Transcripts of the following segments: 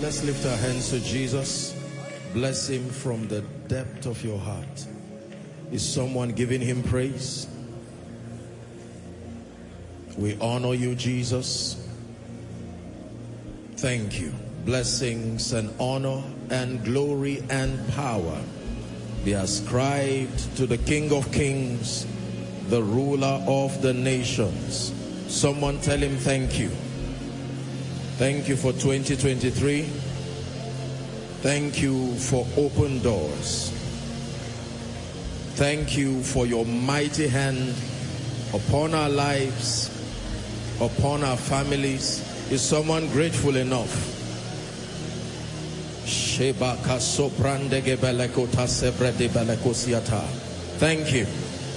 Let's lift our hands to Jesus. Bless him from the depth of your heart. Is someone giving him praise? We honor you, Jesus. Thank you. Blessings and honor and glory and power be ascribed to the King of Kings, the ruler of the nations. Someone tell him thank you. Thank you for 2023. Thank you for open doors. Thank you for your mighty hand upon our lives, upon our families. Is someone grateful enough? Thank you.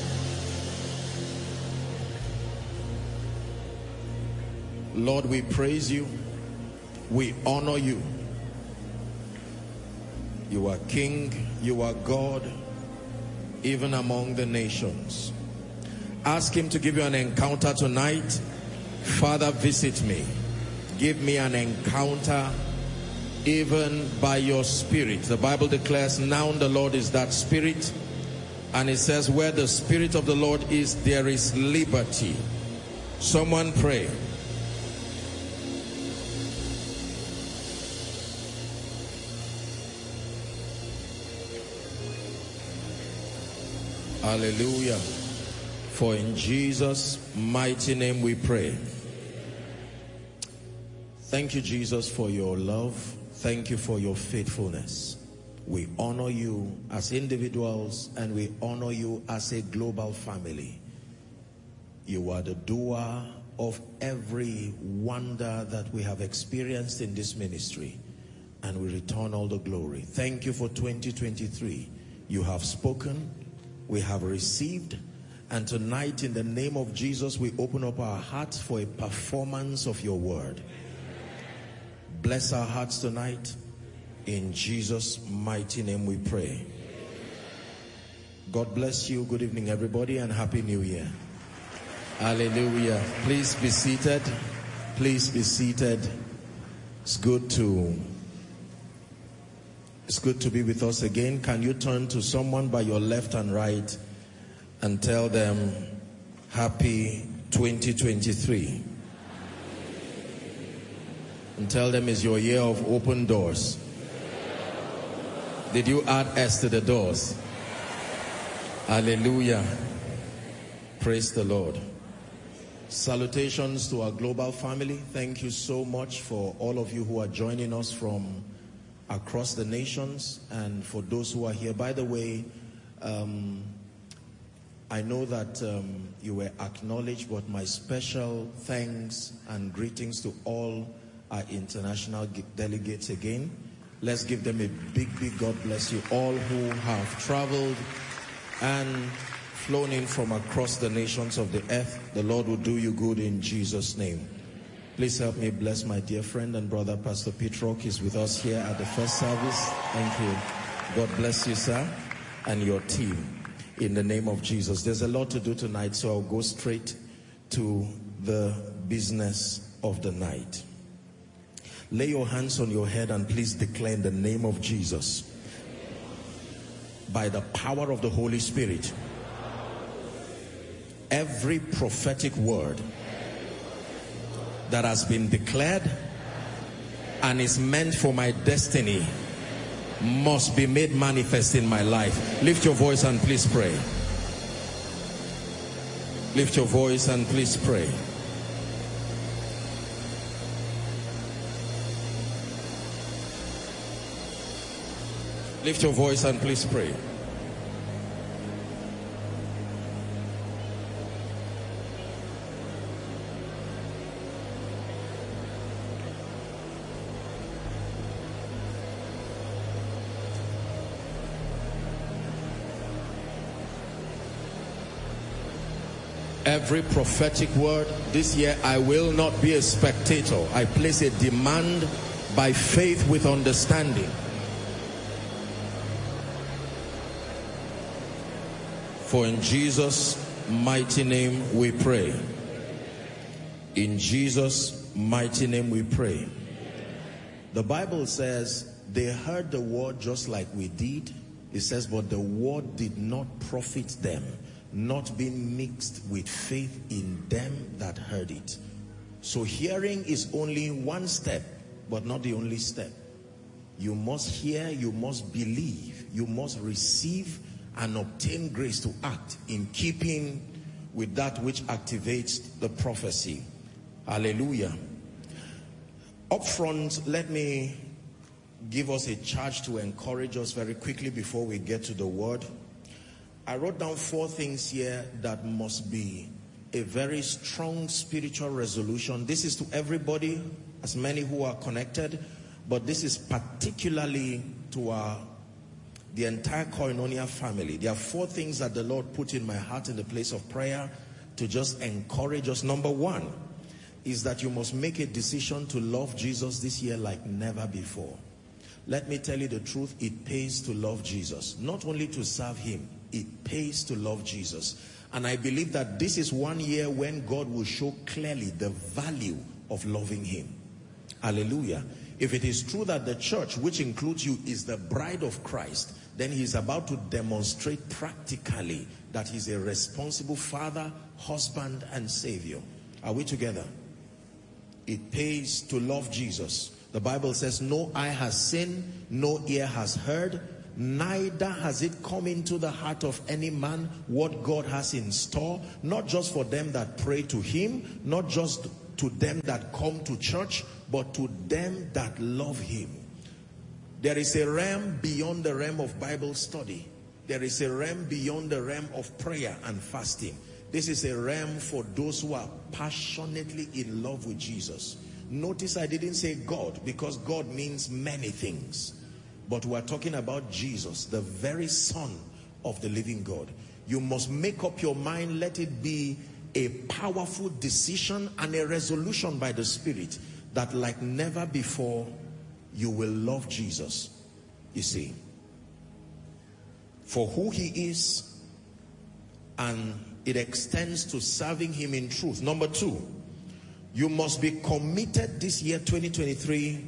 Lord, we praise you. We honor you. You are King, you are God, even among the nations. Ask him to give you an encounter tonight. Father, visit me. Give me an encounter even by your Spirit. The Bible declares, now the Lord is that Spirit. And it says, where the Spirit of the Lord is, there is liberty. Someone pray. Hallelujah. For in Jesus' mighty name we pray. Thank you, Jesus, for your love. Thank you for your faithfulness. We honor you as individuals and we honor you as a global family. You are the doer of every wonder that we have experienced in this ministry, and we return all the glory. Thank you for 2023. You have spoken. We have received, and tonight in the name of Jesus we open up our hearts for a performance of your word. Bless our hearts tonight. In Jesus' mighty name we pray. God bless you. Good evening everybody, and Happy New Year. Hallelujah. Please be seated. Please be seated. It's good to be with us again. Can you turn to someone by your left and right and tell them Happy 2023? And tell them it's your year of open doors. Did you add S to the doors? Hallelujah. Praise the Lord. Salutations to our global family. Thank you so much for all of you who are joining us from across the nations, and for those who are here. By the way, I know that you were acknowledged, but my special thanks and greetings to all our international delegates again. Let's give them a big God bless you. All who have traveled and flown in from across the nations of the earth. The Lord will do you good in Jesus' name. Please help me bless my dear friend and brother, Pastor Petrock. He's with us here at the first service. Thank you. God bless you, sir, and your team. In the name of Jesus. There's a lot to do tonight, so I'll go straight to the business of the night. Lay your hands on your head and please declare in the name of Jesus, by the power of the Holy Spirit, every prophetic word that has been declared and is meant for my destiny must be made manifest in my life. Lift your voice and please pray. Lift your voice and please pray. Lift your voice and please pray. Every prophetic word this year, I will not be a spectator. I place a demand by faith with understanding. For in Jesus' mighty name we pray. In Jesus' mighty name we pray. The Bible says they heard the word just like we did. It says, but the word did not profit them, not being mixed with faith in them that heard it. So hearing is only one step, but not the only step. You must hear, you must believe, you must receive and obtain grace to act in keeping with that which activates the prophecy. Hallelujah. Up front, let me give us a charge to encourage us very quickly before we get to the word. I wrote down 4 things here that must be a very strong spiritual resolution. This is to everybody, as many who are connected, but this is particularly to the entire Koinonia family. There are 4 things that the Lord put in my heart in the place of prayer to just encourage us. Number 1 is that you must make a decision to love Jesus this year like never before. Let me tell you the truth, it pays to love Jesus. Not only to serve him, it pays to love Jesus. And I believe that this is one year when God will show clearly the value of loving him. Hallelujah. If it is true that the church, which includes you, is the bride of Christ, then he is about to demonstrate practically that he's a responsible father, husband, and savior. Are we together? It pays to love Jesus. The Bible says, no eye has seen, no ear has heard, neither has it come into the heart of any man what God has in store, not just for them that pray to him, not just to them that come to church, but to them that love him. There is a realm beyond the realm of Bible study. There is a realm beyond the realm of prayer and fasting. This is a realm for those who are passionately in love with Jesus. Notice I didn't say God, because God means many things. But we're talking about Jesus, the very Son of the living God. You must make up your mind, let it be a powerful decision and a resolution by the Spirit that like never before you will love Jesus. You see, for who he is, and it extends to serving him in truth. Number 2, you must be committed this year 2023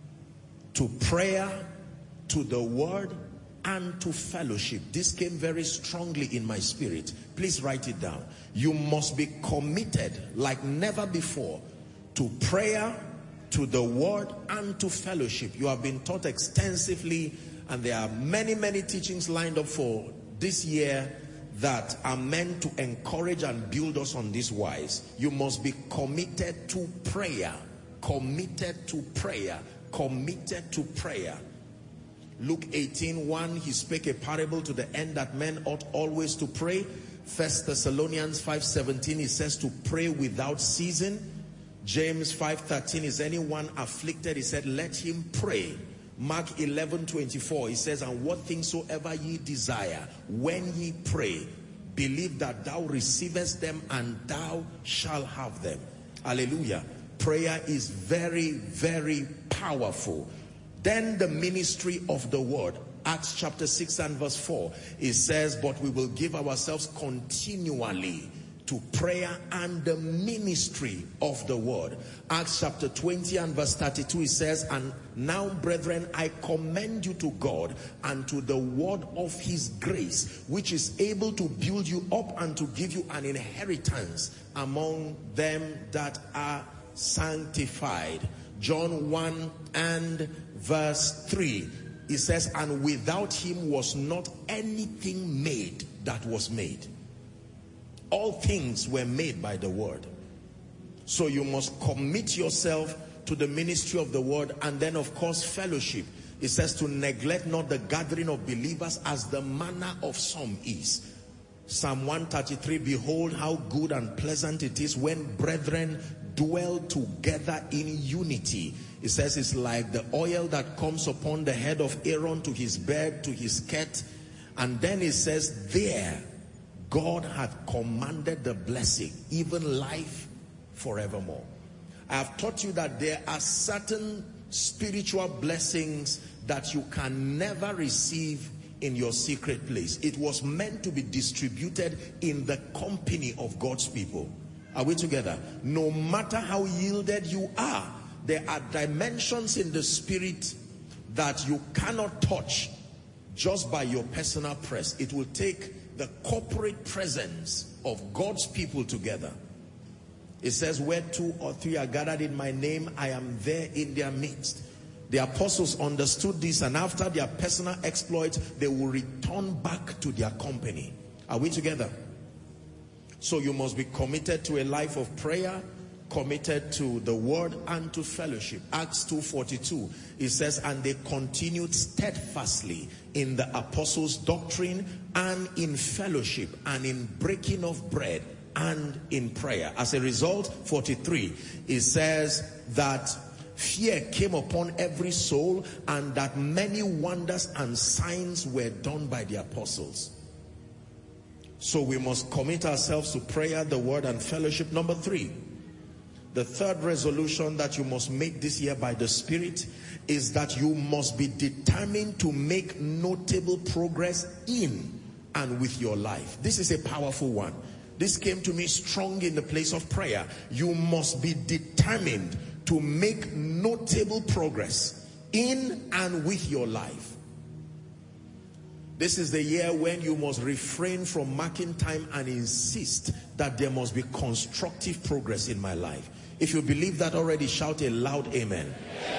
to prayer, to the word, and to fellowship. This came very strongly in my spirit. Please write it down. You must be committed like never before to prayer, to the word, and to fellowship. You have been taught extensively, and there are many, many teachings lined up for this year that are meant to encourage and build us on this wise. You must be committed to prayer, committed to prayer, committed to prayer. Luke 18:1, he spake a parable to the end that men ought always to pray. 1 Thessalonians 5:17, he says to pray without ceasing. James 5:13, is anyone afflicted? He said, let him pray. Mark 11:24, he says, and what things soever ye desire, when ye pray, believe that thou receivest them, and thou shalt have them. Hallelujah. Prayer is very, very powerful. Then the ministry of the word. Acts chapter 6 and verse 4. It says, but we will give ourselves continually to prayer and the ministry of the word. Acts chapter 20 and verse 32, it says, and now, brethren, I commend you to God and to the word of his grace, which is able to build you up and to give you an inheritance among them that are sanctified. John 1 and verse 3, it says, and without him was not anything made that was made. All things were made by the word. So you must commit yourself to the ministry of the word, and then of course fellowship. It says to neglect not the gathering of believers as the manner of some is. Psalm 133, behold how good and pleasant it is when brethren dwell together in unity. It says it's like the oil that comes upon the head of Aaron to his beard, to his skirt. And then it says there, God hath commanded the blessing, even life forevermore. I have taught you that there are certain spiritual blessings that you can never receive in your secret place. It was meant to be distributed in the company of God's people. Are we together? No matter how yielded you are, there are dimensions in the spirit that you cannot touch just by your personal press. It will take the corporate presence of God's people together. It says, where 2 or 3 are gathered in my name, I am there in their midst. The apostles understood this, and after their personal exploits, they will return back to their company. Are we together? So you must be committed to a life of prayer, committed to the word and to fellowship. Acts 2:42, it says, and they continued steadfastly in the apostles' doctrine and in fellowship and in breaking of bread and in prayer. As a result, 43, it says that fear came upon every soul, and that many wonders and signs were done by the apostles. So we must commit ourselves to prayer, the word, and fellowship. Number 3, the third resolution that you must make this year by the Spirit is that you must be determined to make notable progress in and with your life. This is a powerful one. This came to me strong in the place of prayer. You must be determined to make notable progress in and with your life. This is the year when you must refrain from marking time and insist that there must be constructive progress in my life. If you believe that already, shout a loud amen.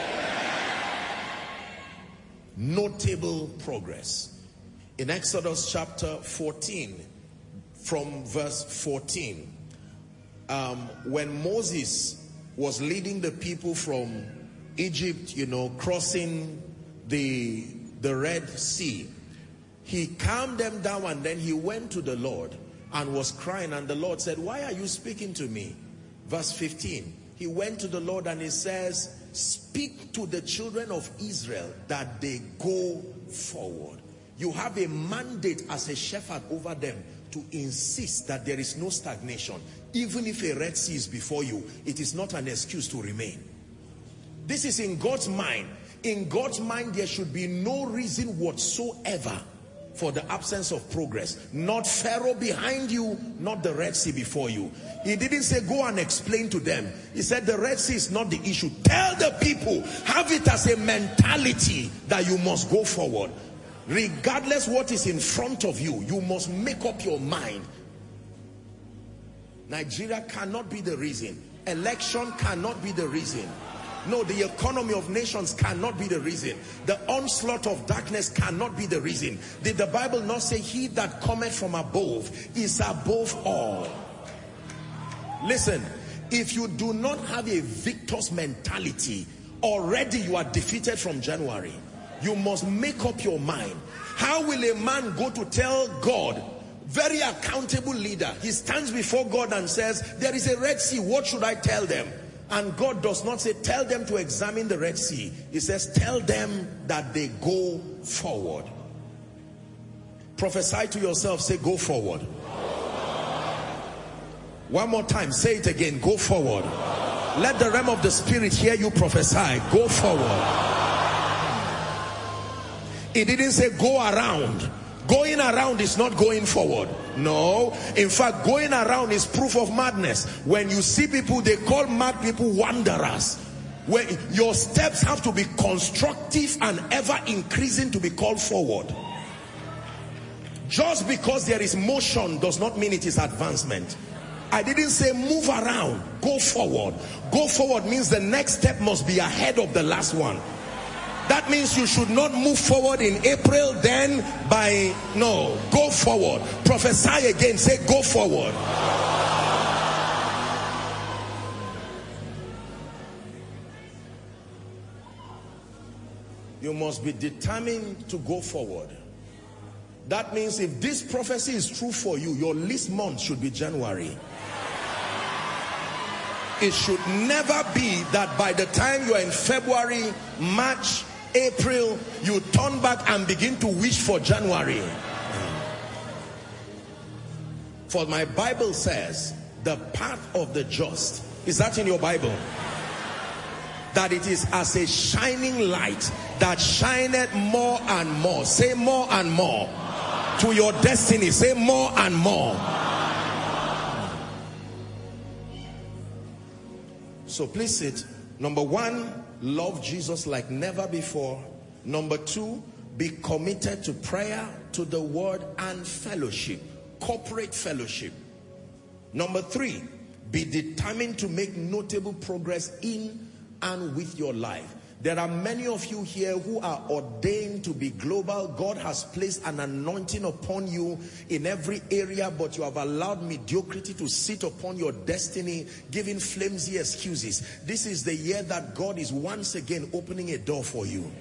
Notable progress. In Exodus chapter 14, from verse 14, when Moses was leading the people from Egypt, crossing the Red Sea, he calmed them down, and then he went to the Lord and was crying, and the Lord said, why are you speaking to me? Verse 15, he went to the Lord and he says, speak to the children of Israel that they go forward. You have a mandate as a shepherd over them to insist that there is no stagnation. Even if a Red Sea is before you, it is not an excuse to remain. This is in God's mind. In God's mind, there should be no reason whatsoever for the absence of progress. Not Pharaoh behind you, not the Red Sea before you. He didn't say go and explain to them. He said the Red Sea is not the issue. Tell the people, have it as a mentality that you must go forward. Regardless what is in front of you, you must make up your mind. Nigeria cannot be the reason. Election cannot be the reason. No, the economy of nations cannot be the reason. The onslaught of darkness cannot be the reason. Did the Bible not say he that cometh from above is above all? Listen, if you do not have a victor's mentality, already you are defeated from January. You must make up your mind. How will a man go to tell God, very accountable leader, he stands before God and says, there is a Red Sea, what should I tell them? And God does not say, tell them to examine the Red Sea. He says, tell them that they go forward. Prophesy to yourself, say, go forward. One more time, say it again, go forward. Let the realm of the Spirit hear you prophesy, go forward. It didn't say go around. Going around is not going forward. No. In fact, going around is proof of madness. When you see people, they call mad people wanderers. Where your steps have to be constructive and ever increasing to be called forward. Just because there is motion does not mean it is advancement. I didn't say move around. Go forward. Go forward means the next step must be ahead of the last one. That means you should not move forward in April, then no, go forward. Prophesy again, say go forward. You must be determined to go forward. That means if this prophecy is true for you, your least month should be January. It should never be that by the time you are in February, March, April, you turn back and begin to wish for January. For my Bible says, the path of the just, is that in your Bible? That it is as a shining light that shineth more and more. Say more and more. To your destiny, say more and more. So please sit. Number one, love Jesus like never before. Number two, be committed to prayer, to the word, and fellowship, corporate fellowship. Number three, be determined to make notable progress in and with your life. There are many of you here who are ordained to be global. God has placed an anointing upon you in every area, but you have allowed mediocrity to sit upon your destiny, giving flimsy excuses. This is the year that God is once again opening a door for you.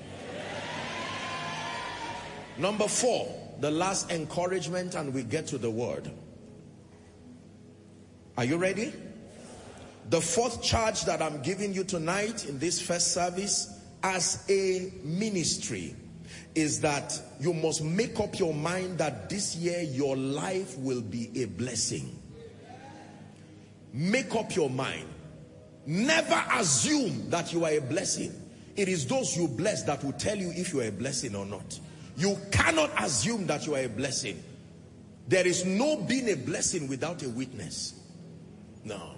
Number four, the last encouragement, and we get to the word. Are you ready? The fourth charge that I'm giving you tonight in this first service as a ministry is that you must make up your mind that this year your life will be a blessing. Make up your mind. Never assume that you are a blessing. It is those you bless that will tell you if you are a blessing or not. You cannot assume that you are a blessing. There is no being a blessing without a witness. No.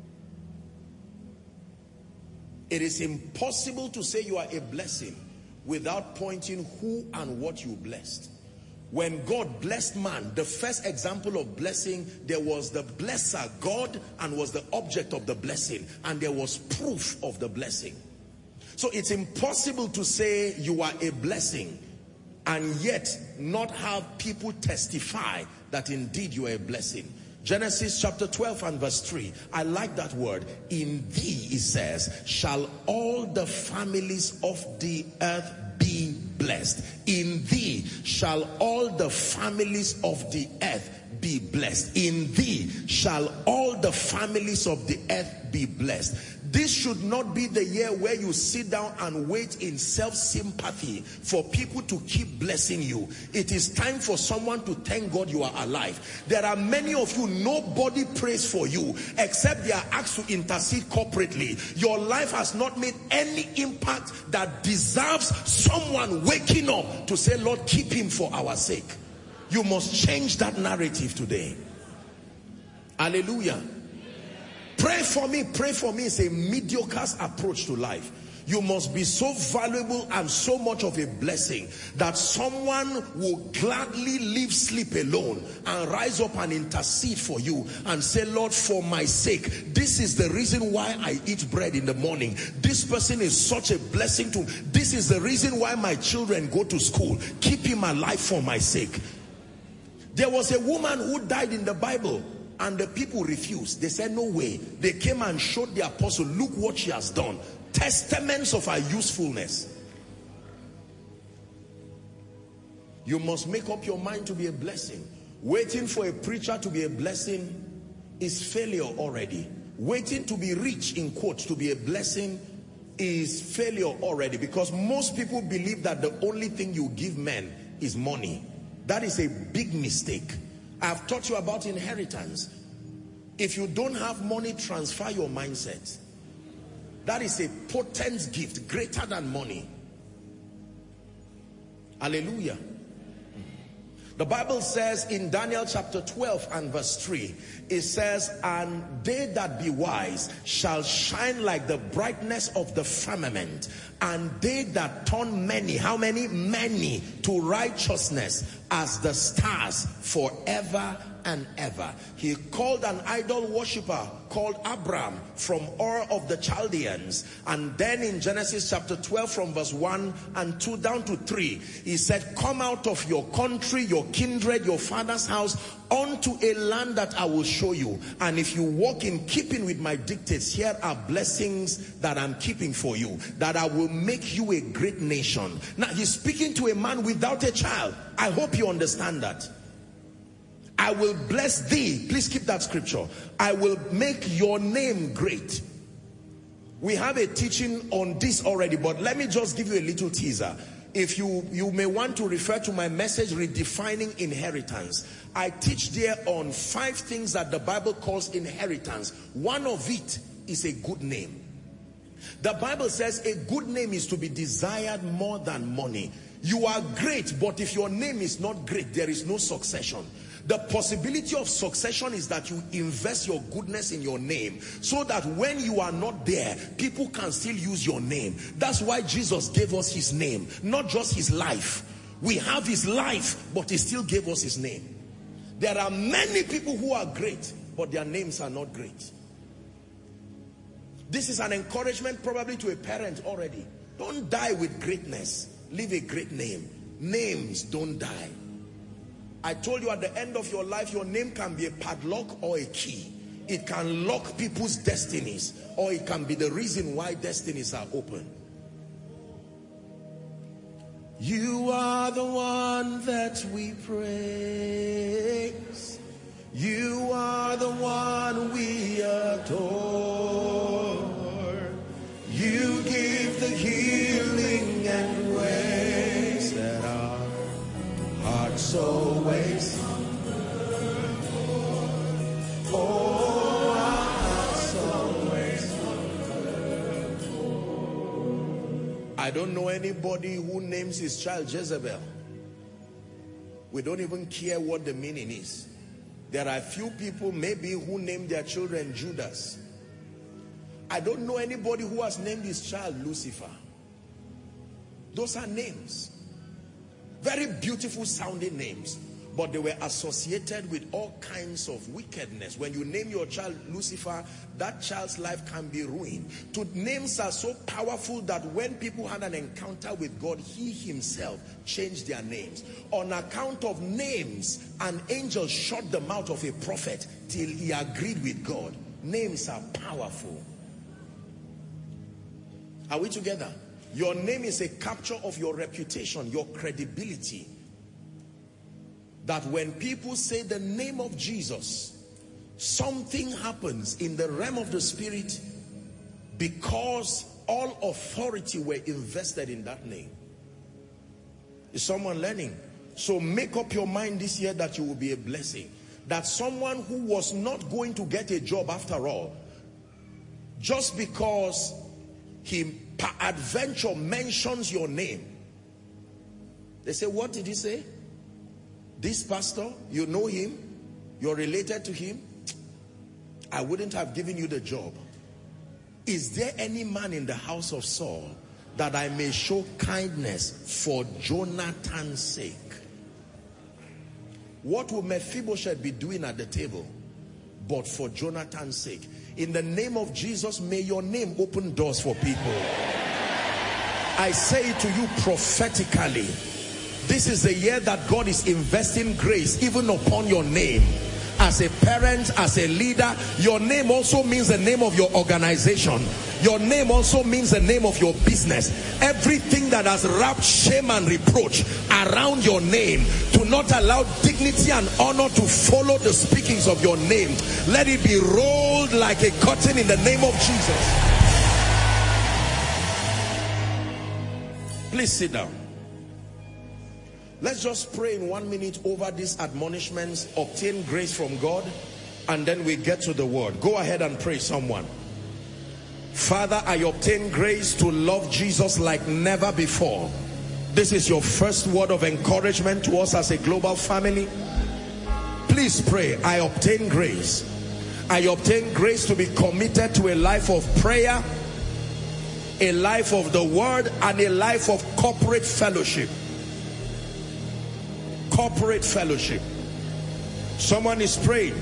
It is impossible to say you are a blessing without pointing who and what you blessed. When God blessed man, the first example of blessing, there was the blesser, God, and was the object of the blessing. And there was proof of the blessing. So it's impossible to say you are a blessing and yet not have people testify that indeed you are a blessing. Genesis chapter 12 and verse 3. I like that word. In thee, it says, shall all the families of the earth be blessed. In thee shall all the families of the earth be blessed. In thee shall all the families of the earth be blessed. This should not be the year where you sit down and wait in self-sympathy for people to keep blessing you. It is time for someone to thank God you are alive. There are many of you, nobody prays for you except they are asked to intercede corporately. Your life has not made any impact that deserves someone waking up to say, Lord, keep him for our sake. You must change that narrative today. Hallelujah. Pray for me is a mediocre approach to life. You must be so valuable and so much of a blessing that someone will gladly leave sleep alone and rise up and intercede for you and say, Lord, for my sake, this is the reason why I eat bread in the morning. This person is such a blessing to me. This is the reason why my children go to school. Keep him alive for my sake. There was a woman who died in the Bible, and the people refused. They said, no way. They came and showed the apostle, look what she has done. Testaments of her usefulness. You must make up your mind to be a blessing. Waiting for a preacher to be a blessing is failure already. Waiting to be rich, in quotes, to be a blessing is failure already, because most people believe that the only thing you give men is money. That is a big mistake. I've taught you about inheritance. If you don't have money, transfer your mindset. That is a potent gift, greater than money. Hallelujah. The Bible says in Daniel chapter 12 and verse 3, it says, and they that be wise shall shine like the brightness of the firmament, and they that turn many, how many? Many to righteousness as the stars forever and ever. He called an idol worshiper called Abraham from Ur of the Chaldeans, and then in Genesis chapter 12 from verse 1 and 2 down to 3, he said, come out of your country, your kindred, your father's house, unto a land that I will show you, and if you walk in keeping with my dictates, here are blessings that I'm keeping for you, that I will make you a great nation. Now he's speaking to a man without a child. I hope you understand that. I will bless thee. Please keep that scripture. I will make your name great. We have a teaching on this already, but let me just give you a little teaser. If you may want to refer to my message, Redefining Inheritance. I teach there on 5 things that the Bible calls inheritance. One of it is a good name. The Bible says a good name is to be desired more than money. You are great, but if your name is not great, there is no succession. The possibility of succession is that you invest your goodness in your name, so that when you are not there, people can still use your name. That's why Jesus gave us his name, not just his life. We have his life, but he still gave us his name. There are many people who are great, but their names are not great. This is an encouragement probably to a parent already. Don't die with greatness. Leave a great name. Names don't die. I told you at the end of your life, your name can be a padlock or a key. It can lock people's destinies, or it can be the reason why destinies are open. You are the one that we praise. You are the one we adore. You give the healing and grace that our hearts always hunger for. Oh, our hearts always hunger for. I don't know anybody who names his child Jezebel. We don't even care what the meaning is. There are a few people maybe who name their children Judas. I don't know anybody who has named his child Lucifer. Those are names. Very beautiful sounding names, but they were associated with all kinds of wickedness. When you name your child Lucifer, that child's life can be ruined. Names are so powerful that when people had an encounter with God, he himself changed their names. On account of names, an angel shut the mouth of a prophet till he agreed with God. Names are powerful. Are we together? Your name is a capture of your reputation, your credibility. That when people say the name of Jesus, something happens in the realm of the spirit, because all authority were invested in that name. Is someone learning? So make up your mind this year that you will be a blessing. That someone who was not going to get a job after all, just because he peradventure mentions your name, they say, what did he say? This pastor, you know him, you're related to him, I wouldn't have given you the job. Is there any man in the house of Saul that I may show kindness for Jonathan's sake? What will Mephibosheth be doing at the table but for Jonathan's sake? In the name of Jesus, may your name open doors for people. I say to you prophetically, this is the year that God is investing grace even upon your name. As a parent, as a leader, your name also means the name of your organization. Your name also means the name of your business. Everything that has wrapped shame and reproach around your name, to not allow dignity and honor to follow the speakings of your name, let it be rolled like a curtain in the name of Jesus. Please sit down. Let's just pray in 1 minute over these admonishments, obtain grace from God, and then we get to the word. Go ahead and pray, someone. Father, I obtain grace to love Jesus like never before. This is your first word of encouragement to us as a global family. Please pray. I obtain grace. I obtain grace to be committed to a life of prayer, a life of the word, and a life of corporate fellowship. Corporate fellowship. Someone is praying.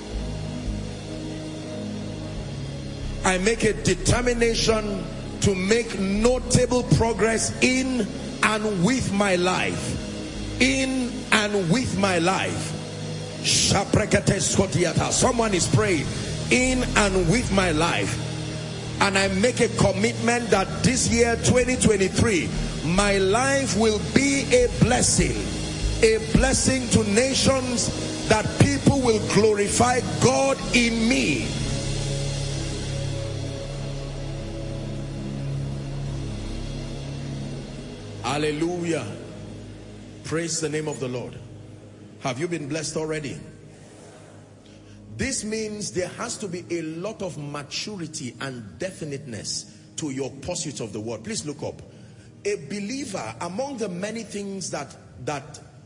I make a determination to make notable progress in and with my life. In and with my life. Someone is praying. In and with my life. And I make a commitment that this year 2023, my life will be a blessing. A blessing to nations, that people will glorify God in me. Hallelujah. Praise the name of the Lord. Have you been blessed already? This means there has to be a lot of maturity and definiteness to your pursuit of the word. Please look up. A believer, among the many things that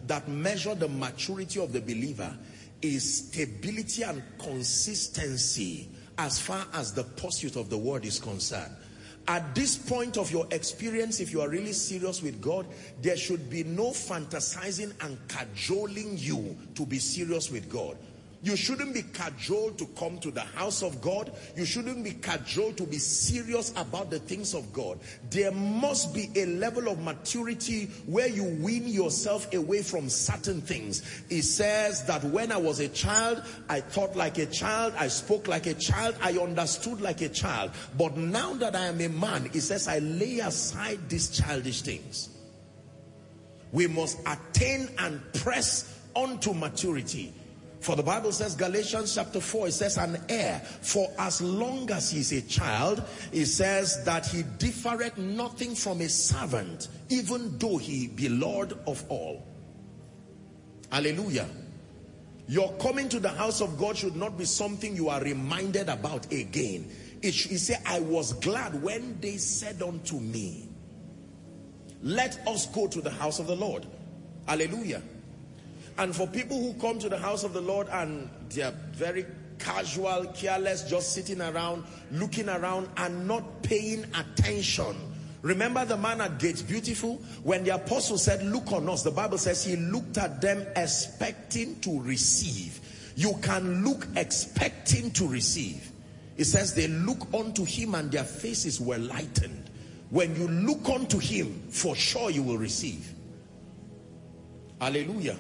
that measure the maturity of the believer is stability and consistency as far as the pursuit of the word is concerned. At this point of your experience, if you are really serious with God, there should be no fantasizing and cajoling you to be serious with God. You shouldn't be cajoled to come to the house of God. You shouldn't be cajoled to be serious about the things of God. There must be a level of maturity where you wean yourself away from certain things. It says that when I was a child, I thought like a child, I spoke like a child, I understood like a child. But now that I am a man, it says I lay aside these childish things. We must attain and press on to maturity. For the Bible says, Galatians chapter 4, it says, an heir, for as long as he is a child, it says that he differeth nothing from a servant, even though he be Lord of all. Hallelujah. Your coming to the house of God should not be something you are reminded about again. It should say, I was glad when they said unto me, let us go to the house of the Lord. Hallelujah. And for people who come to the house of the Lord and they are very casual, careless, just sitting around, looking around and not paying attention. Remember the man at Gates Beautiful? When the apostle said, look on us, the Bible says he looked at them expecting to receive. You can look expecting to receive. It says they look unto him and their faces were lightened. When you look unto him, for sure you will receive. Hallelujah.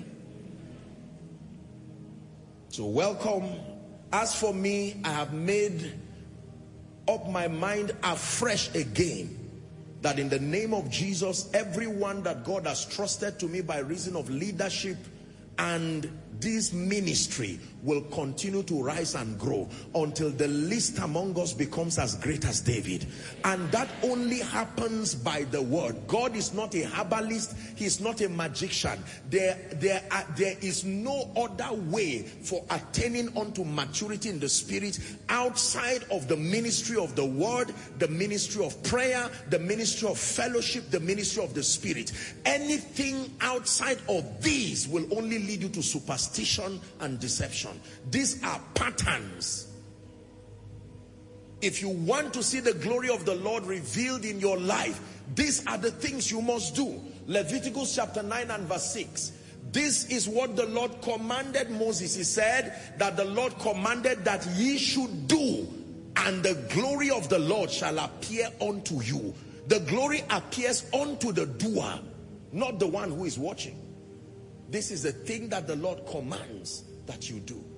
So welcome. As for me, I have made up my mind afresh again that in the name of Jesus, everyone that God has trusted to me by reason of leadership and this ministry will continue to rise and grow until the least among us becomes as great as David. And that only happens by the word. God is not a herbalist. He's not a magician. There is no other way for attaining unto maturity in the spirit outside of the ministry of the word, the ministry of prayer, the ministry of fellowship, the ministry of the spirit. Anything outside of these will only lead you to superstition and deception. These are patterns. If you want to see the glory of the Lord revealed in your life, these are the things you must do. Leviticus chapter 9 and verse 6. This is what the Lord commanded Moses. He said that the Lord commanded that ye should do, and the glory of the Lord shall appear unto you. The glory appears unto the doer, not the one who is watching. This is the thing that the Lord commands that you do.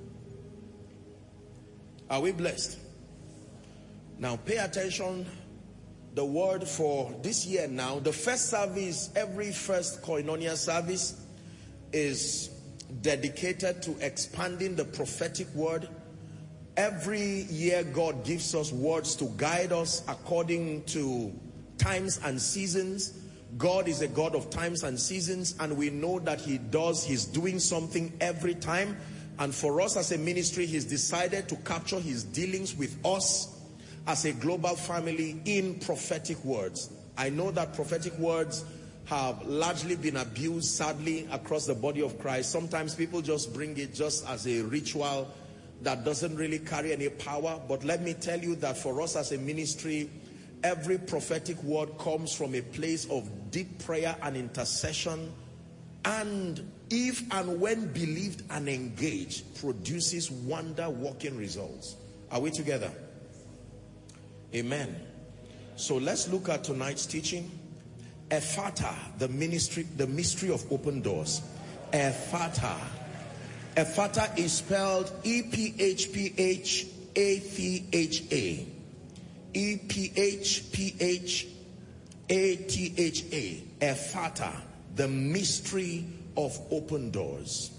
Are we blessed? Now pay attention. The word for this year now, the first service, every first Koinonia service is dedicated to expanding the prophetic word. Every year God gives us words to guide us according to times and seasons. God is a God of times and seasons, and we know that he's doing something every time. And for us as a ministry, he's decided to capture his dealings with us as a global family in prophetic words. I know that prophetic words have largely been abused, sadly, across the body of Christ. Sometimes people just bring it just as a ritual that doesn't really carry any power. But let me tell you that for us as a ministry, every prophetic word comes from a place of deep prayer and intercession, and if and when believed and engaged, produces wonder-working results. Are we together? Amen. So let's look at tonight's teaching. Ephata, the mystery of open doors. Ephata. Ephata is spelled E-P-H-P-H-A-T-H-A. E-P-H-P-H-A-T-H-A. Ephata, the mystery of open doors.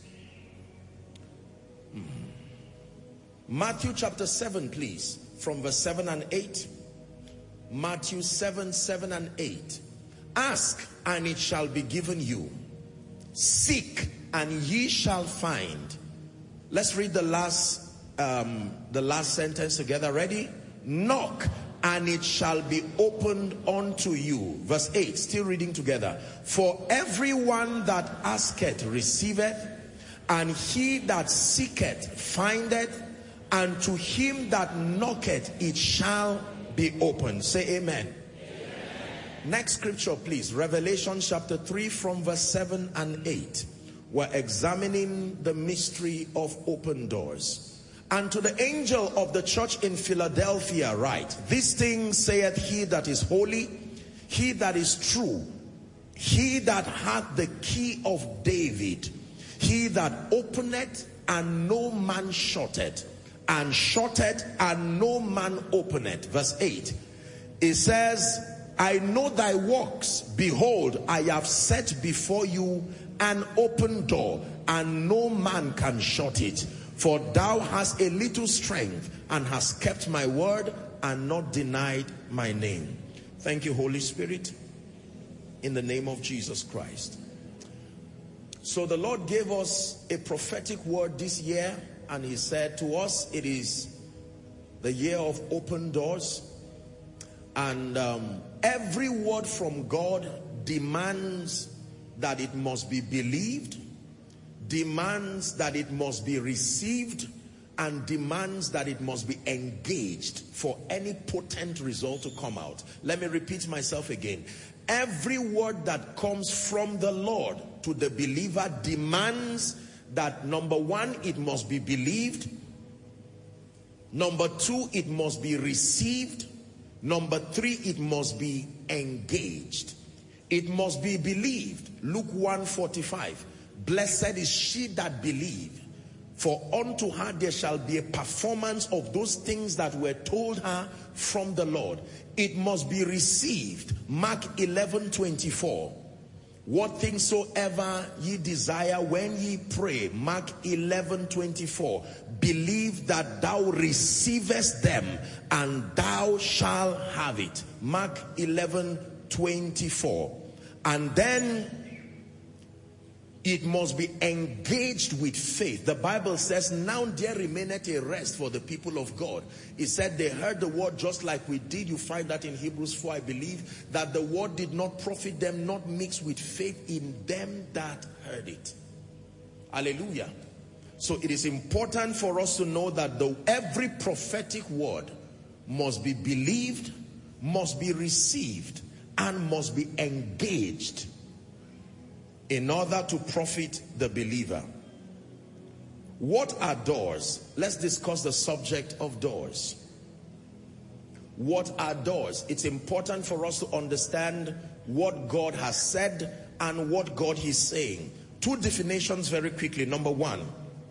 Matthew chapter 7, please, from verse 7 and 8. Matthew 7, 7 and 8. Ask, and it shall be given you. Seek, and ye shall find. Let's read the last sentence together. Ready? Knock, and it shall be opened unto you. Verse 8, still reading together. For everyone that asketh receiveth, and he that seeketh findeth, and to him that knocketh it shall be opened. Say amen. Amen. Next scripture please. Revelation chapter 3 from verse 7 and 8. We're examining the mystery of open doors. And to the angel of the church in Philadelphia write, This thing saith he that is holy, he that is true, he that hath the key of David, he that openeth and no man shutteth, and shutteth and no man openeth. Verse 8, it says, I know thy works, behold, I have set before you an open door, and no man can shut it. For thou hast a little strength, and hast kept my word, and not denied my name. Thank you, Holy Spirit, in the name of Jesus Christ. So the Lord gave us a prophetic word this year, and he said to us, it is the year of open doors. And every word from God demands that it must be believed, demands that it must be received, and demands that it must be engaged for any potent result to come out. Let me repeat myself again. Every word that comes from the Lord to the believer demands that, number one, it must be believed. Number two, it must be received. Number three, it must be engaged. It must be believed. Luke 1:45. Blessed is she that believed, for unto her there shall be a performance of those things that were told her from the Lord. It must be received. Mark 11:24. What things soever ye desire when ye pray. Mark 11:24. Believe that thou receivest them, and thou shalt have it. Mark 11:24. And then it must be engaged with faith. The Bible says, now there remaineth a rest for the people of God. It said they heard the word just like we did. You find that in Hebrews 4, I believe, that the word did not profit them, not mixed with faith in them that heard it. Hallelujah. So it is important for us to know that every prophetic word must be believed, must be received, and must be engaged in order to profit the believer. What are doors? Let's discuss the subject of doors. What are doors? It's important for us to understand what God has said and what God is saying. Two definitions very quickly. Number one,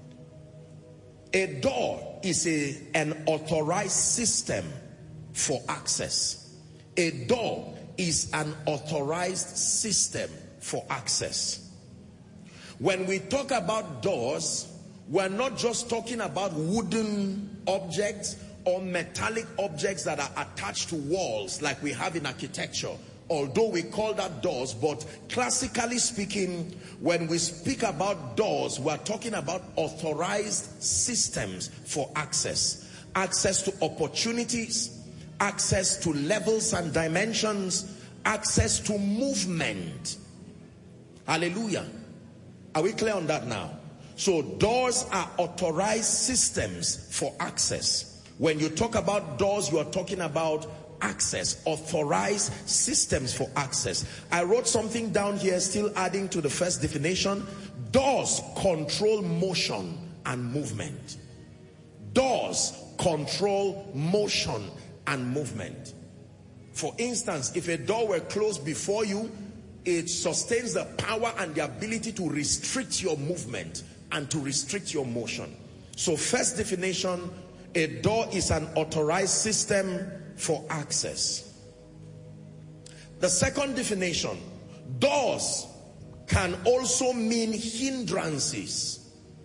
a door is an authorized system for access. A door is an authorized system for access. When we talk about doors, we're not just talking about wooden objects or metallic objects that are attached to walls like we have in architecture, although we call that doors. But classically speaking, when we speak about doors, we're talking about authorized systems for access. Access to opportunities, access to levels and dimensions, access to movement. Hallelujah. Are we clear on that now? So doors are authorized systems for access. When you talk about doors, you are talking about access, authorized systems for access. I wrote something down here, still adding to the first definition. Doors control motion and movement. Doors control motion and movement. For instance, if a door were closed before you, it sustains the power and the ability to restrict your movement and to restrict your motion. So first definition, a door is an authorized system for access. The second definition, doors can also mean hindrances,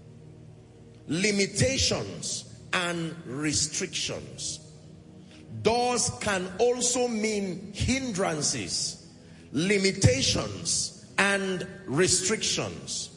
limitations, and restrictions. Doors can also mean hindrances, limitations, and restrictions.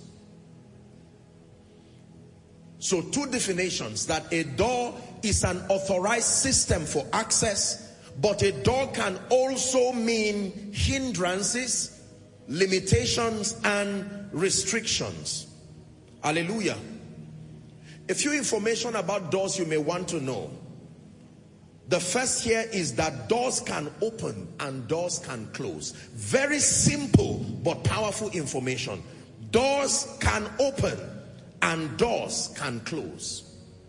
So two definitions, that a door is an authorized system for access, but a door can also mean hindrances, limitations, and restrictions. Hallelujah. A few information about doors you may want to know. The first here is that doors can open and doors can close. Very simple but powerful information. Doors can open and doors can close.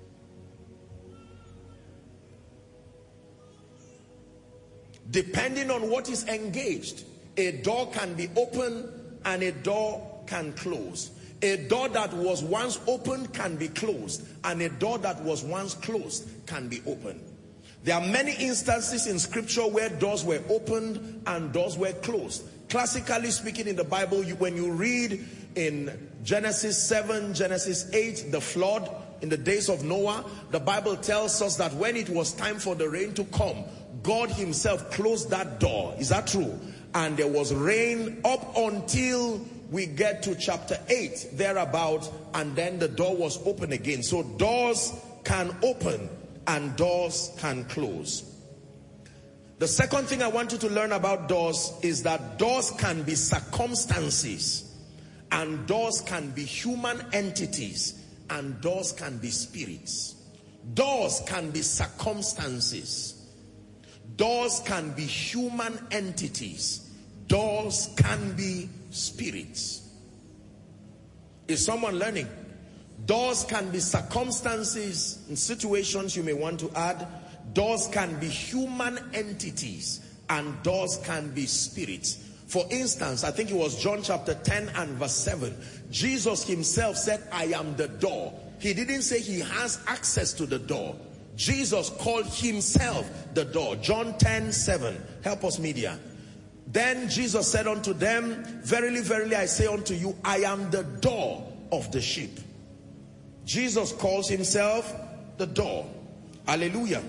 Depending on what is engaged, a door can be open and a door can close. A door that was once open can be closed, and a door that was once closed can be opened. There are many instances in scripture where doors were opened and doors were closed. Classically speaking, in the Bible, when you read in Genesis 7, Genesis 8, the flood in the days of Noah, the Bible tells us that when it was time for the rain to come, God himself closed that door. Is that true? And there was rain up until we get to chapter 8 thereabout, and then the door was open again. So doors can open and doors can close. The second thing I want you to learn about doors is that doors can be circumstances, and doors can be human entities, and doors can be spirits. Doors can be circumstances. Doors can be human entities. Doors can be spirits. Is someone learning? Doors can be circumstances and situations you may want to add. Doors can be human entities, and doors can be spirits. For instance, I think it was John chapter 10 and verse 7. Jesus himself said, I am the door. He didn't say he has access to the door. Jesus called himself the door. John 10:7. Help us, media. Then Jesus said unto them, verily, verily, I say unto you, I am the door of the sheep. Jesus calls himself the door. Hallelujah.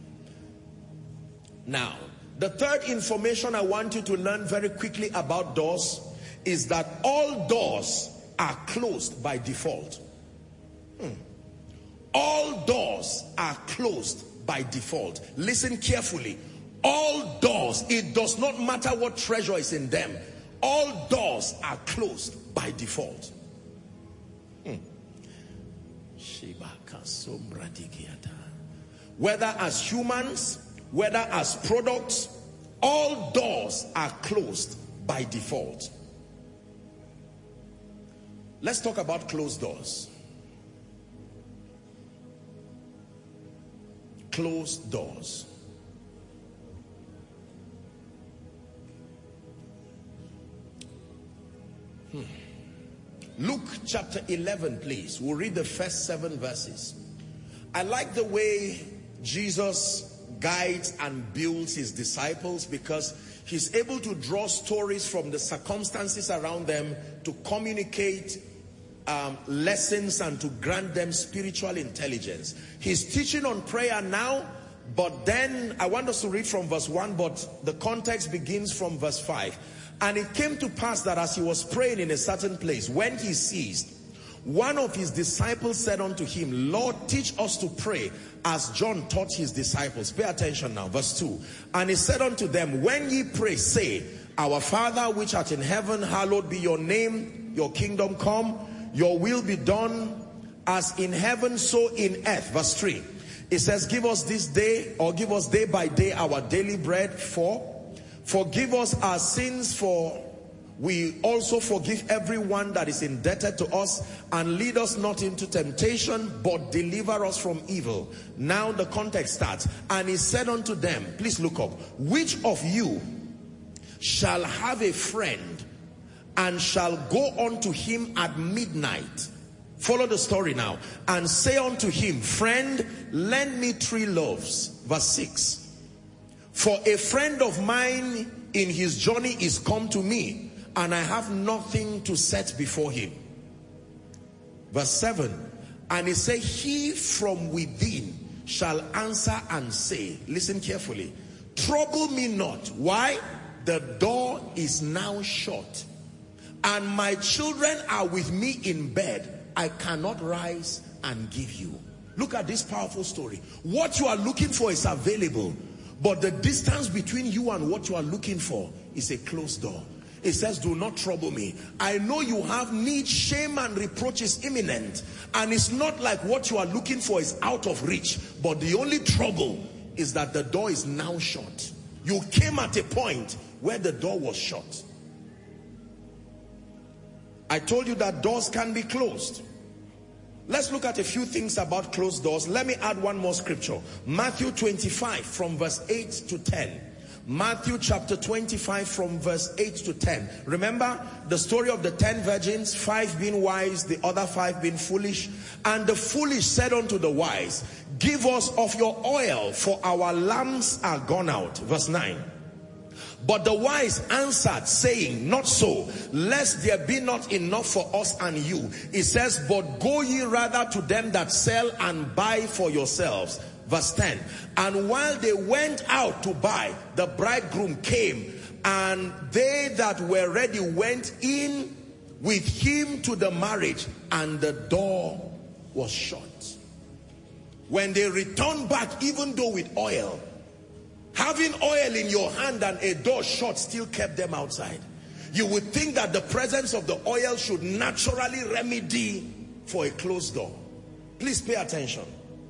Now, the third information I want you to learn very quickly about doors is that all doors are closed by default. All doors are closed by default. Listen carefully. All doors, it does not matter what treasure is in them. All doors are closed by default. Whether as humans, whether as products, all doors are closed by default. Let's talk about closed doors. Closed doors. Luke chapter 11, please. We'll read the first 7 verses. I like the way Jesus guides and builds his disciples, because he's able to draw stories from the circumstances around them to communicate lessons and to grant them spiritual intelligence. He's teaching on prayer now, but then I want us to read from verse 1, but the context begins from verse 5. And it came to pass that as he was praying in a certain place, when he ceased, one of his disciples said unto him, Lord, teach us to pray as John taught his disciples. Pay attention now, verse 2. And he said unto them, when ye pray, say, Our Father which art in heaven, hallowed be your name, your kingdom come, your will be done as in heaven, so in earth. Verse 3. It says, give us this day, or give us day by day our daily bread. 4. Forgive us our sins, for we also forgive everyone that is indebted to us, and lead us not into temptation, but deliver us from evil. Now the context starts. And he said unto them, please look up, which of you shall have a friend and shall go unto him at midnight? Follow the story now. And say unto him, friend, lend me 3 loaves. Verse 6. For a friend of mine in his journey is come to me, and I have nothing to set before him. Verse 7. And he said, he from within shall answer and say, listen carefully, trouble me not. Why? The door is now shut, and my children are with me in bed. I cannot rise and give you. Look at this powerful story. What you are looking for is available, But the distance between you and what you are looking for is a closed door. It says, do not trouble me. I know you have need, shame and reproach is imminent. And it's not like what you are looking for is out of reach. But the only trouble is that the door is now shut. You came at a point where the door was shut. I told you that doors can be closed. Let's look at a few things about closed doors. Let me add one more scripture. Matthew 25 from verse 8 to 10. Matthew chapter 25 from verse 8 to 10. Remember the story of the 10 virgins, 5 being wise, the other 5 being foolish. And the foolish said unto the wise, give us of your oil, for our lamps are gone out. Verse 9. But the wise answered, saying, not so, lest there be not enough for us and you. It says, but go ye rather to them that sell and buy for yourselves. Verse 10. And while they went out to buy, the bridegroom came, and they that were ready went in with him to the marriage, and the door was shut. When they returned back, even though with oil, having oil in your hand and a door shut still kept them outside. You would think that the presence of the oil should naturally remedy for a closed door. Please pay attention.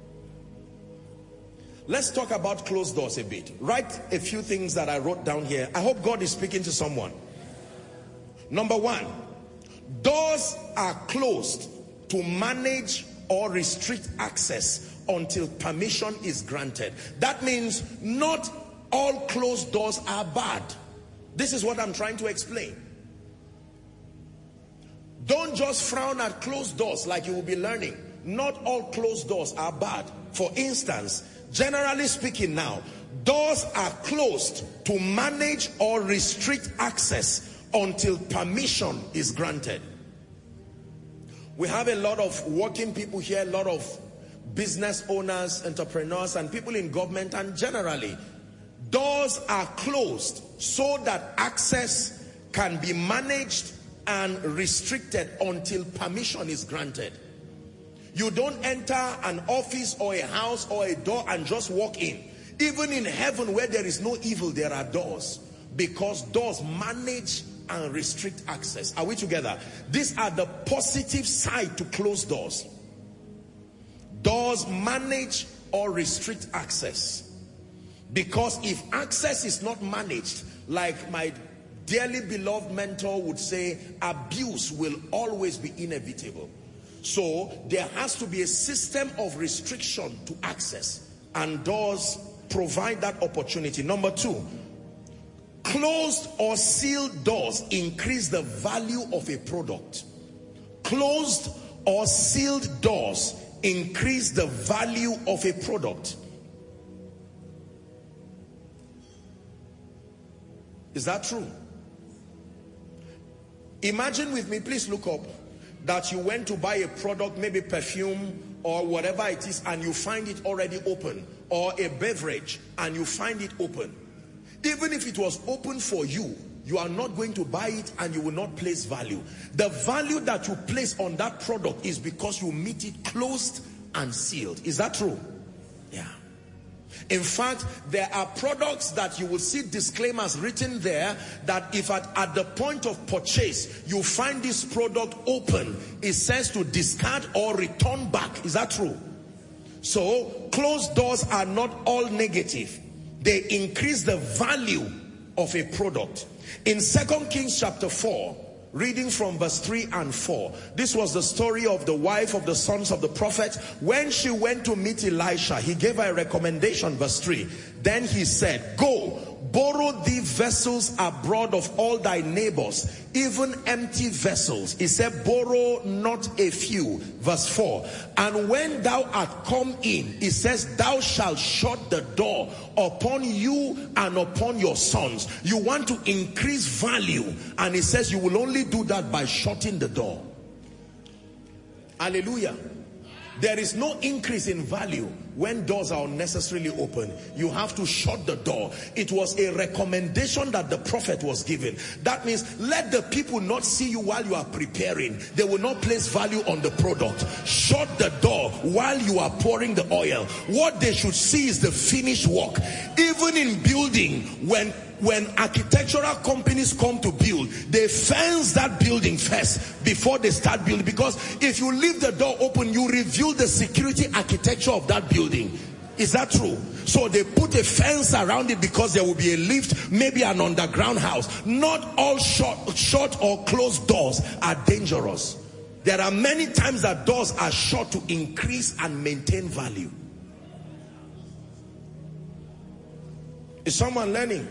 Let's talk about closed doors a bit. Write a few things that I wrote down here. I hope God is speaking to someone. Number 1, doors are closed to manage or restrict access until permission is granted. That means not all closed doors are bad. This is what I'm trying to explain. Don't just frown at closed doors like you will be learning. Not all closed doors are bad. For instance, generally speaking now, doors are closed to manage or restrict access until permission is granted. We have a lot of working people here, a lot of business owners, entrepreneurs, and people in government, and generally, doors are closed so that access can be managed and restricted until permission is granted. You don't enter an office or a house or a door and just walk in. Even in heaven where there is no evil, there are doors, because doors manage and restrict access. Are we together? These are the positive side to closed doors. Doors manage or restrict access. Because if access is not managed, like my dearly beloved mentor would say, abuse will always be inevitable. So there has to be a system of restriction to access, and doors provide that opportunity. Number 2, closed or sealed doors increase the value of a product. Closed or sealed doors increase the value of a product. Is that true? Imagine with me, please look up, that you went to buy a product, maybe perfume or whatever it is, and you find it already open, or a beverage and you find it open. Even if it was open for you, you are not going to buy it and you will not place value. The value that you place on that product is because you meet it closed and sealed. Is that true? Yeah. In fact, there are products that you will see disclaimers written there that if at the point of purchase you find this product open, it says to discard or return back. Is that true? So closed doors are not all negative. They increase the value of a product. In 2 Kings chapter 4, reading from verse 3 and 4, this was the story of the wife of the sons of the prophet. When she went to meet Elisha, he gave her a recommendation. Verse 3, then he said, go, borrow thee vessels abroad of all thy neighbors, even empty vessels. He said, borrow not a few. Verse 4, and when thou art come in, it says, thou shalt shut the door upon you and upon your sons. You want to increase value, and it says you will only do that by shutting the door. Hallelujah. There is no increase in value when doors are unnecessarily open, you have to shut the door. It was a recommendation that the prophet was given. That means let the people not see you while you are preparing. They will not place value on the product. Shut the door while you are pouring the oil. What they should see is the finished work. Even in building, when architectural companies come to build, they fence that building first before they start building. Because if you leave the door open, you reveal the security architecture of that building. Is that true? So they put a fence around it because there will be a lift, maybe an underground house. Not all shut or closed doors are dangerous. There are many times that doors are shut to increase and maintain value. Is someone learning?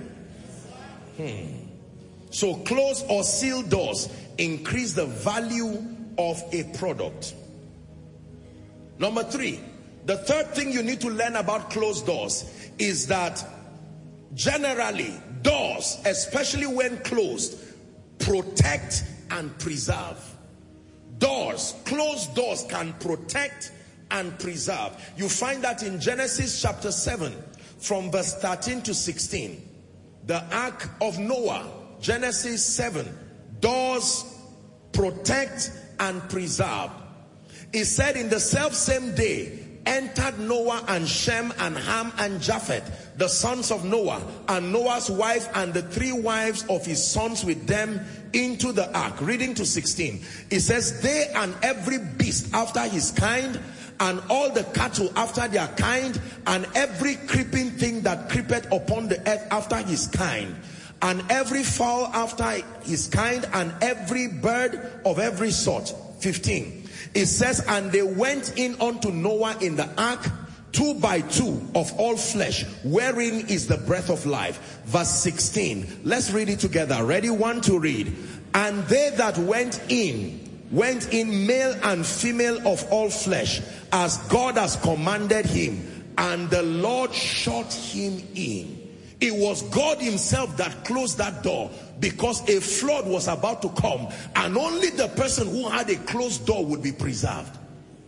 So closed or sealed doors increase the value of a product. Number 3, the third thing you need to learn about closed doors is that generally doors, especially when closed, protect and preserve. Closed doors can protect and preserve. You find that in Genesis chapter 7 from verse 13 to 16. The Ark of Noah, Genesis 7, doors protect and preserve. It said, in the self-same day entered Noah and Shem and Ham and Japheth, the sons of Noah, and Noah's wife and the 3 wives of his sons with them into the ark. Reading to 16. It says, they and every beast after his kind, and all the cattle after their kind, and every creeping thing that creepeth upon the earth after his kind, and every fowl after his kind, and every bird of every sort. 15. It says, and they went in unto Noah in the ark, 2 by 2 of all flesh, wherein is the breath of life. Verse 16. Let's read it together. Ready? 1 to read. And they that went in male and female of all flesh, as God has commanded him, and the Lord shut him in. It was God himself that closed that door, because a flood was about to come, and only the person who had a closed door would be preserved.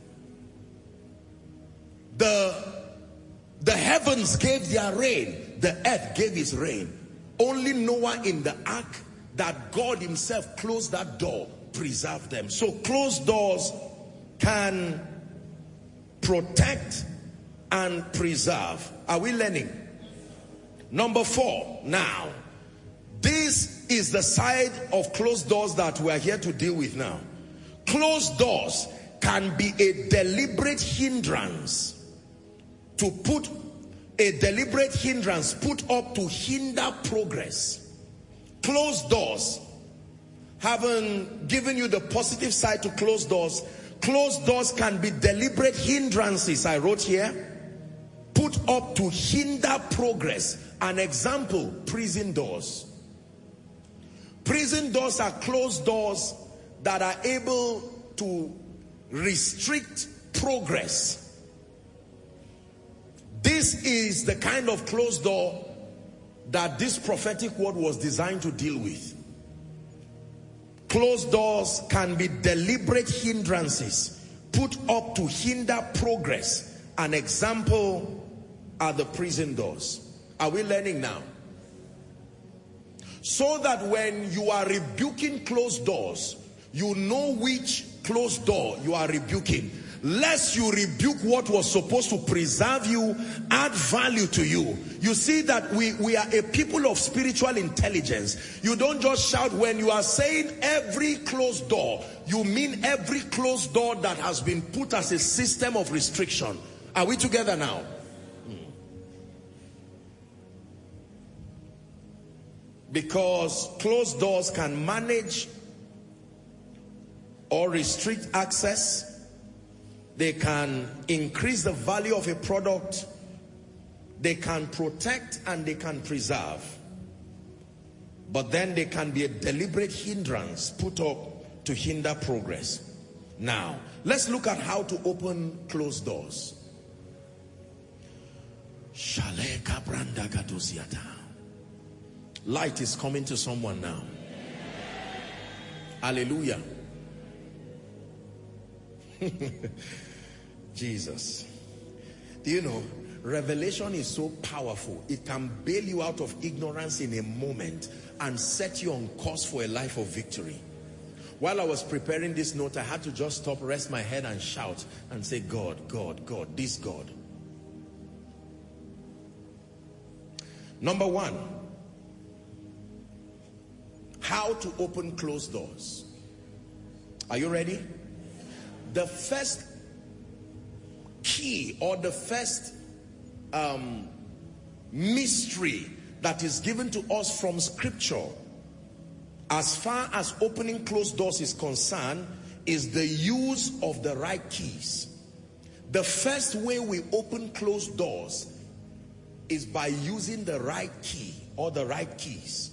The heavens gave their rain, the earth gave its rain. Only Noah in the ark, that God himself closed that door, preserved them. So closed doors can protect and preserve. Are we learning? Number 4. Now, this is the side of closed doors that we are here to deal with now. Closed doors can be a deliberate hindrance put up to hinder progress. Closed doors, haven't given you the positive side to closed doors. Closed doors can be deliberate hindrances, I wrote here, put up to hinder progress. An example, prison doors. Prison doors are closed doors that are able to restrict progress. This is the kind of closed door that this prophetic word was designed to deal with. Closed doors can be deliberate hindrances put up to hinder progress. An example are the prison doors. Are we learning now? So that when you are rebuking closed doors, you know which closed door you are rebuking. Lest you rebuke what was supposed to preserve you, add value to you. You see that we are a people of spiritual intelligence. You don't just shout. When you are saying every closed door, you mean every closed door that has been put as a system of restriction. Are we together now? Because closed doors can manage or restrict access. They can increase the value of a product. They can protect and they can preserve. But then they can be a deliberate hindrance put up to hinder progress. Now, let's look at how to open closed doors. Light is coming to someone now. Hallelujah. Jesus. Do you know, revelation is so powerful. It can bail you out of ignorance in a moment and set you on course for a life of victory. While I was preparing this note, I had to just stop, rest my head and shout and say, God, God, God, this God. Number one, how to open closed doors. Are you ready? The first key, or the first mystery that is given to us from scripture as far as opening closed doors is concerned, is the use of the right keys. The first way we open closed doors is by using the right key or the right keys.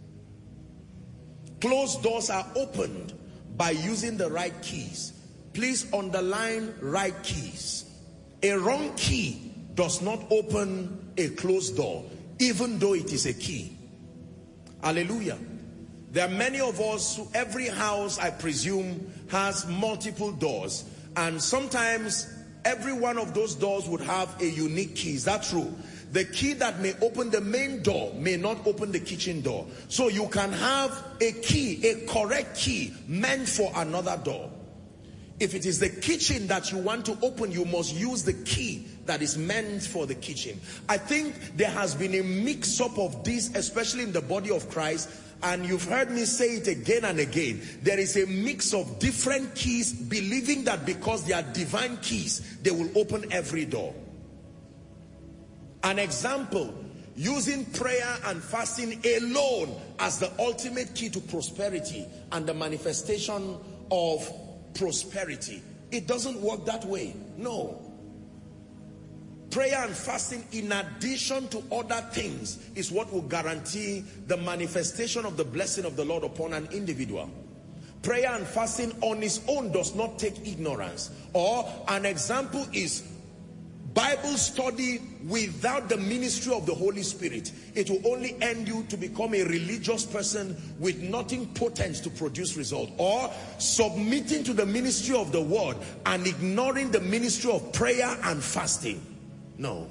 Closed doors are opened by using the right keys. Please underline right keys. A wrong key does not open a closed door, even though it is a key. Hallelujah. There are many of us, every house, I presume, has multiple doors. And sometimes every one of those doors would have a unique key. Is that true? The key that may open the main door may not open the kitchen door. So you can have a key, a correct key, meant for another door. If it is the kitchen that you want to open, you must use the key that is meant for the kitchen. I think there has been a mix-up of this, especially in the body of Christ. And you've heard me say it again and again. There is a mix of different keys, believing that because they are divine keys, they will open every door. An example, using prayer and fasting alone as the ultimate key to prosperity and the manifestation of prosperity. It doesn't work that way. No. Prayer and fasting, in addition to other things, is what will guarantee the manifestation of the blessing of the Lord upon an individual. Prayer and fasting on its own does not take ignorance. Or an example is Bible study without the ministry of the Holy Spirit. It will only end you to become a religious person with nothing potent to produce result. Or submitting to the ministry of the word and ignoring the ministry of prayer and fasting. No.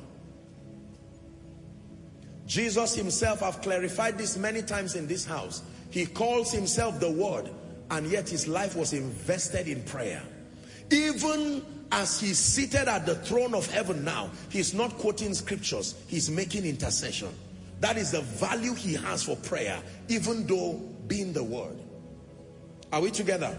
Jesus himself, I've clarified this many times in this house. He calls himself the Word, and yet his life was invested in prayer. Even as he's seated at the throne of heaven now, he's not quoting scriptures, he's making intercession. That is the value he has for prayer, even though being the Word. Are we together?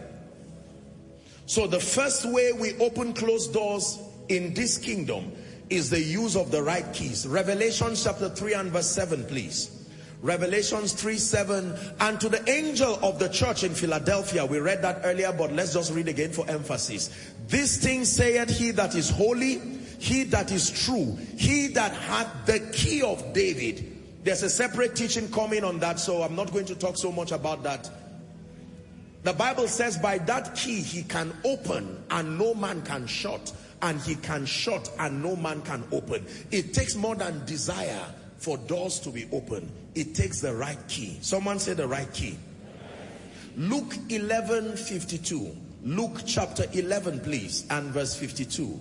So the first way we open closed doors in this kingdom is the use of the right keys. Revelation chapter 3 and verse 7, please. Revelations 3:7. And to the angel of the church in Philadelphia, we read that earlier, but let's just read again for emphasis. This thing saith he that is holy, he that is true, he that hath the key of David. There's a separate teaching coming on that, so I'm not going to talk so much about that. The Bible says by that key he can open and no man can shut, and he can shut and no man can open. It takes more than desire for doors to be open. It takes the right key. Someone say the right key. Luke 11:52. Luke chapter 11, please, and verse 52.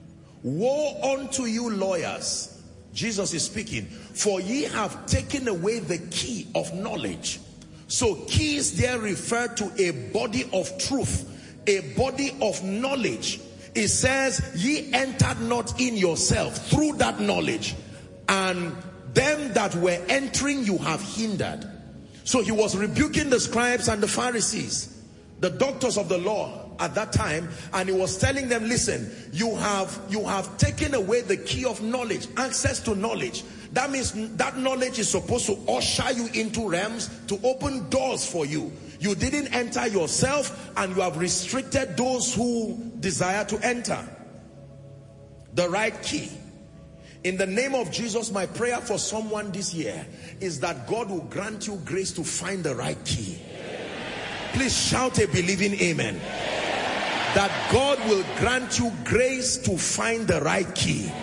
Woe unto you lawyers, Jesus is speaking, for ye have taken away the key of knowledge. So keys there refer to a body of truth, a body of knowledge. It says, ye entered not in yourself through that knowledge, and them that were entering you have hindered. So he was rebuking the scribes and the Pharisees, the doctors of the law at that time, and he was telling them, listen, you have taken away the key of knowledge, access to knowledge. That means that knowledge is supposed to usher you into realms, to open doors for you. You didn't enter yourself, and you have restricted those who desire to enter. The right key. In the name of Jesus, my prayer for someone this year is that God will grant you grace to find the right key. Please shout a believing amen. That God will grant you grace to find the right key.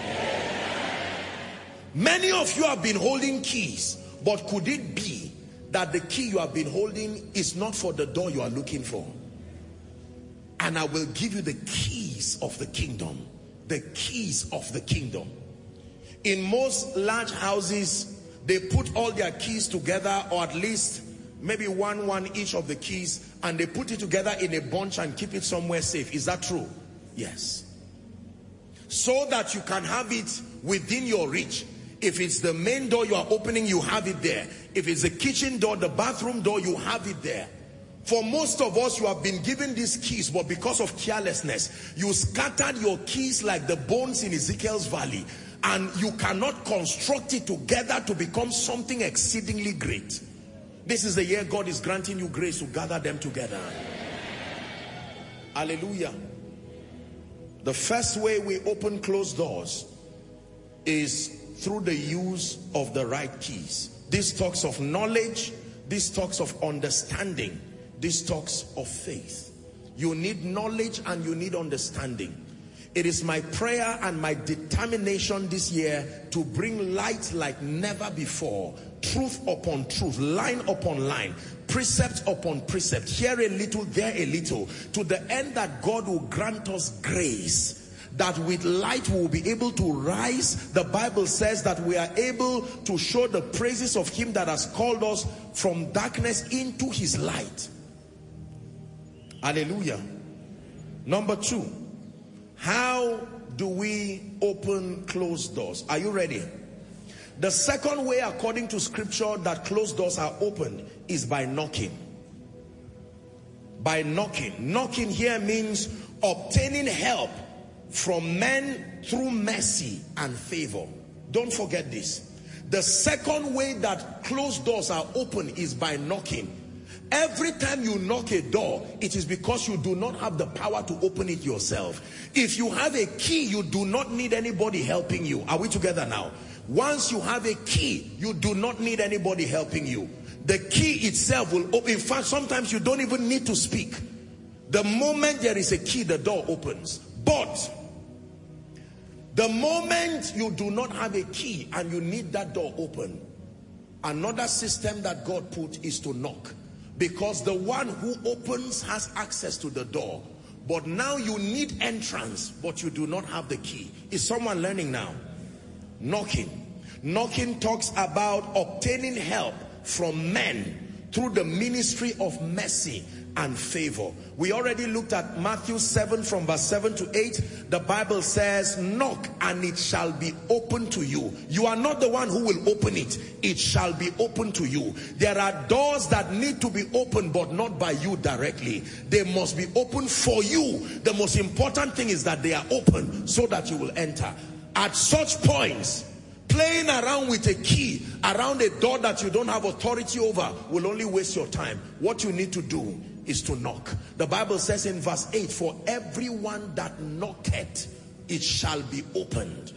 Many of you have been holding keys, but could it be that the key you have been holding is not for the door you are looking for? And I will give you the keys of the kingdom. the keys of the kingdom. In most large houses, they put all their keys together, or at least maybe one each of the keys, and they put it together in a bunch and keep it somewhere safe. Is that true? Yes. So that you can have it within your reach. If it's the main door you are opening, you have it there. If it's the kitchen door, the bathroom door, you have it there. For most of us, you have been given these keys, but because of carelessness, you scattered your keys like the bones in Ezekiel's valley, and you cannot construct it together to become something exceedingly great. This is the year God is granting you grace to gather them together. Hallelujah. The first way we open closed doors is through the use of the right keys. This talks of knowledge. This talks of understanding. This talks of faith. You need knowledge and you need understanding. It is my prayer and my determination this year to bring light like never before. Truth upon truth, line upon line, precept upon precept, here a little, there a little, to the end that God will grant us grace, that with light we will be able to rise. The Bible says that we are able to show the praises of him that has called us from darkness into his light. Hallelujah. Number two, how do we open closed doors? Are you ready? The second way, according to scripture, that closed doors are opened is by knocking. By knocking. Knocking here means obtaining help from men through mercy and favor. Don't forget this. The second way that closed doors are open is by knocking. Every time you knock a door, it is because you do not have the power to open it yourself. If you have a key, you do not need anybody helping you. Are we together now? Once you have a key, you do not need anybody helping you. The key itself will open. In fact, sometimes you don't even need to speak. The moment there is a key, the door opens. But the moment you do not have a key and you need that door open, another system that God put is to knock. Because the one who opens has access to the door. But now you need entrance, but you do not have the key. Is someone learning now? Knocking. Knocking talks about obtaining help from men through the ministry of mercy and favor. We already looked at Matthew 7 from verse 7 to 8. The Bible says, knock and it shall be open to you. You are not the one who will open it. It shall be open to you. There are doors that need to be opened, but not by you directly. They must be open for you. The most important thing is that they are open so that you will enter. At such points, playing around with a key around a door that you don't have authority over will only waste your time. What you need to do is to knock. The Bible says in verse 8, for everyone that knocketh, it shall be opened.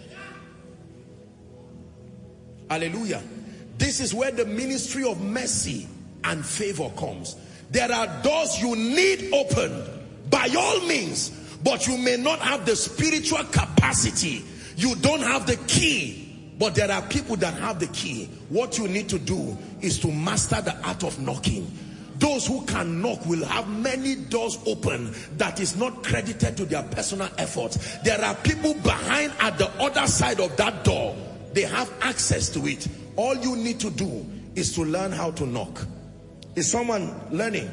Hallelujah. This is where the ministry of mercy and favor comes. There are doors you need opened by all means, but you may not have the spiritual capacity. You don't have the key, but there are people that have the key. What you need to do is to master the art of knocking. Those who can knock will have many doors open that is not credited to their personal efforts. There are people behind at the other side of that door. They have access to it. All you need to do is to learn how to knock. Is someone learning?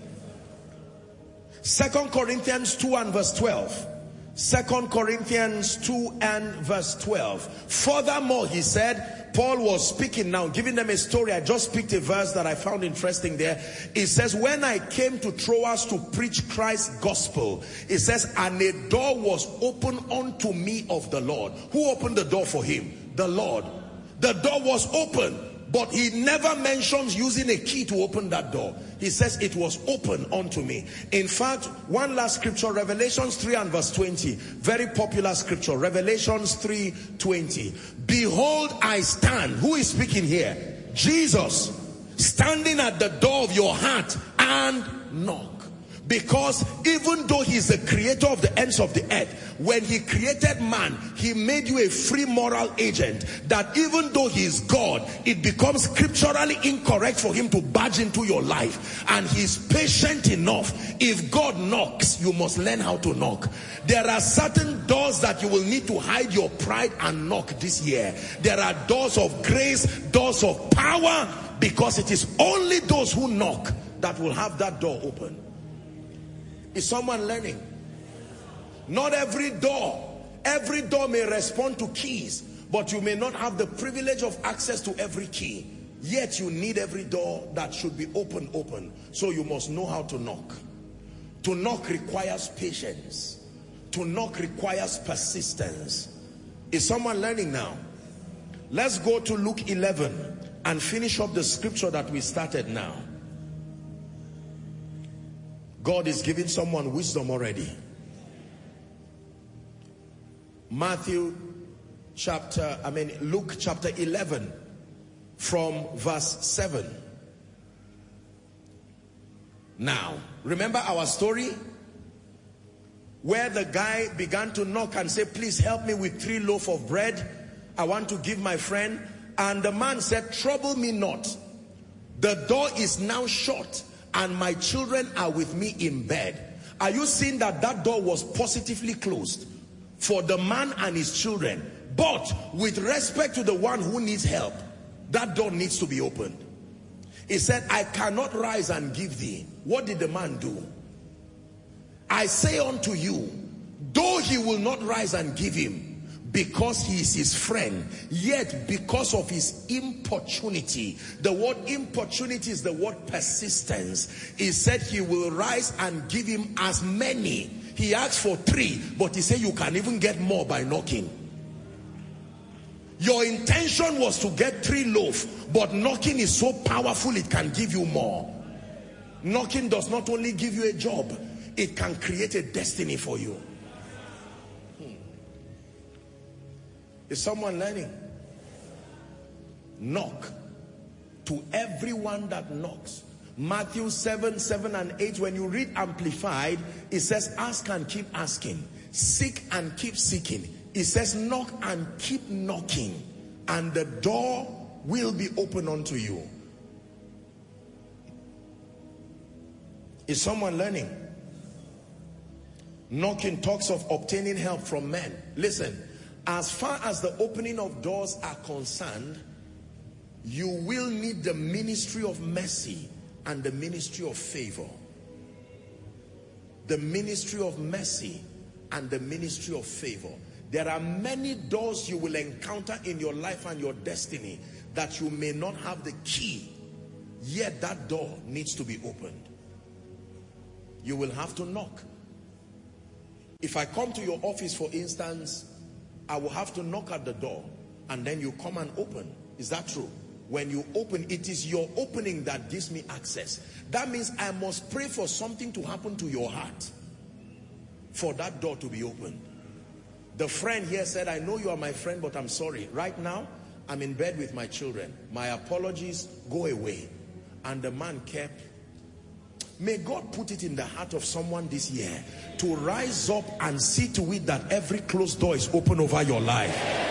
2 Corinthians 2 and verse 12. 2 Corinthians 2 and verse 12. Furthermore, he said, Paul was speaking now, giving them a story. I just picked a verse that I found interesting there. It says, when I came to Troas to preach Christ's gospel, it says, and a door was opened unto me of the Lord. Who opened the door for him? The Lord. The door was open, but he never mentions using a key to open that door. He says it was open unto me. In fact, one last scripture, Revelations 3 and verse 20. Very popular scripture, Revelations 3:20. Behold, I stand. Who is speaking here? Jesus. Standing at the door of your heart and knock. Because even though he's the creator of the ends of the earth, when he created man, he made you a free moral agent, that even though he is God, it becomes scripturally incorrect for him to barge into your life. And he's patient enough. If God knocks, you must learn how to knock. There are certain doors that you will need to hide your pride and knock this year. There are doors of grace, doors of power, because it is only those who knock that will have that door open. Is someone learning? Not every door may respond to keys, but you may not have the privilege of access to every key. Yet you need every door that should be open. So you must know how to knock. To knock requires patience. To knock requires persistence. Is someone learning now? Let's go to Luke 11 and finish up the scripture that we started now. God is giving someone wisdom already. Luke chapter 11 from verse 7. Now, remember our story? Where the guy began to knock and say, please help me with 3 loaves of bread. I want to give my friend. And the man said, trouble me not. The door is now shut, and my children are with me in bed. Are you seeing that that door was positively closed for the man and his children? But with respect to the one who needs help, that door needs to be opened. He said, I cannot rise and give thee. What did the man do? I say unto you, though he will not rise and give him, because he is his friend, yet because of his importunity. The word importunity is the word persistence. He said he will rise and give him as many. He asked for 3, but he said you can even get more by knocking. Your intention was to get 3 loaves, but knocking is so powerful it can give you more. Knocking does not only give you a job, it can create a destiny for you. Is someone learning? Knock. To everyone that knocks. Matthew 7 and 8, when you read Amplified, it says ask and keep asking, seek and keep seeking. It says knock and keep knocking, and the door will be open unto you. Is someone learning? Knocking talks of obtaining help from men. Listen, as far as the opening of doors are concerned, you will need the ministry of mercy and the ministry of favor. The ministry of mercy and the ministry of favor. There are many doors you will encounter in your life and your destiny that you may not have the key, yet that door needs to be opened. You will have to knock. If I come to your office, for instance, I will have to knock at the door, and then you come and open. Is that true? When you open, it is your opening that gives me access. That means I must pray for something to happen to your heart for that door to be opened. The friend here said, I know you are my friend, but I'm sorry. Right now, I'm in bed with my children. My apologies, go away. And the man kept. May God put it in the heart of someone this year to rise up and see to it that every closed door is open over your life.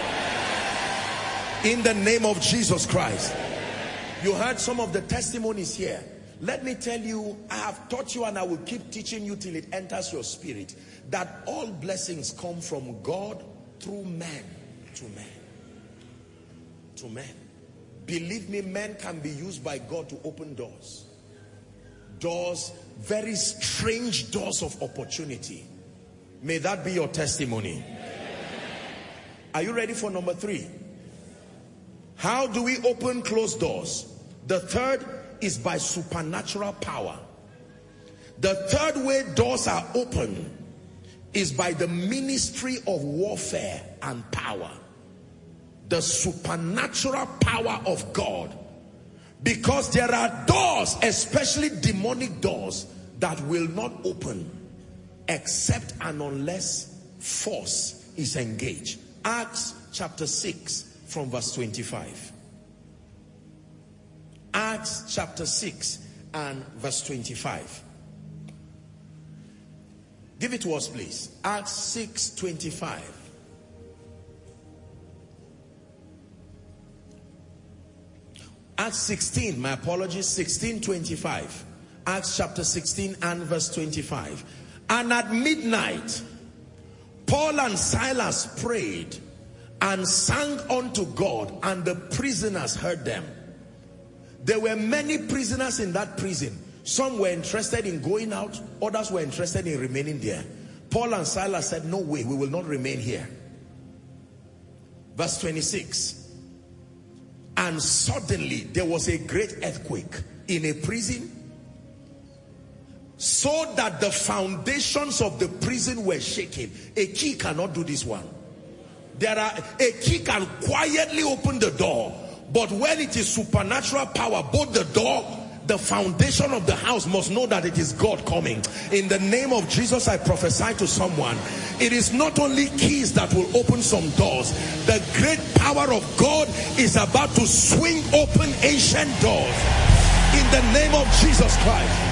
In the name of Jesus Christ. You heard some of the testimonies here. Let me tell you, I have taught you and I will keep teaching you till it enters your spirit, that all blessings come from God through men to men. To men. Believe me, men can be used by God to open doors. Doors, very strange doors of opportunity. May that be your testimony. Are you ready for number 3? How do we open closed doors? The third is by supernatural power. The third way doors are open is by the ministry of warfare and power. The supernatural power of God. Because there are doors, especially demonic doors, that will not open except and unless force is engaged. Acts chapter 6 from verse 25. Acts chapter 6 and verse 25. Give it to us, please. Acts 6:25. Acts 16, my apologies, 16:25. Acts chapter 16 and verse 25. And at midnight, Paul and Silas prayed and sang unto God, and the prisoners heard them. There were many prisoners in that prison. Some were interested in going out, others were interested in remaining there. Paul and Silas said, no way, we will not remain here. Verse 26. And suddenly there was a great earthquake in a prison, so that the foundations of the prison were shaken. A key cannot do this one. A key can quietly open the door, but when it is supernatural power, both the door, the foundation of the house must know that it is God coming. In the name of Jesus, I prophesy to someone, it is not only keys that will open some doors. The great power of God is about to swing open ancient doors. In the name of Jesus Christ.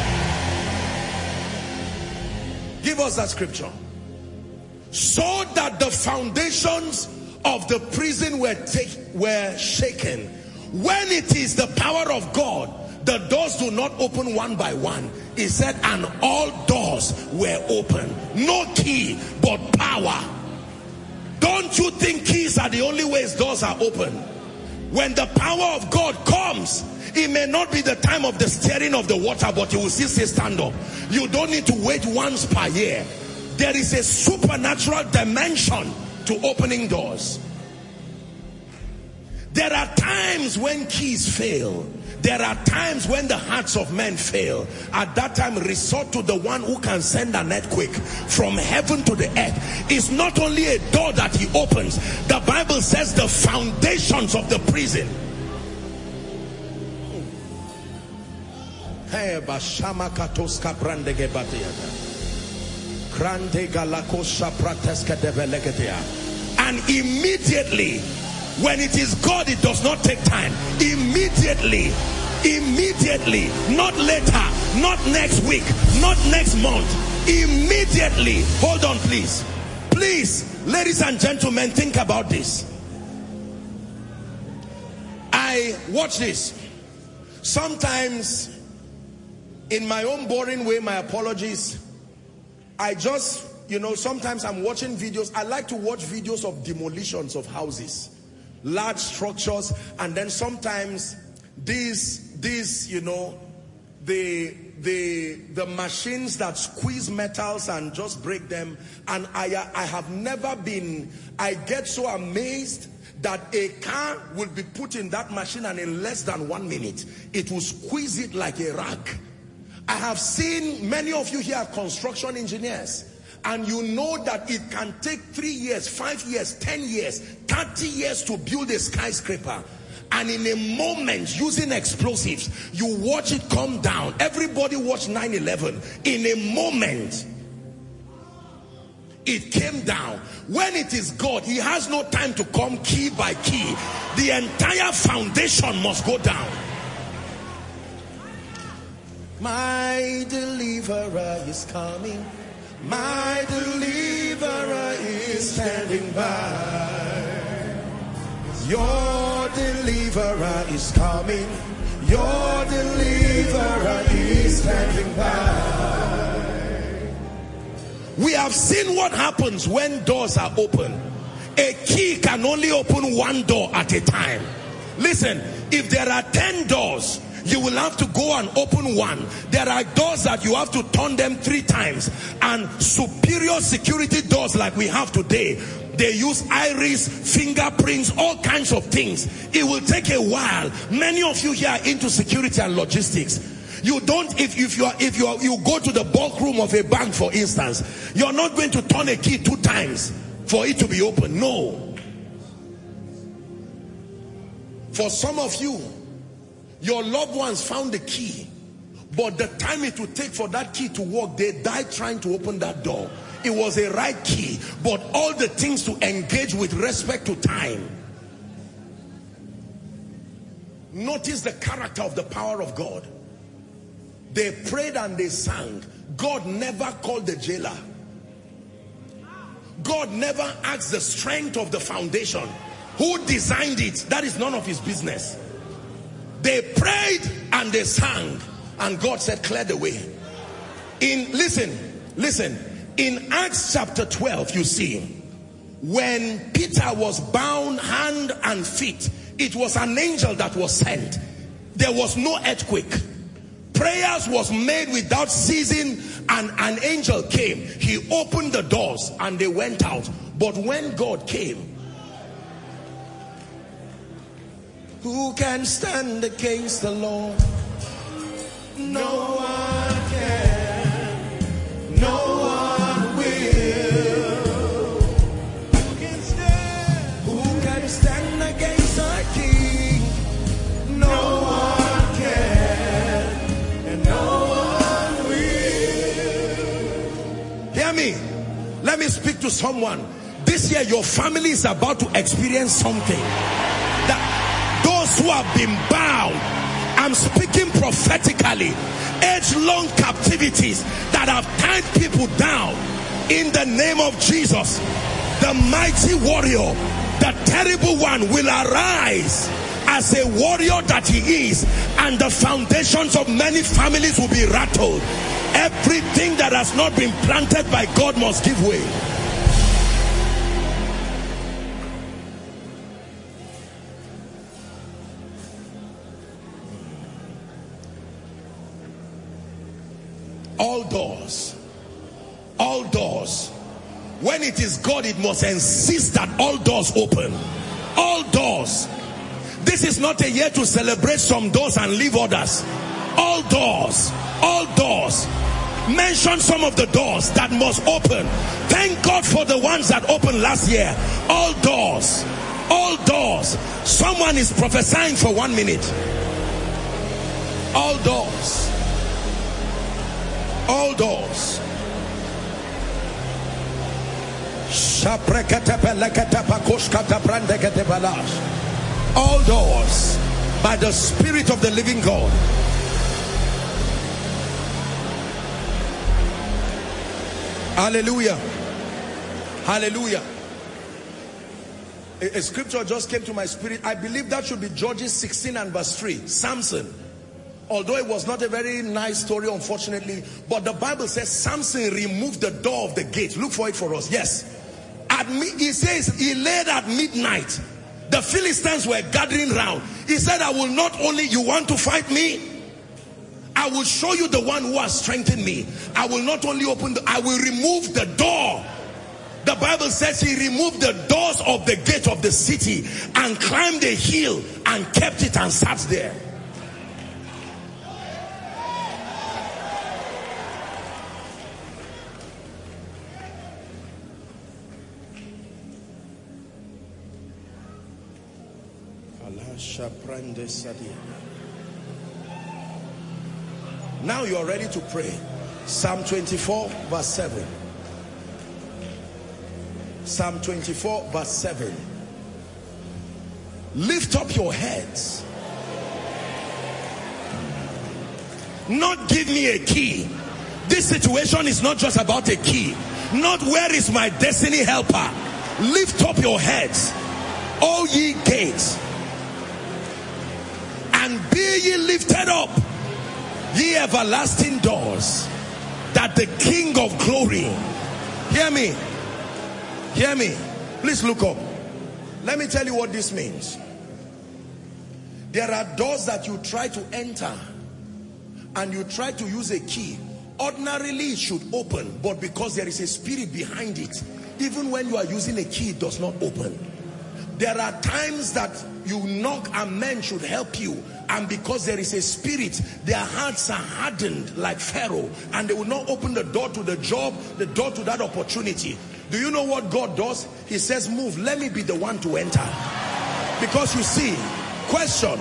Give us that scripture. So that the foundations of the prison were shaken. When it is the power of God, the doors do not open one by one. He said, and all doors were open. No key, but power. Don't you think keys are the only ways doors are open? When the power of God comes, it may not be the time of the stirring of the water, but you will still say stand up. You don't need to wait once per year. There is a supernatural dimension to opening doors. There are times when keys fail. There are times when the hearts of men fail. At that time, resort to the one who can send an earthquake from heaven to the earth. It's not only a door that he opens. The Bible says the foundations of the prison. And immediately, when it is God, it does not take time. Immediately, not later, not next week, not next month. Immediately. Hold on, please. Please, ladies and gentlemen, think about this. Watch this. Sometimes, in my own boring way, my apologies, I just, sometimes I'm watching videos. I like to watch videos of demolitions of houses, large structures, and then sometimes these the machines that squeeze metals and just break them. And I get so amazed that a car will be put in that machine, and in less than 1 minute it will squeeze it like a rag. I have seen many of you here are construction engineers, and you know that it can take 3 years, 5 years, 10 years, 30 years to build a skyscraper. And in a moment, using explosives, you watch it come down. Everybody watched 9/11. In a moment, it came down. When it is God, he has no time to come key by key. The entire foundation must go down. My deliverer is coming. My deliverer is standing by. Your deliverer is coming. Your deliverer is standing by. We have seen what happens when doors are open. A key can only open one door at a time. Listen, if there are 10 doors, you will have to go and open one. There are doors that you have to turn them 3 times. And superior security doors like we have today, they use iris, fingerprints, all kinds of things. It will take a while. Many of you here are into security and logistics. You don't, if you go to the bulk room of a bank, for instance, you're not going to turn a key 2 times for it to be open. No. For some of you, your loved ones found the key, but the time it would take for that key to work, they died trying to open that door. It was a right key, but all the things to engage with respect to time. Notice the character of the power of God. They prayed and they sang. God never called the jailer. God never asks the strength of the foundation. Who designed it? That is none of his business. They prayed and they sang, and God said, clear the way. Listen, in Acts chapter 12, you see, when Peter was bound hand and feet, it was an angel that was sent. There was no earthquake. Prayers was made without ceasing, and an angel came. He opened the doors and they went out. But when God came, who can stand against the Lord? No one can. No one will. Who can stand? Who can stand against our King? No one can, and no one will. Hear me. Let me speak to someone. This year your family is about to experience something. That those who have been bound, I'm speaking prophetically, age-long captivities that have tied people down, in the name of Jesus, the mighty warrior, the terrible one, will arise as a warrior that he is, and the foundations of many families will be rattled. Everything that has not been planted by God must give way. All doors. When it is God, it must insist that all doors open. All doors. This is not a year to celebrate some doors and leave others. All doors. All doors. Mention some of the doors that must open. Thank God for the ones that opened last year. All doors. All doors. Someone is prophesying for 1 minute. All doors. All doors. All doors by the Spirit of the living God. Hallelujah. Hallelujah. A scripture just came to my spirit. I believe that should be Judges 16 and verse 3. Samson. Although it was not a very nice story, unfortunately, but the Bible says Samson removed the door of the gate. Look for it for us. Yes. He says he laid at midnight. The Philistines were gathering round. He said, I will not only, you want to fight me? I will show you the one who has strengthened me. I will not only open I will remove the door. The Bible says he removed the doors of the gate of the city and climbed a hill and kept it and sat there. Now you are ready to pray. Psalm 24 verse 7. Psalm 24 verse 7. Lift up your heads. Not give me a key. This situation is not just about a key. Not where is my destiny helper. Lift up your heads, all ye gates, and be ye lifted up, ye everlasting doors, that the King of glory, hear me, please look up. Let me tell you what this means. There are doors that you try to enter and you try to use a key. Ordinarily it should open, but because there is a spirit behind it, even when you are using a key, it does not open. There are times that you knock and men should help you, and because there is a spirit, their hearts are hardened like Pharaoh, and they will not open the door to the job, the door to that opportunity. Do you know what God does? He says, move, let me be the one to enter. Because you see, question,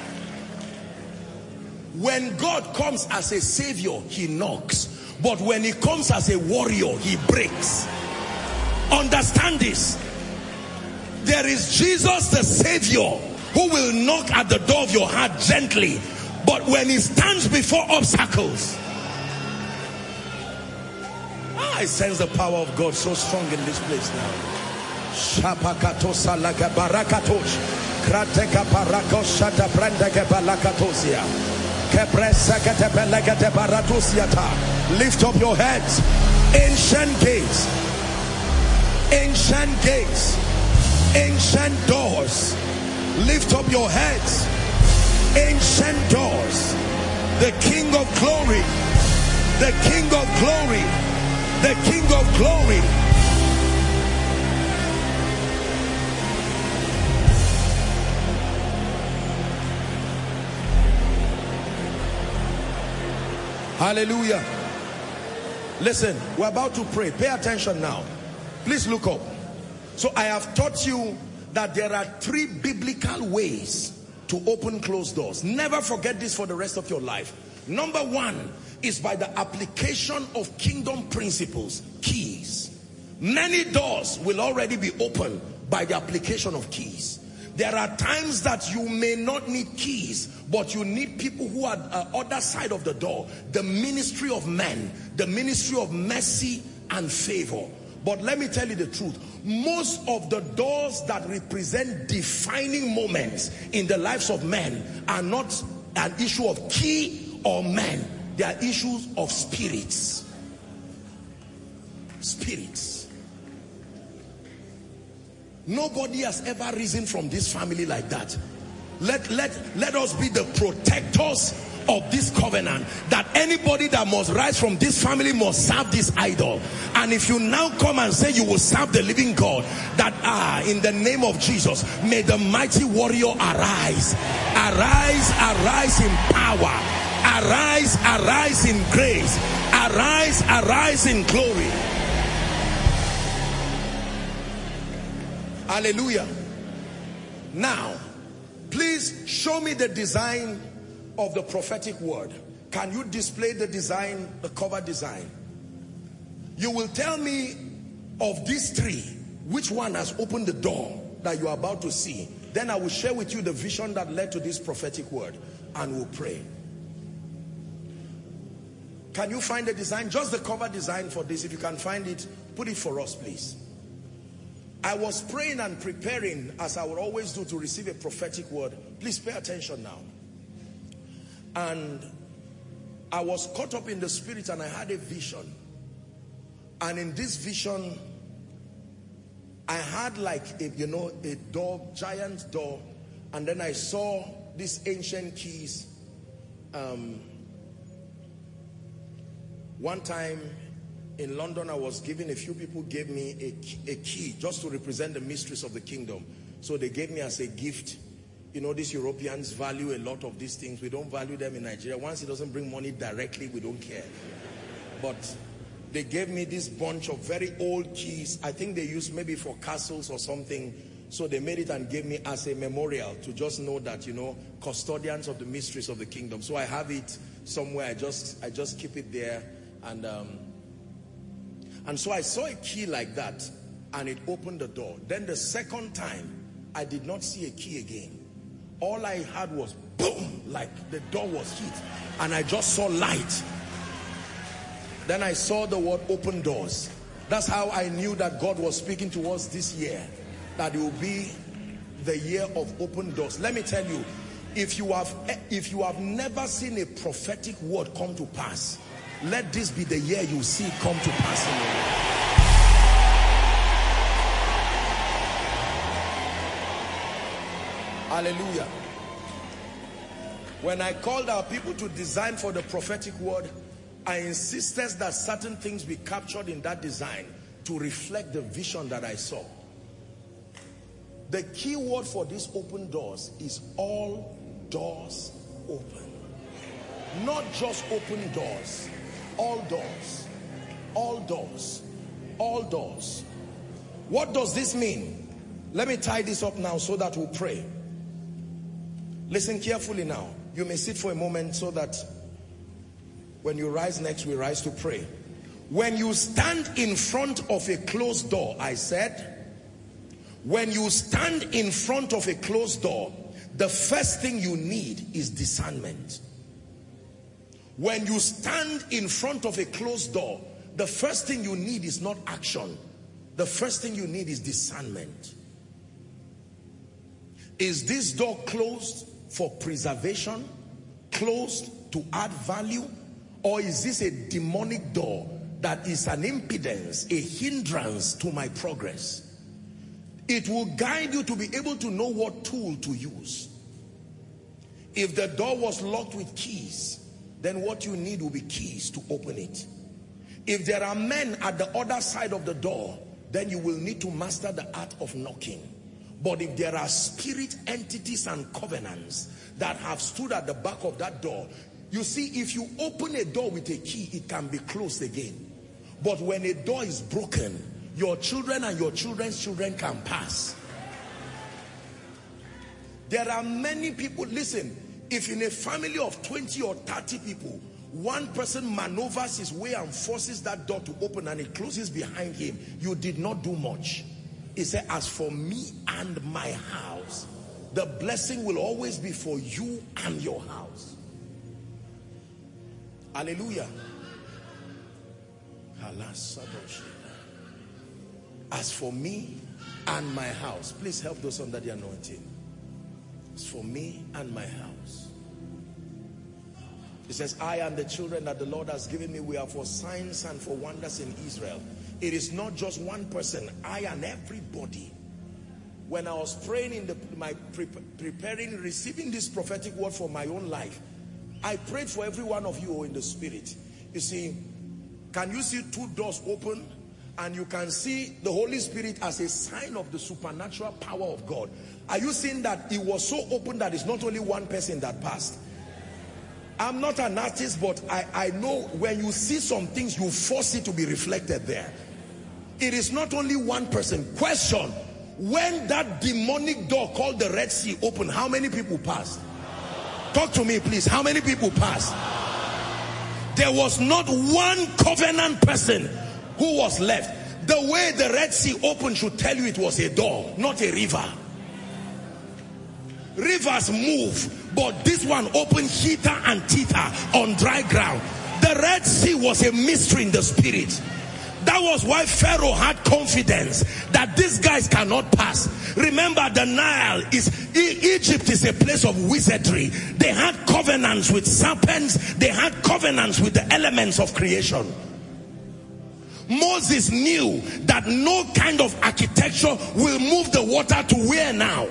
when God comes as a savior, he knocks, but when he comes as a warrior, he breaks. Understand this. There is Jesus the Savior who will knock at the door of your heart gently, but when he stands before obstacles, I sense the power of God so strong in this place now. Shapakatosa like a barakatosh. Krateka parakos shata brandeke balakatosia. Kepresakete belegete baratosiata. Lift up your heads. Ancient gates. Ancient gates. Ancient doors. Lift up your heads. Ancient doors. The King of glory. The King of glory. The King of glory. Hallelujah. Listen, we're about to pray. Pay attention now. Please look up. So I have taught you that there are 3 biblical ways to open closed doors. Never forget this for the rest of your life. Number 1 is by the application of kingdom principles, keys. Many doors will already be opened by the application of keys. There are times that you may not need keys, but you need people who are other side of the door. The ministry of men, the ministry of mercy and favor. But let me tell you the truth. Most of the doors that represent defining moments in the lives of men are not an issue of key or men. They are issues of spirits. Spirits. Nobody has ever risen from this family like that. Let us be the protectors of this covenant, that anybody that must rise from this family must serve this idol. And if you now come and say you will serve the living God, that in the name of Jesus, may the mighty warrior arise. Arise, arise in power. Arise, arise in grace. Arise, arise in glory. Hallelujah. Now, please show me the design of the prophetic word. Can you display the design, the cover design? You will tell me of these 3, which one has opened the door that you are about to see. Then I will share with you the vision that led to this prophetic word, and we'll pray. Can you find the design? Just the cover design for this. If you can find it, put it for us, please. I was praying and preparing, as I would always do, to receive a prophetic word. Please pay attention now. And I was caught up in the spirit and I had a vision. And in this vision, I had like a door, giant door. And then I saw these ancient keys. One time in London, I was given, a few people gave me a key just to represent the mysteries of the kingdom. So they gave me as a gift. You know, these Europeans value a lot of these things. We don't value them in Nigeria. Once it doesn't bring money directly, we don't care. But they gave me this bunch of very old keys. I think they used maybe for castles or something. So they made it and gave me as a memorial to just know that, you know, custodians of the mysteries of the kingdom. So I have it somewhere. I just keep it there. And so I saw a key like that, and it opened the door. Then the second time, I did not see a key again. All I had was boom, like the door was hit, and I just saw light. Then I saw the word open doors. That's how I knew that God was speaking to us this year, that it will be the year of open doors. Let me tell you, if you have never seen a prophetic word come to pass, let this be the year you see it come to pass in your life. Hallelujah. When I called our people to design for the prophetic word, I insisted that certain things be captured in that design to reflect the vision that I saw. The key word for these open doors is all doors open. Not just open doors. All doors. All doors. All doors. What does this mean? Let me tie this up now so that we'll pray. Listen carefully now. You may sit for a moment so that when you rise next, we rise to pray. When you stand in front of a closed door, I said, when you stand in front of a closed door, the first thing you need is discernment. When you stand in front of a closed door, the first thing you need is not action. The first thing you need is discernment. Is this door closed for preservation? Closed to add value? Or is this a demonic door that is an impedance, a hindrance to my progress? It will guide you to be able to know what tool to use. If the door was locked with keys, then what you need will be keys to open it. If there are men at the other side of the door, then you will need to master the art of knocking. But if there are spirit entities and covenants that have stood at the back of that door, you see, if you open a door with a key, it can be closed again. But when a door is broken, your children and your children's children can pass. There are many people, listen, if in a family of 20 or 30 people, one person maneuvers his way and forces that door to open and it closes behind him, you did not do much. He said, as for me and my house, the blessing will always be for you and your house. Hallelujah. As for me and my house, please help those under the anointing. As for me and my house. It says, I and the children that the Lord has given me, we are for signs and for wonders in Israel. It is not just one person, I and everybody. When I was praying in preparing, receiving this prophetic word for my own life, I prayed for every one of you in the spirit. You see, can you see two doors open? And you can see the Holy Spirit as a sign of the supernatural power of God. Are you seeing that it was so open that it's not only one person that passed? I'm not an artist, but I know when you see some things, you force it to be reflected there. It is not only one person. Question, when that demonic door called the Red Sea opened, how many people passed? Talk to me, please. How many people passed? There was not one covenant person who was left. The way the Red Sea opened should tell you it was a door, not a river. Rivers move, but this one opened hither and thither on dry ground. The Red Sea was a mystery in the spirit. That was why Pharaoh had confidence that these guys cannot pass. Remember, the Nile is, Egypt is a place of wizardry. They had covenants with serpents. They had covenants with the elements of creation. Moses knew that no kind of architecture will move the water to where now?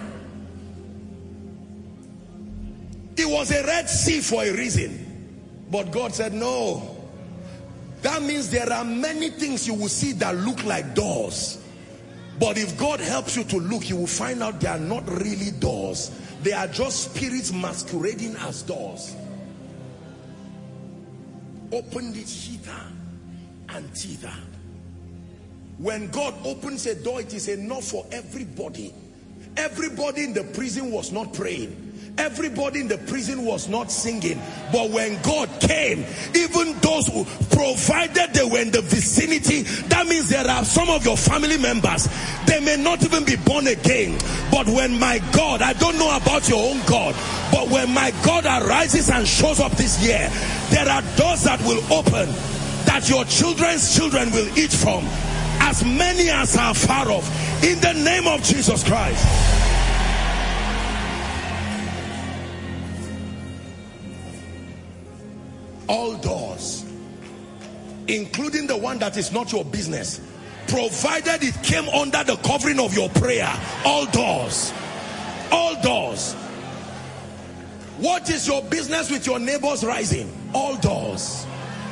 It was a Red Sea for a reason. But God said, no. That means there are many things you will see that look like doors. But if God helps you to look, you will find out they are not really doors. They are just spirits masquerading as doors. Opened it hither and thither. When God opens a door, it is enough for everybody. Everybody in the prison was not praying. Everybody in the prison was not singing. But when God came, even those who, provided they were in the vicinity, that means there are some of your family members, they may not even be born again. But when my God, I don't know about your own God, but when my God arises and shows up this year, there are doors that will open that your children's children will eat from, as many as are far off, in the name of Jesus Christ. All doors, including the one that is not your business, provided it came under the covering of your prayer. All doors, all doors. What is your business with your neighbors rising? All doors,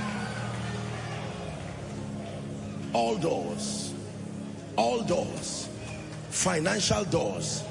all doors, all doors. Financial doors.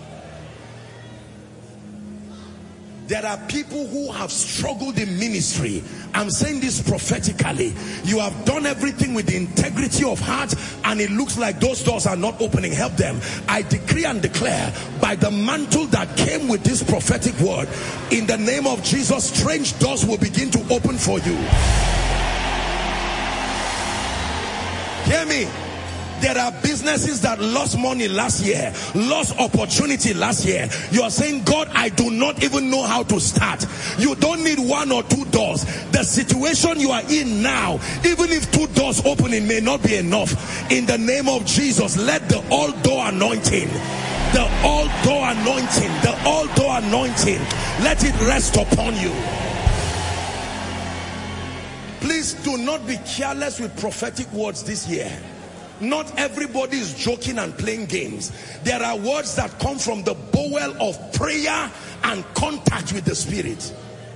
There are people who have struggled in ministry. I'm saying this prophetically. You have done everything with the integrity of heart, and it looks like those doors are not opening. Help them. I decree and declare, by the mantle that came with this prophetic word, in the name of Jesus, strange doors will begin to open for you. Hear me. There are businesses that lost money last year, lost opportunity last year. You are saying, God, I do not even know how to start. You don't need 1 or 2 doors. The situation you are in now, even if 2 doors open, it may not be enough. In the name of Jesus, let the all-door anointing, the all-door anointing, the all-door anointing, let it rest upon you. Please do not be careless with prophetic words this year. Not everybody is joking and playing games. There are words that come from the bowel of prayer and contact with the Spirit.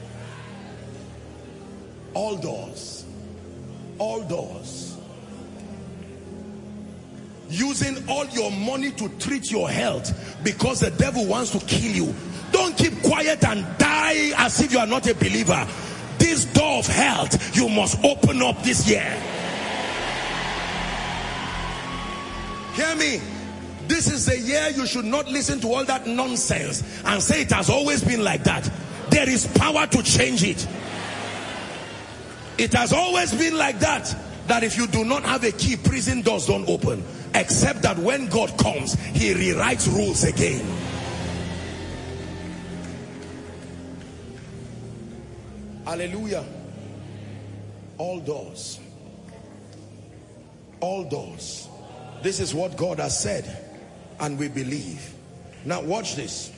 All doors. All doors. Using all your money to treat your health because the devil wants to kill you. Don't keep quiet and die as if you are not a believer. This door of health, you must open up this year. Hear me. This is the year you should not listen to all that nonsense and say it has always been like that. There is power to change it. It has always been like that. That if you do not have a key, prison doors don't open. Except that when God comes, he rewrites rules again. Hallelujah. All doors. All doors. This is what God has said, and we believe. Now watch this.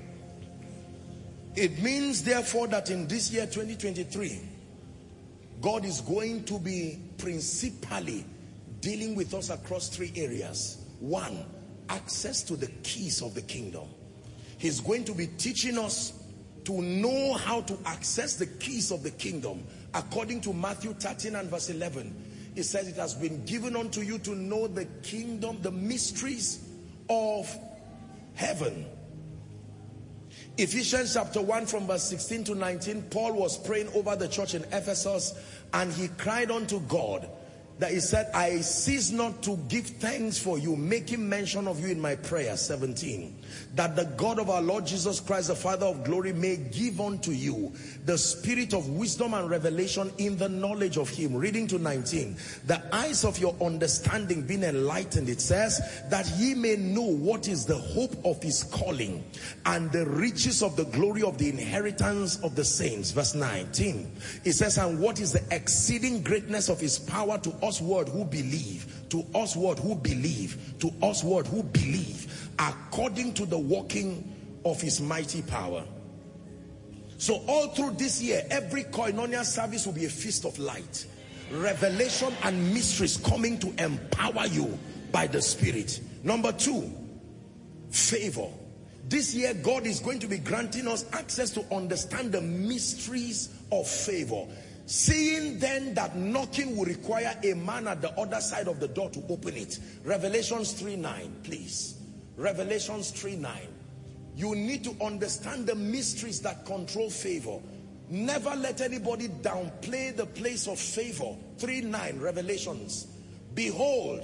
It means therefore that in this year 2023, God is going to be principally dealing with us across 3 areas. 1, access to the keys of the kingdom. He's going to be teaching us to know how to access the keys of the kingdom. According to Matthew 13 and verse 11, it says, it has been given unto you to know the kingdom, the mysteries of heaven. Ephesians chapter 1 from verse 16 to 19, Paul was praying over the church in Ephesus, and he cried unto God that he said, I cease not to give thanks for you, making mention of you in my prayer. 17, that the God of our Lord Jesus Christ, the Father of glory, may give unto you the spirit of wisdom and revelation in the knowledge of him. Reading to 19, the eyes of your understanding being enlightened, it says, that ye may know what is the hope of his calling and the riches of the glory of the inheritance of the saints. Verse 19, it says, and what is the exceeding greatness of his power to us word who believe, to us word who believe, to us word who believe, according to the working of his mighty power. So all through this year, every koinonia service will be a feast of light, revelation and mysteries coming to empower you by the Spirit. Number 2, favor. This year God is going to be granting us access to understand the mysteries of favor. Seeing then that knocking will require a man at the other side of the door to open it. Revelations 3:9, please. Revelations 3:9. You need to understand the mysteries that control favor. Never let anybody downplay the place of favor. 3:9, Revelations. Behold,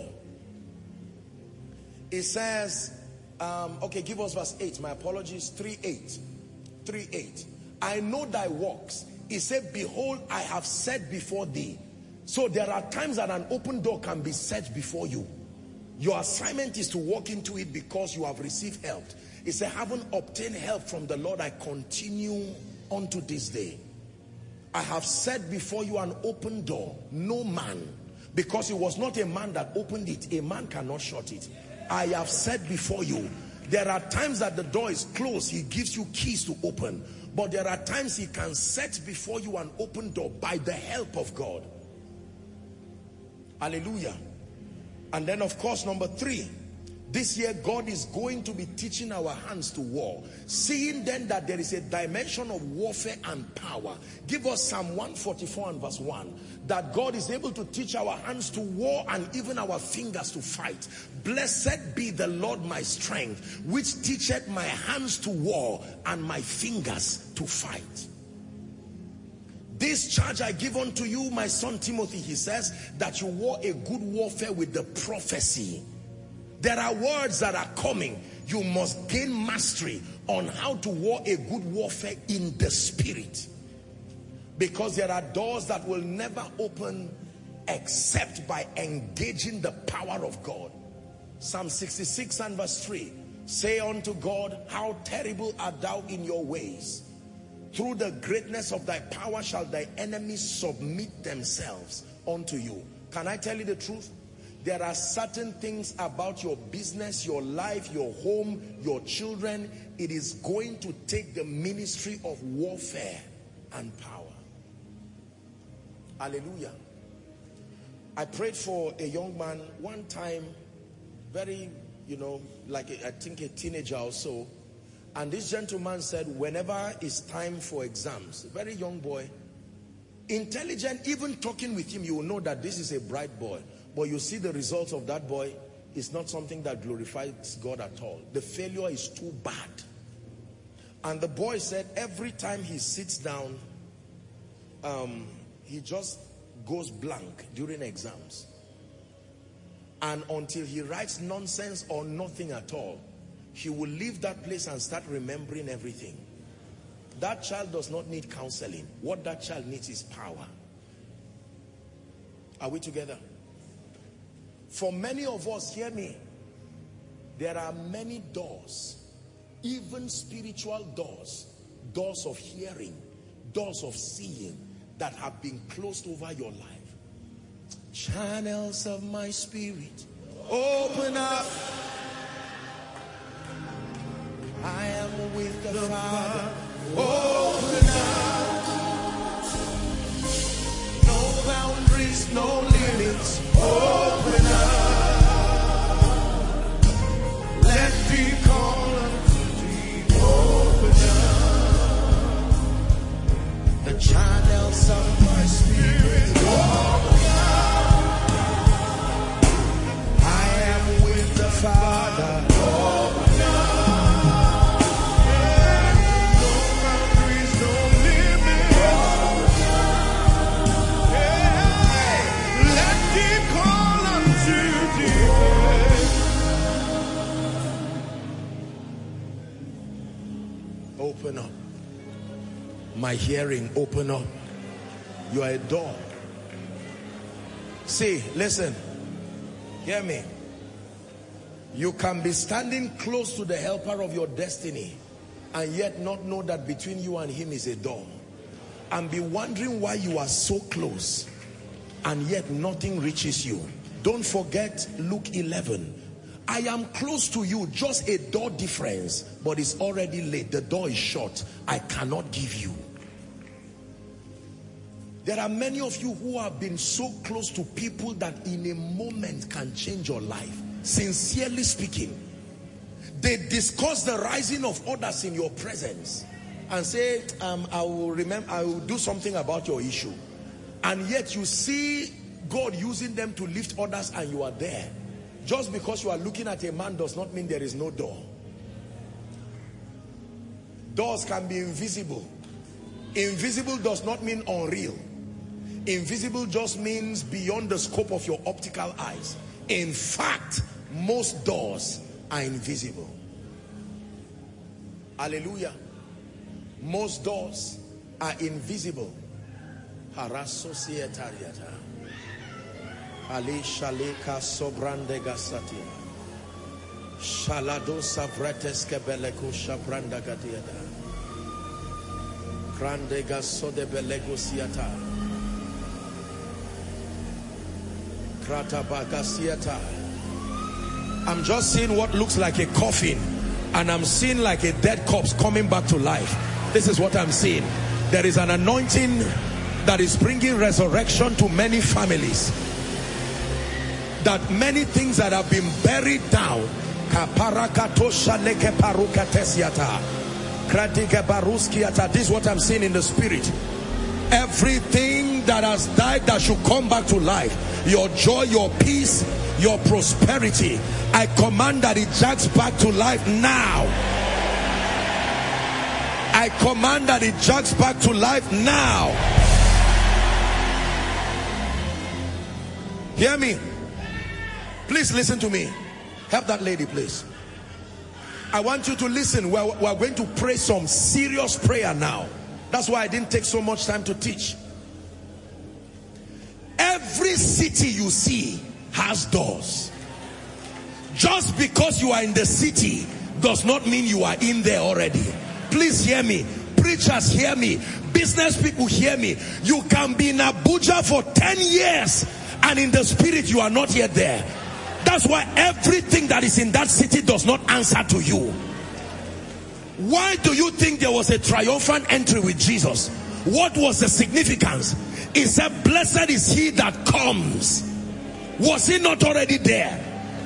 it says, okay, give us verse 8. My apologies. 3:8. 3:8. I know thy works. He said, behold, I have set before thee. So there are times that an open door can be set before you. Your assignment is to walk into it because you have received help. He said, having obtained help from the Lord, I continue unto this day. I have set before you an open door. No man, because it was not a man that opened it, a man cannot shut it. I have set before you. There are times that the door is closed. He gives you keys to open. But there are times he can set before you an open door by the help of God. Hallelujah. And then of course, number 3, this year God is going to be teaching our hands to war. Seeing then that there is a dimension of warfare and power. Give us Psalm 144 and verse 1. That God is able to teach our hands to war and even our fingers to fight. Blessed be the Lord my strength, which teacheth my hands to war and my fingers to fight. This charge I give unto you, my son Timothy, he says, that you war a good warfare with the prophecy. There are words that are coming. You must gain mastery on how to war a good warfare in the Spirit. Because there are doors that will never open except by engaging the power of God. Psalm 66 and verse 3. Say unto God, how terrible art thou in your ways. Through the greatness of thy power shall thy enemies submit themselves unto you. Can I tell you the truth? There are certain things about your business, your life, your home, your children. It is going to take the ministry of warfare and power. Hallelujah. I prayed for a young man one time, very, like I think a teenager or so. And this gentleman said, whenever it's time for exams, very young boy, intelligent, even talking with him, you will know that this is a bright boy. But you see the results of that boy, it's not something that glorifies God at all. The failure is too bad. And the boy said every time he sits down, he just goes blank during exams. And until he writes nonsense or nothing at all, he will leave that place and start remembering everything. That child does not need counseling. What that child needs is power. Are we together? For many of us, hear me, there are many doors, even spiritual doors, doors of hearing, doors of seeing that have been closed over your life. Channels of my spirit, open up. I am with the Father, open up. No boundaries, no limits, open up. Let me call unto thee, open up. The channels of my spirit, open up. I am with the Father, open up. Open up. My hearing, open up. You are a door. See, listen. Hear me. You can be standing close to the helper of your destiny and yet not know that between you and him is a door. And be wondering why you are so close and yet nothing reaches you. Don't forget Luke 11. I am close to you, just a door difference, but it's already late. The door is shut. I cannot give you. There are many of you who have been so close to people that in a moment can change your life. Sincerely speaking, they discuss the rising of others in your presence and say, I will do something about your issue. And yet you see God using them to lift others and you are there. Just because you are looking at a man does not mean there is no door. Doors can be invisible. Invisible does not mean unreal. Invisible just means beyond the scope of your optical eyes. In fact, most doors are invisible. Hallelujah. Most doors are invisible. Harasosietariata. Ali Shalika Sobrande Gasati Shalado Savreteske Beleko Shabranda Gadiada Grande Gasode Belego Siata Kratabagasiata. I'm just seeing what looks like a coffin, and I'm seeing like a dead corpse coming back to life. This is what I'm seeing. There is an anointing that is bringing resurrection to many families. That many things that have been buried down. This is what I'm seeing in the spirit. Everything that has died that should come back to life. Your joy, your peace, your prosperity. I command that it jacks back to life now. I command that it jacks back to life now. Hear me. Please listen to me. Help that lady, please. I want you to listen. We're going to pray some serious prayer now. That's why I didn't take so much time to teach. Every Any city you see has doors. Just because you are in the city does not mean you are in there already. Please hear me. Preachers, hear me. Business people, hear me. You can be in Abuja for 10 years and in the spirit you are not yet there. That's why everything that is in that city does not answer to you. Why do you think there was a triumphant entry with Jesus? What was the significance? He said, blessed is he that comes. Was he not already there?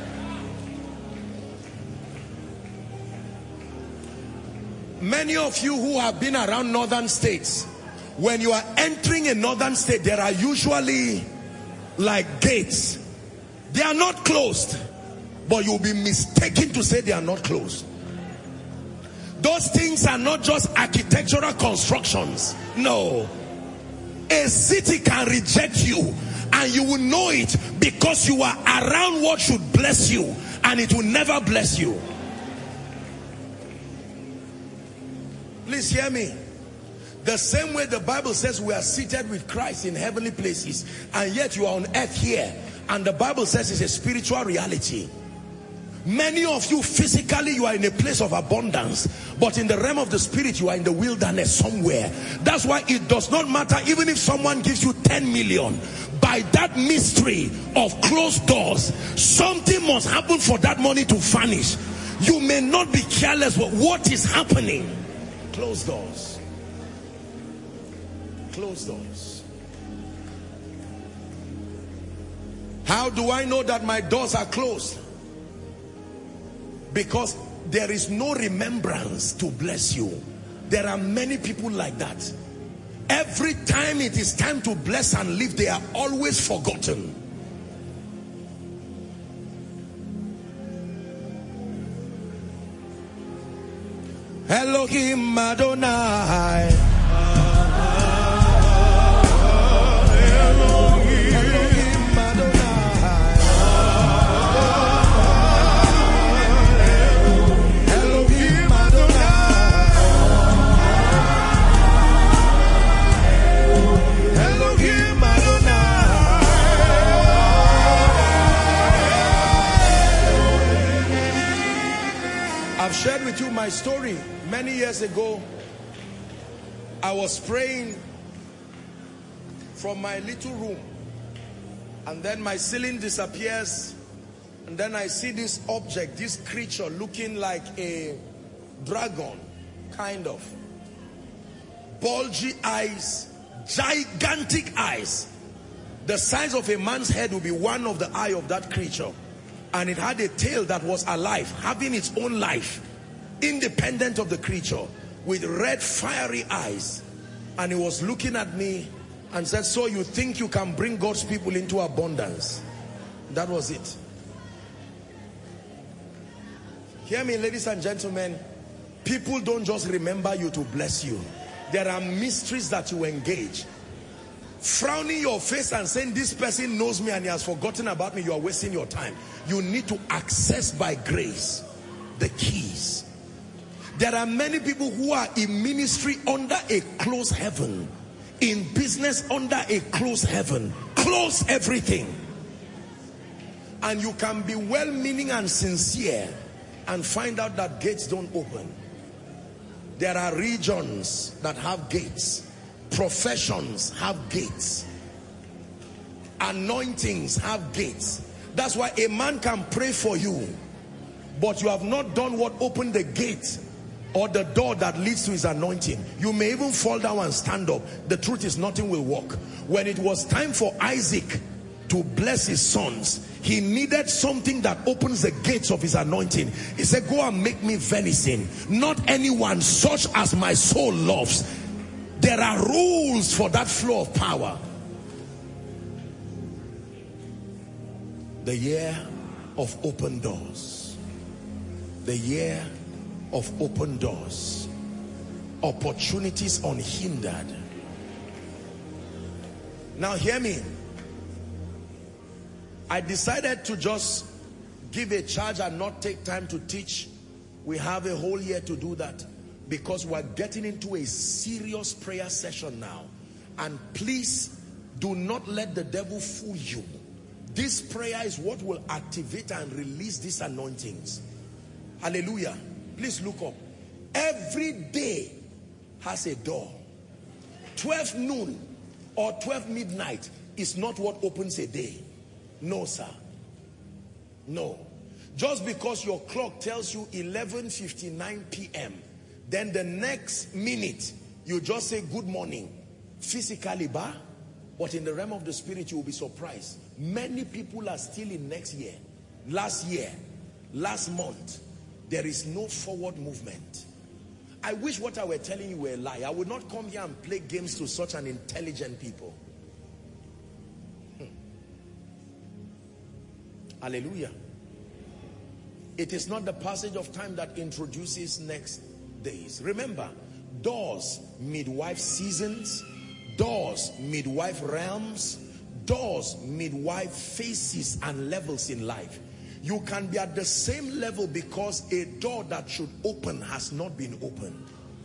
Many of you who have been around northern states, when you are entering a northern state, there are usually like gates. They are not closed, but you'll be mistaken to say they are not closed. Those things are not just architectural constructions. No. A city can reject you and you will know it because you are around what should bless you, and it will never bless you. Please hear me. The same way the Bible says we are seated with Christ in heavenly places, and yet you are on earth here, and the Bible says it's a spiritual reality. Many of you physically, you are in a place of abundance, but in the realm of the spirit, you are in the wilderness somewhere. That's why it does not matter even if someone gives you 10 million. By that mystery of closed doors, something must happen for that money to vanish. You may not be careless, but what is happening? Closed doors. Closed doors. How do I know that my doors are closed? Because there is no remembrance to bless you. There are many people like that. Every time it is time to bless and live, they are always forgotten. Elohim Adonai. I've shared with you my story. Many years ago, I was praying from my little room, and then my ceiling disappears, and then I see this object, this creature looking like a dragon, kind of. Bulgy eyes, gigantic eyes. The size of a man's head will be one of the eye of that creature. And it had a tail that was alive, having its own life, independent of the creature, with red fiery eyes. And he was looking at me and said, so you think you can bring God's people into abundance? That was it. Hear me, ladies and gentlemen. People don't just remember you to bless you. There are mysteries that you engage. Frowning your face and saying this person knows me and he has forgotten about me, you are wasting your time. You need to access by grace the keys. There are many people who are in ministry under a closed heaven, in business under a closed heaven, close everything, and you can be well-meaning and sincere and find out that gates don't open. There are regions that have gates. Professions have gates. Anointings have gates. That's why a man can pray for you, but you have not done what opened the gate or the door that leads to his anointing. You may even fall down and stand up. The truth is, nothing will work. When it was time for Isaac to bless his sons, he needed something that opens the gates of his anointing. He said, go and make me venison, not anyone, such as my soul loves. There are rules for that flow of power. The year of open doors. The year of open doors. Opportunities unhindered. Now hear me. I decided to just give a charge and not take time to teach. We have a whole year to do that, because we're getting into a serious prayer session now. And please Do not let the devil fool you. This prayer is what will activate and release these anointings. Hallelujah. Please look up. Every day has a door. 12 noon or 12 midnight is not what opens a day. No, sir. No. Just because your clock tells you 11:59 p.m., then the next minute you just say good morning. Physically, but in the realm of the spirit, you will be surprised. Many people are still in next year, last month. There is no forward movement. I wish what I were telling you were a lie. I would not come here and play games to such an intelligent people. Hallelujah. It is not the passage of time that introduces next days. Remember, doors, midwife seasons, doors, midwife realms, doors, midwife phases and levels in life. You can be at the same level because a door that should open has not been opened.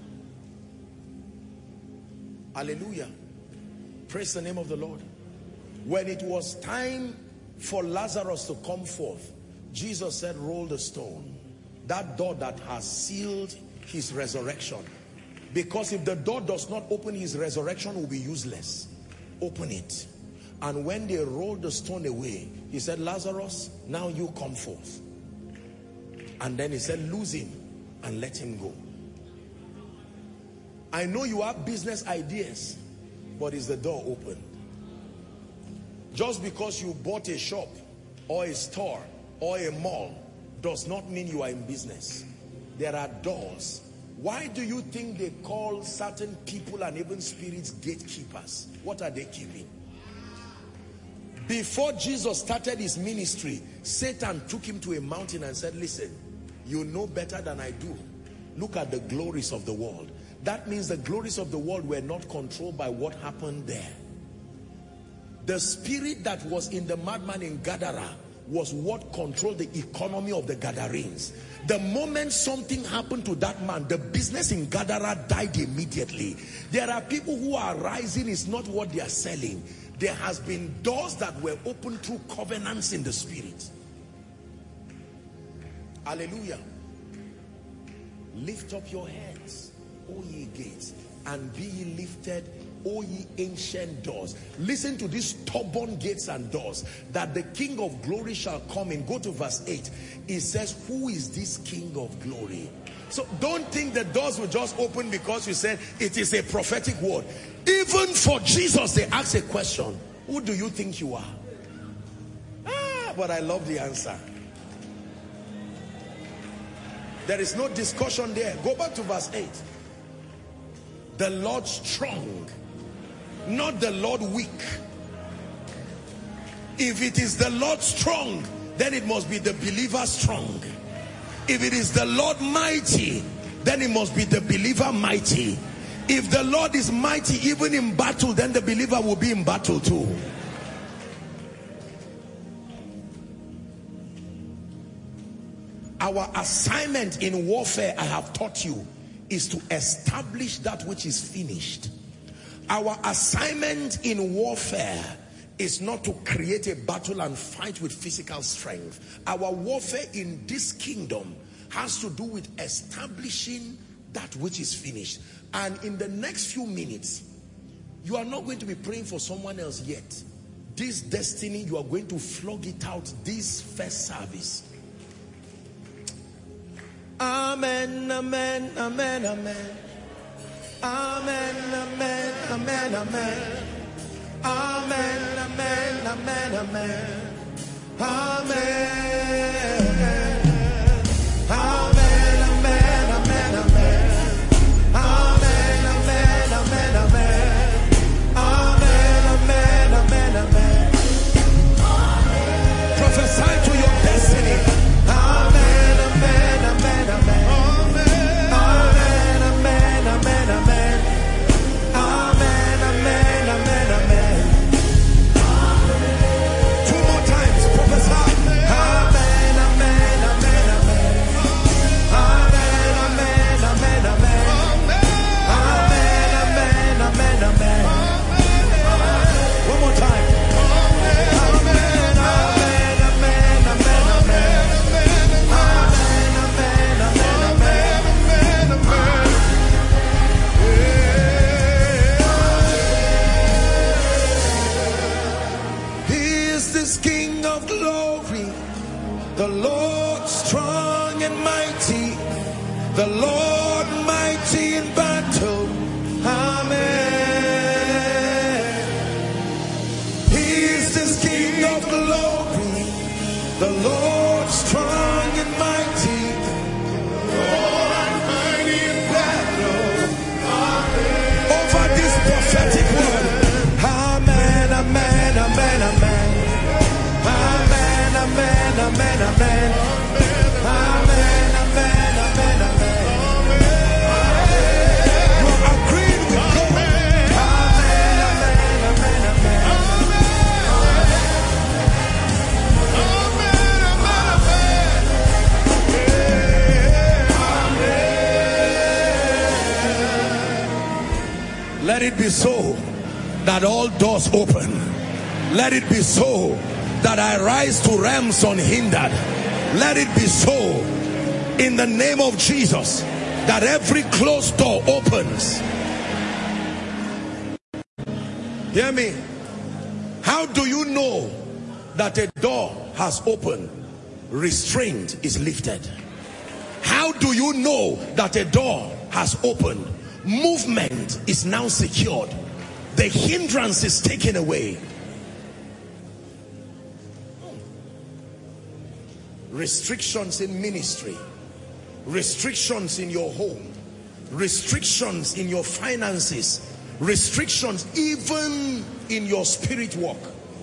Hallelujah. Praise the name of the Lord. When it was time for Lazarus to come forth, Jesus said, roll the stone. That door that has sealed his resurrection. Because if the door does not open, his resurrection will be useless. Open it. And when they rolled the stone away, he said, Lazarus, now you come forth. And then he said, loose him and let him go. I know you have business ideas, but is the door open? Just because you bought a shop or a store or a mall does not mean you are in business. There are doors. Why do you think they call certain people and even spirits gatekeepers? What are they keeping? Before Jesus started his ministry, Satan took him to a mountain and said, listen, you know better than I do. Look at the glories of the world. That means the glories of the world were not controlled by what happened there. The spirit that was in the madman in Gadara was what controlled the economy of the Gadarenes. The moment something happened to that man, the business in Gadara died immediately. There are people who are rising, is not what they are selling. There has been doors that were opened through covenants in the spirit. Hallelujah. Lift up your heads, O ye gates, and be ye lifted, O ye ancient doors. Listen to these stubborn gates and doors, that the King of glory shall come in. Go to verse 8. It says, who is this King of glory? So don't think the doors will just open because you said it is a prophetic word. Even for Jesus, they ask a question. Who do you think you are? But I love the answer. There is no discussion there. Go back to verse 8. The Lord strong, not the Lord weak. If it is the Lord strong, then it must be the believer strong. If it is the Lord mighty, then it must be the believer mighty. If the Lord is mighty even in battle, then the believer will be in battle too. Our assignment in warfare, I have taught you, is to establish that which is finished. Our assignment in warfare is not to create a battle and fight with physical strength. Our warfare in this kingdom has to do with establishing that which is finished. And in the next few minutes, you are not going to be praying for someone else yet. This destiny, you are going to flog it out this first service. Amen, amen, amen, amen. Amen, amen, amen, amen. Amen, amen, amen, amen. Amen. Amen, amen, amen, amen. Amen, amen, amen, amen. Amen, amen, amen, amen. Prophesy to your destiny. Amen, amen, amen, amen. Amen, amen, amen, amen. Amen, amen, amen, amen. Two more times, prophesy. Amen. The Lord strong and mighty, the Lord mighty in battle. Amen. He is this King of glory, the Lord strong and mighty, Lord mighty in battle. Amen. Over this prophetic word. Amen, amen, amen, amen. Amen, amen, amen, amen. Amen, amen, amen, amen. You are agreeing with God. Amen, amen, amen, amen. Let it be so that all doors open. Let it be so that I rise to realms unhindered. Let it be so in the name of Jesus that every closed door opens. Hear me. How do you know that a door has opened? Restraint is lifted. How do you know that a door has opened? Movement is now secured. The hindrance is taken away. Restrictions in ministry, restrictions in your home, restrictions in your finances, restrictions even in your spirit walk.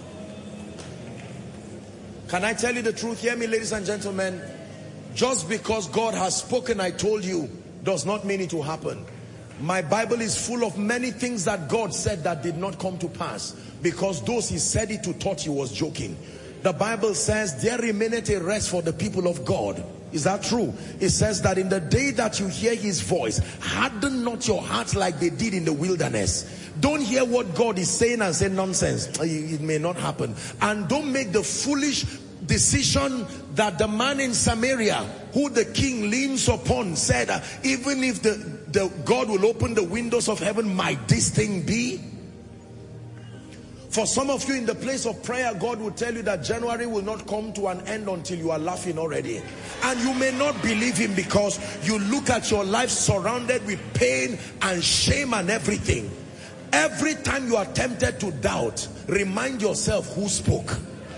Can I tell you the truth? Hear me, ladies and gentlemen. Just because God has spoken, I told you, does not mean it will happen. My Bible is full of many things that God said that did not come to pass, because those he said it to thought he was joking. The Bible says there remaineth a rest for the people of God. Is that true? It says that in the day that you hear his voice, harden not your hearts like they did in the wilderness. Don't hear what God is saying and say nonsense. It may not happen. And don't make the foolish decision that the man in Samaria, who the king leans upon, said, even if the God will open the windows of heaven, might this thing be? For some of you in the place of prayer, God will tell you that January will not come to an end until you are laughing already. And you may not believe him, because you look at your life surrounded with pain and shame and everything. Every time you are tempted to doubt, remind yourself who spoke.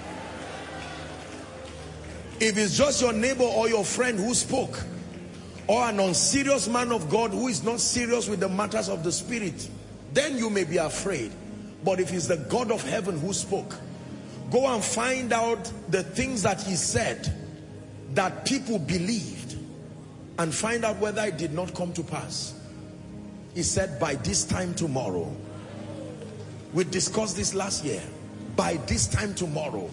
If it's just your neighbor or your friend who spoke, or an unserious man of God who is not serious with the matters of the spirit, then you may be afraid. But if it's the God of heaven who spoke, go and find out the things that he said that people believed, and find out whether it did not come to pass. He said, by this time tomorrow. We discussed this last year. By this time tomorrow.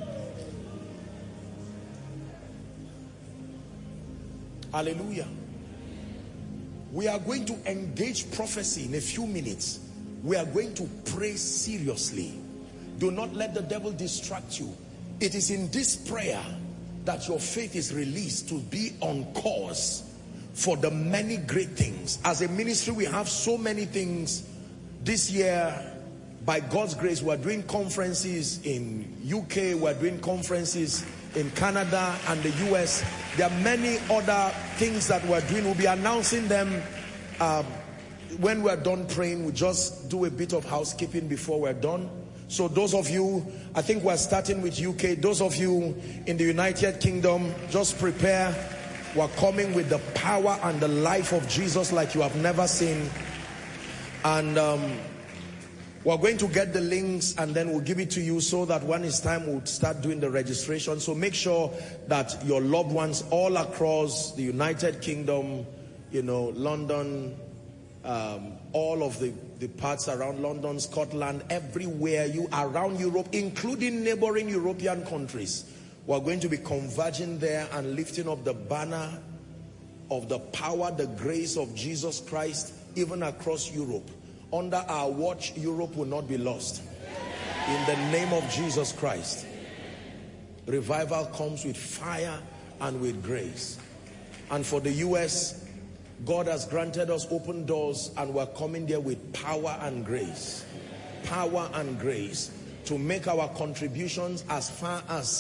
Hallelujah. We are going to engage prophecy in a few minutes. We are going to pray seriously. Do not let the devil distract you. It is in this prayer that your faith is released to be on course for the many great things. As a ministry, we have so many things. This year, by God's grace, we are doing conferences in UK, we are doing conferences in Canada and the US. There are many other things that we are doing. We'll be announcing them when we're done praying. We just do a bit of housekeeping before we're done. So those of you, I think we're starting with UK. Those of you in the United Kingdom, just prepare. We're coming with the power and the life of Jesus like you have never seen. And we're going to get the links, and then we'll give it to you, so that when it's time, we'll start doing the registration. So make sure that your loved ones all across the United Kingdom, you know, London, all of the parts around London, Scotland, everywhere you around Europe, including neighboring European countries, we're going to be converging there and lifting up the banner of the power, the grace of Jesus Christ, even across Europe. Under our watch, Europe will not be lost. In the name of Jesus Christ. Revival comes with fire and with grace. And for the US, God has granted us open doors, and we're coming there with power and grace. Power and grace to make our contributions as far as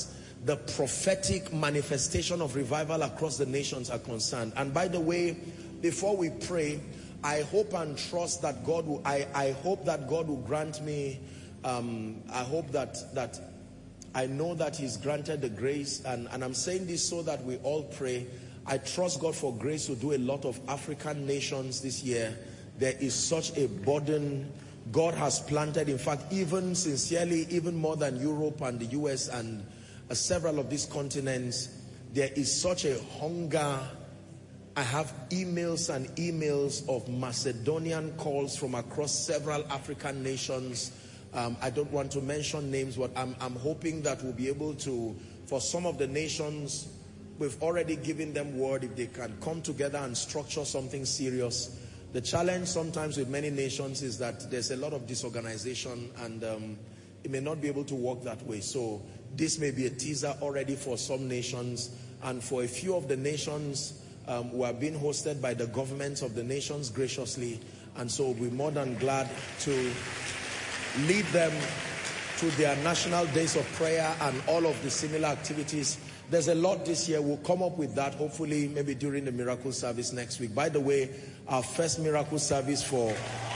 the prophetic manifestation of revival across the nations are concerned. And by the way, before we pray, I hope and trust that God will, I hope that God will grant me, I hope that I know that he's granted the grace, and I'm saying this so that we all pray. I trust God for grace to do a lot of African nations this year. There is such a burden God has planted. In fact, even sincerely, even more than Europe and the US and several of these continents, there is such a hunger. I have emails and emails of Macedonian calls from across several African nations. I don't want to mention names, but I'm hoping that we'll be able to, for some of the nations, we've already given them word if they can come together and structure something serious. The challenge sometimes with many nations is that there's a lot of disorganization, and it may not be able to work that way. So this may be a teaser already for some nations, and for a few of the nations who are being hosted by the governments of the nations graciously, and so we'll be more than glad to lead them to their national days of prayer and all of the similar activities. There's a lot this year. We'll come up with that hopefully maybe during the miracle service next week. By the way, our first miracle service for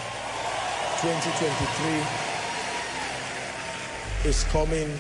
2023 is coming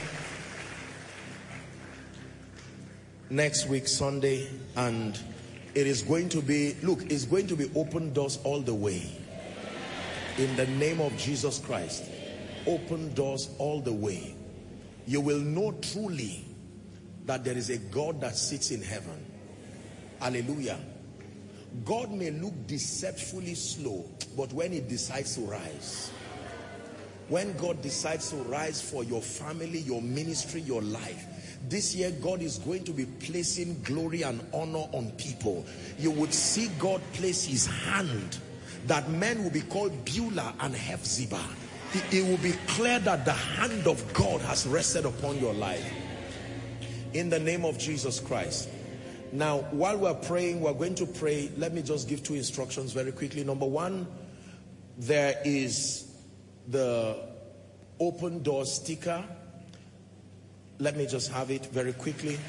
next week, Sunday, and it is going to be, look, it's going to be open doors all the way. In the name of Jesus Christ, open doors all the way. You will know truly that there is a God that sits in heaven. Hallelujah. God may look deceptively slow, but when he decides to rise, when God decides to rise for your family, your ministry, your life, this year God is going to be placing glory and honor on people. You would see God place his hand, that men will be called Beulah and Hephzibah. It will be clear that the hand of God has rested upon your life. In the name of Jesus Christ. Now, while we're praying, we're going to pray. Let me just give two instructions very quickly. Number one, there is the open door sticker. Let me just have it very quickly.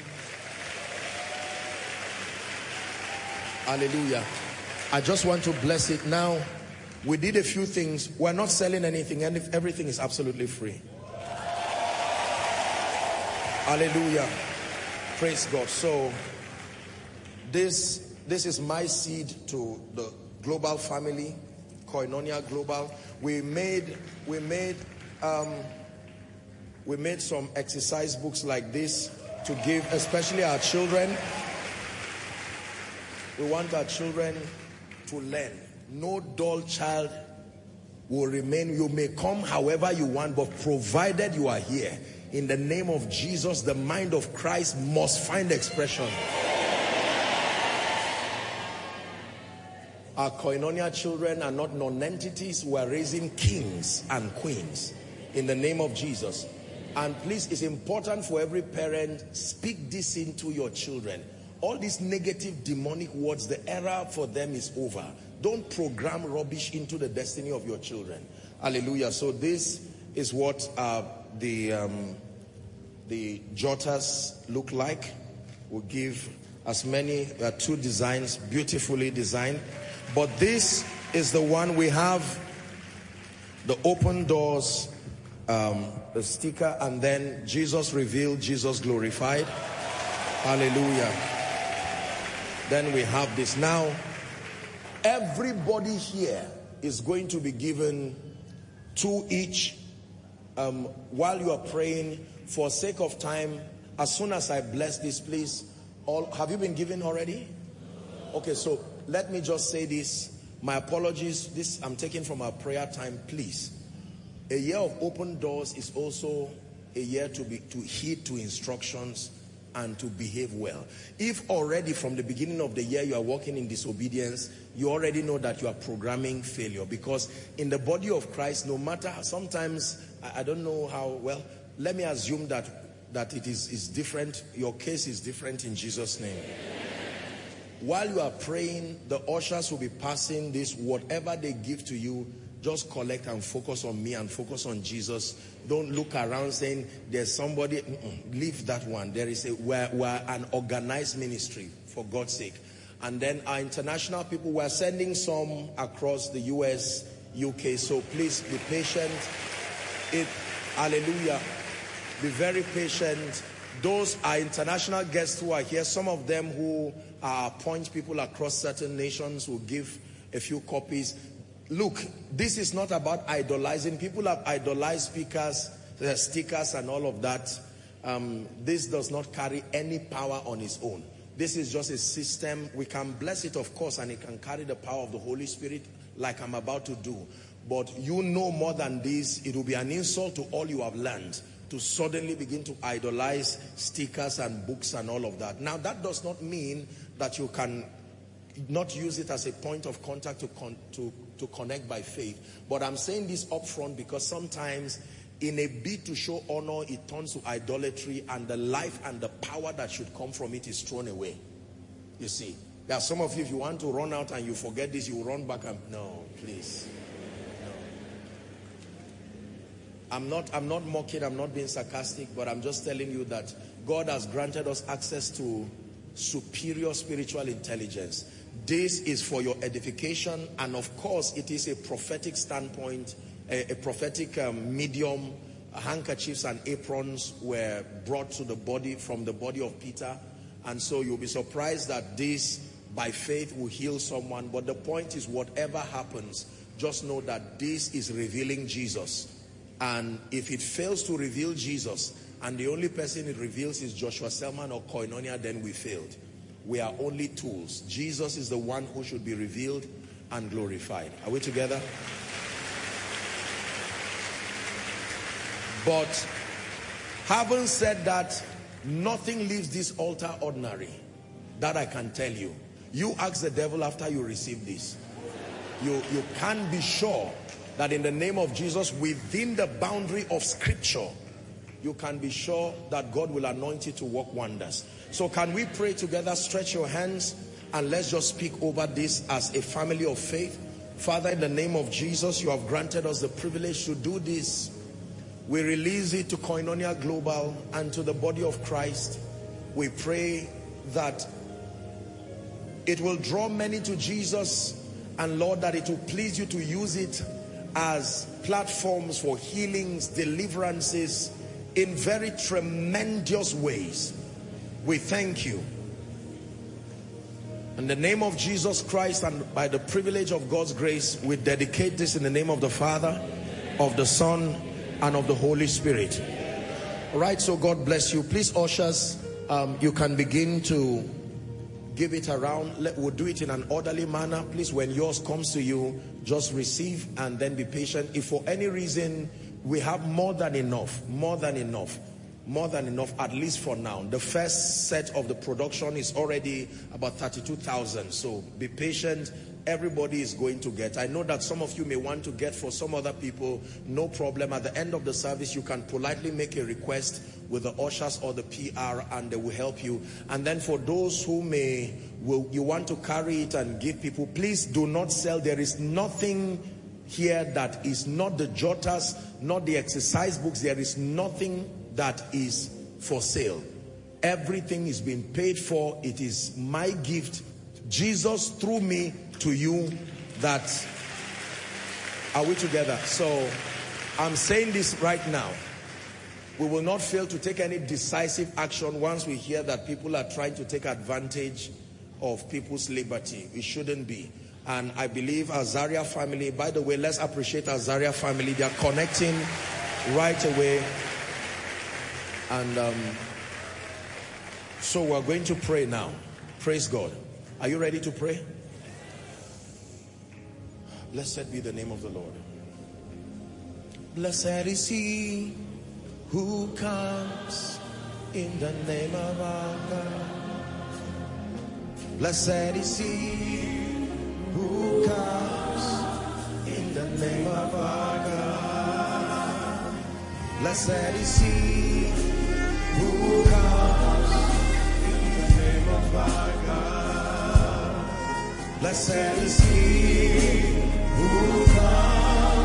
Hallelujah. I just want to bless it. Now, we did a few things. We're not selling anything, and everything is absolutely free. Hallelujah. Praise God. So this is my seed to the global family, Koinonia Global. We made some exercise books like this to give, especially our children. We want our children to learn. No dull child will remain. You may come however you want, but provided you are here, in the name of Jesus, the mind of Christ must find expression. Our Koinonia children are not non-entities. We are raising kings and queens in the name of Jesus. And please, it's important for every parent, speak this into your children. All these negative demonic words, the era for them is over. Don't program rubbish into the destiny of your children. Hallelujah. So this is what the jotters look like. We'll give as many, two designs, beautifully designed. But this is the one we have, the open doors, the sticker, and then Jesus revealed, Jesus glorified. Hallelujah. Then we have this. Now, everybody here is going to be given two each. While you are praying, for sake of time, as soon as I bless this, please, all, have you been given already? Okay, so let me just say this. My apologies. This I'm taking from our prayer time, please. A year of open doors is also a year to heed to instructions and to behave well. If already from the beginning of the year you are walking in disobedience, you already know that you are programming failure. Because in the body of Christ, no matter, sometimes, I don't know how, well, let me assume that it is different. Your case is different in Jesus' name. While you are praying, the ushers will be passing this, whatever they give to you, Just collect and focus on me and focus on Jesus. Don't look around saying there's somebody. Leave that one. There is we're an organized ministry, for God's sake. And then our international people, we're sending some across the US, UK. So please be patient. Hallelujah. Be very patient. Those are international guests who are here. Some of them who appoint people across certain nations will give a few copies. Look, this is not about idolizing. People have idolized speakers, stickers and all of that. This does not carry any power on its own. This is just a system. We can bless it, of course, and it can carry the power of the Holy Spirit like I'm about to do. But you know more than this. It will be an insult to all you have learned to suddenly begin to idolize stickers and books and all of that. Now, that does not mean that you can not use it as a point of contact to connect by faith. But I'm saying this up front because sometimes in a bid to show honor, it turns to idolatry, and the life and the power that should come from it is thrown away. You see, there are some of you, if you want to run out and you forget this, you run back and, no, please. I'm not mocking, I'm not being sarcastic, but I'm just telling you that God has granted us access to superior spiritual intelligence. This is for your edification, and of course it is a prophetic standpoint, a prophetic medium. Handkerchiefs and aprons were brought to the body, from the body of Peter, and so you'll be surprised that this by faith will heal someone. But the point is, whatever happens, just know that this is revealing Jesus. And if it fails to reveal Jesus, and the only person it reveals is Joshua Selman or Koinonia, then we failed. We are only tools. Jesus is the one who should be revealed and glorified. Are we together? But having said that, nothing leaves this altar ordinary. That I can tell you. You ask the devil after you receive this. You can be sure that in the name of Jesus, within the boundary of scripture, you can be sure that God will anoint you to work wonders. So can we pray together? Stretch your hands and let's just speak over this as a family of faith. Father, in the name of Jesus, you have granted us the privilege to do this. We release it to Koinonia Global and to the body of Christ. We pray that it will draw many to Jesus, and Lord, that it will please you to use it as platforms for healings, deliverances in very tremendous ways. We thank you. In the name of Jesus Christ and by the privilege of God's grace, we dedicate this in the name of the Father, of the Son, and of the Holy Spirit. All right, so God bless you. Please, ushers, you can begin to give it around. We'll do it in an orderly manner. Please, when yours comes to you, just receive and then be patient. If for any reason we have more than enough, at least for now. The first set of the production is already about 32,000. So be patient. Everybody is going to get. I know that some of you may want to get for some other people. No problem. At the end of the service, you can politely make a request with the ushers or the PR, and they will help you. And then for those who you want to carry it and give people, please do not sell. There is nothing here that is not the jotters, not the exercise books. There is nothing that is for sale. Everything is being paid for. It is my gift, Jesus through me to you. That are we together? So I'm saying this right now. We will not fail to take any decisive action once we hear that people are trying to take advantage of people's liberty. It shouldn't be. And I believe Azaria family, by the way, let's appreciate Azaria family. They are connecting right away. And so we're going to pray now. Praise God. Are you ready to pray? Blessed be the name of the Lord. Blessed is he who comes in the name of our God. Blessed is he who comes in the name of our God. Blessed is he who comes in the name of our God. Blessed is he who comes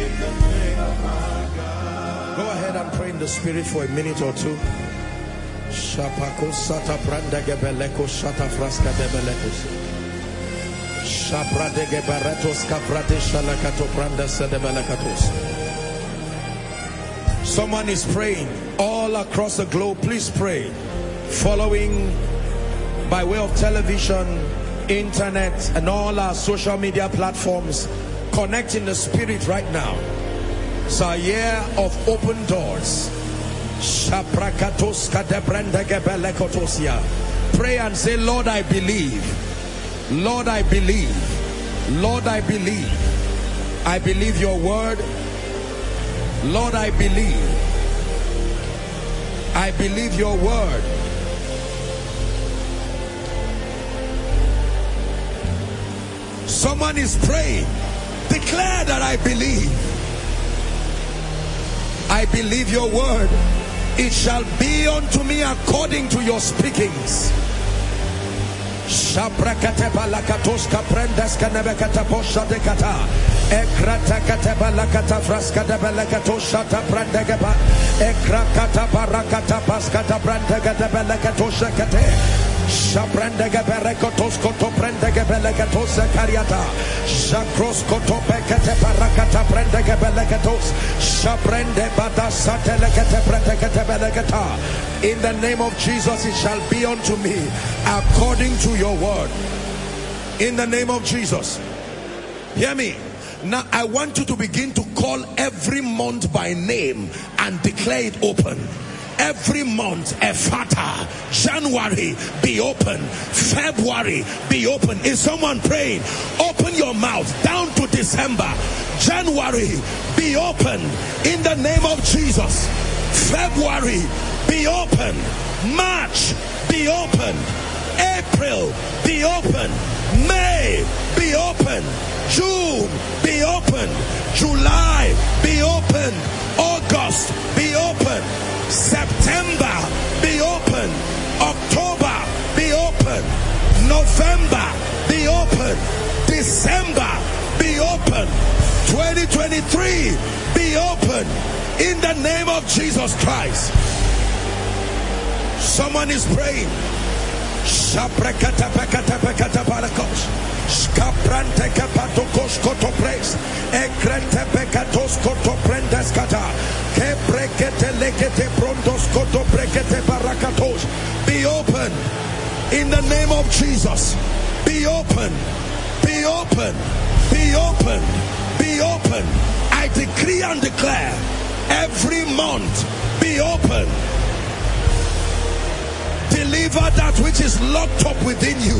Go ahead and pray in the spirit for a minute or two. Shapako sata branda gebeleko shata fraska debelekos. Shapra de gebaratos kaprate shalakato branda sedebelekatos. Someone is praying all across the globe. Please pray. Following by way of television, internet, and all our social media platforms. Connect in the spirit right now. It's a year of open doors. Pray and say, Lord, I believe. Lord, I believe. Lord, I believe. I believe your word. Lord, I believe. I believe your word. Someone is praying. Declare that I believe. I believe your word. It shall be unto me according to your speakings. Shaprakate balakatos kaprendas kanebekata posha de kata. Ekrata kate balakata fraska de belakato shata brandegeba. Ekrakata barakata paskata brandega de belakato shakate. Shabrandega berekotos koto brandega belakatos kariata. Shakros koto pekate barakata brandega belakatos. Shabrande bata satelekate brandega belakata. In the name of Jesus, it shall be unto me according to your word. In the name of Jesus. Hear me. Now I want you to begin to call every month by name and declare it open. Every month, Ephata, January, be open. February, be open. Is someone praying? Open your mouth down to December. January, be open in the name of Jesus. February, be open. March, be open. April, be open. May, be open. June, be open. July, be open. August, be open. September, be open. October, be open. November, be open. December, be open. 2023, be open. In the name of Jesus Christ. Someone is praying. Shaprakata pakata pakata balakos. Skaprante kapatokos koto praise. Ekrente pekatos koto prendes kata. Kebrekete lekete prontos koto brekete barakatos. Be open. In the name of Jesus. Be open. Be open. Be open. Be open. I decree and declare every month be open. Deliver that which is locked up within you.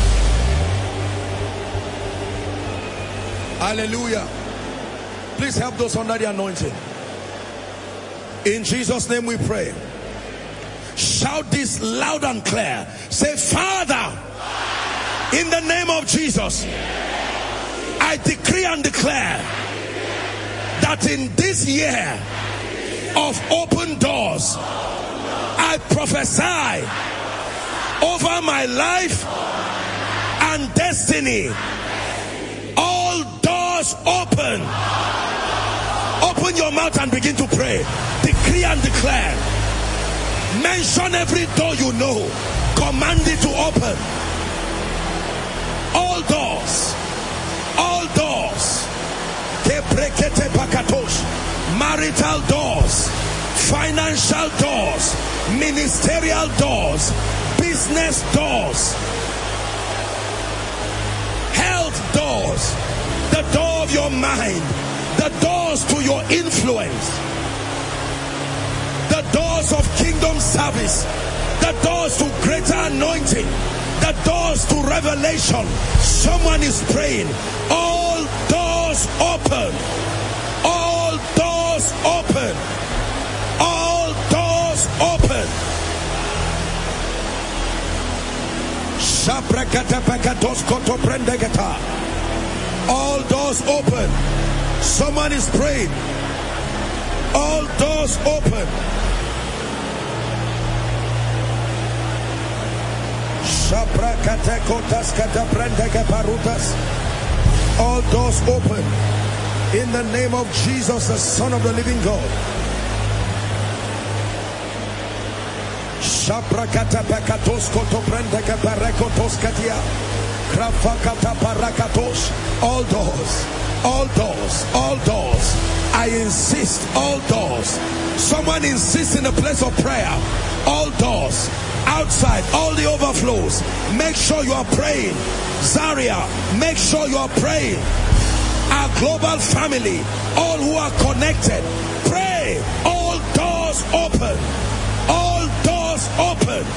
Hallelujah. Please help those under the anointing. In Jesus' name we pray. Shout this loud and clear. Say, Father, in the name of Jesus, I decree and declare that in this year of open doors, I prophesy over my life and destiny. All doors open. Open your mouth and begin to pray. Decree and declare. Mention every door you know. Command it to open. All doors. All doors. Marital doors. Financial doors. Ministerial doors. Business doors. Health doors. The door of your mind. The doors to your influence. The doors of kingdom service. The doors to greater anointing. The doors to revelation. Someone is praying. All doors open. All doors open. All doors open. All doors open. Someone is praying. All doors open. All doors open. In the name of Jesus, the Son of the living God. Shaprakata pekatos koto prendeke parekotos katia. Krafakata parakatos. All doors, all doors, all doors. I insist, all doors. Someone insists in the place of prayer. All doors, outside, all the overflows. Make sure you are praying. Zaria, make sure you are praying. Our global family, all who are connected, pray. All doors open. All doors open.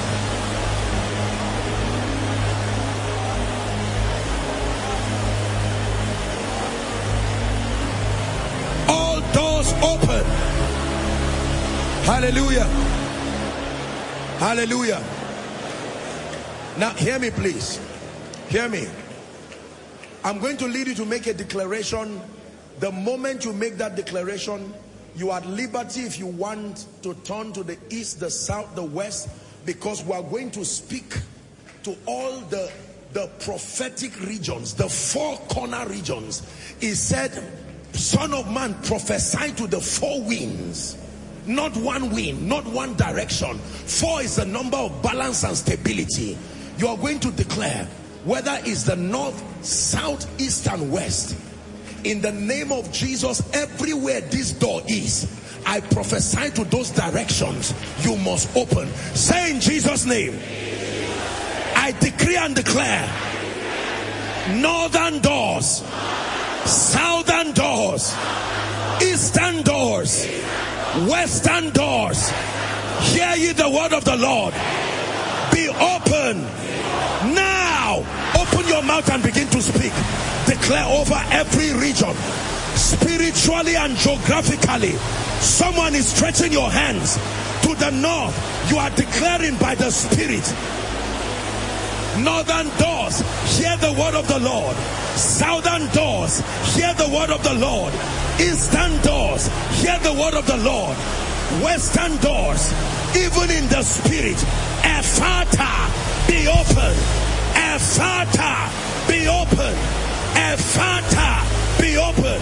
All doors open. Hallelujah. Hallelujah. Now hear me, please. Hear me. I'm going to lead you to make a declaration. The moment you make that declaration, you are at liberty if you want to turn to the east, the south, the west, because we are going to speak to all the prophetic regions, the four corner regions. He said, Son of man, prophesy to the four winds. Not one wind, not one direction. 4 is the number of balance and stability. You are going to declare, whether it's the north, south, east and west, in the name of Jesus, everywhere this door is, I prophesy to those directions, you must open. Say in Jesus' name, I decree and declare, northern doors, southern doors, eastern doors, western doors, hear ye the word of the Lord, be open now. Open your mouth and begin to speak. Declare over every region, spiritually and geographically. Someone is stretching your hands to the north. You are declaring by the Spirit. Northern doors, hear the word of the Lord. Southern doors, hear the word of the Lord. Eastern doors, hear the word of the Lord. Western doors, even in the Spirit, Ephata, be open. Ephata, be open. Ephata, be open.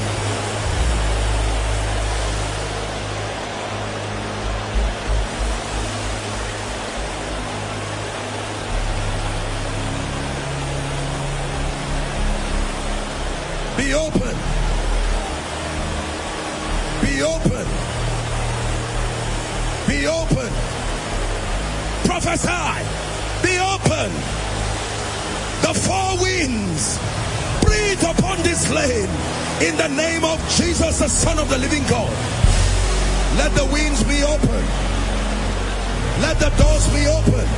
Be open. Be open. Be open. Prophesy. Be open. The four winds, breathe upon this land in the name of Jesus, the Son of the living God. Let the winds be open. Let the doors be open.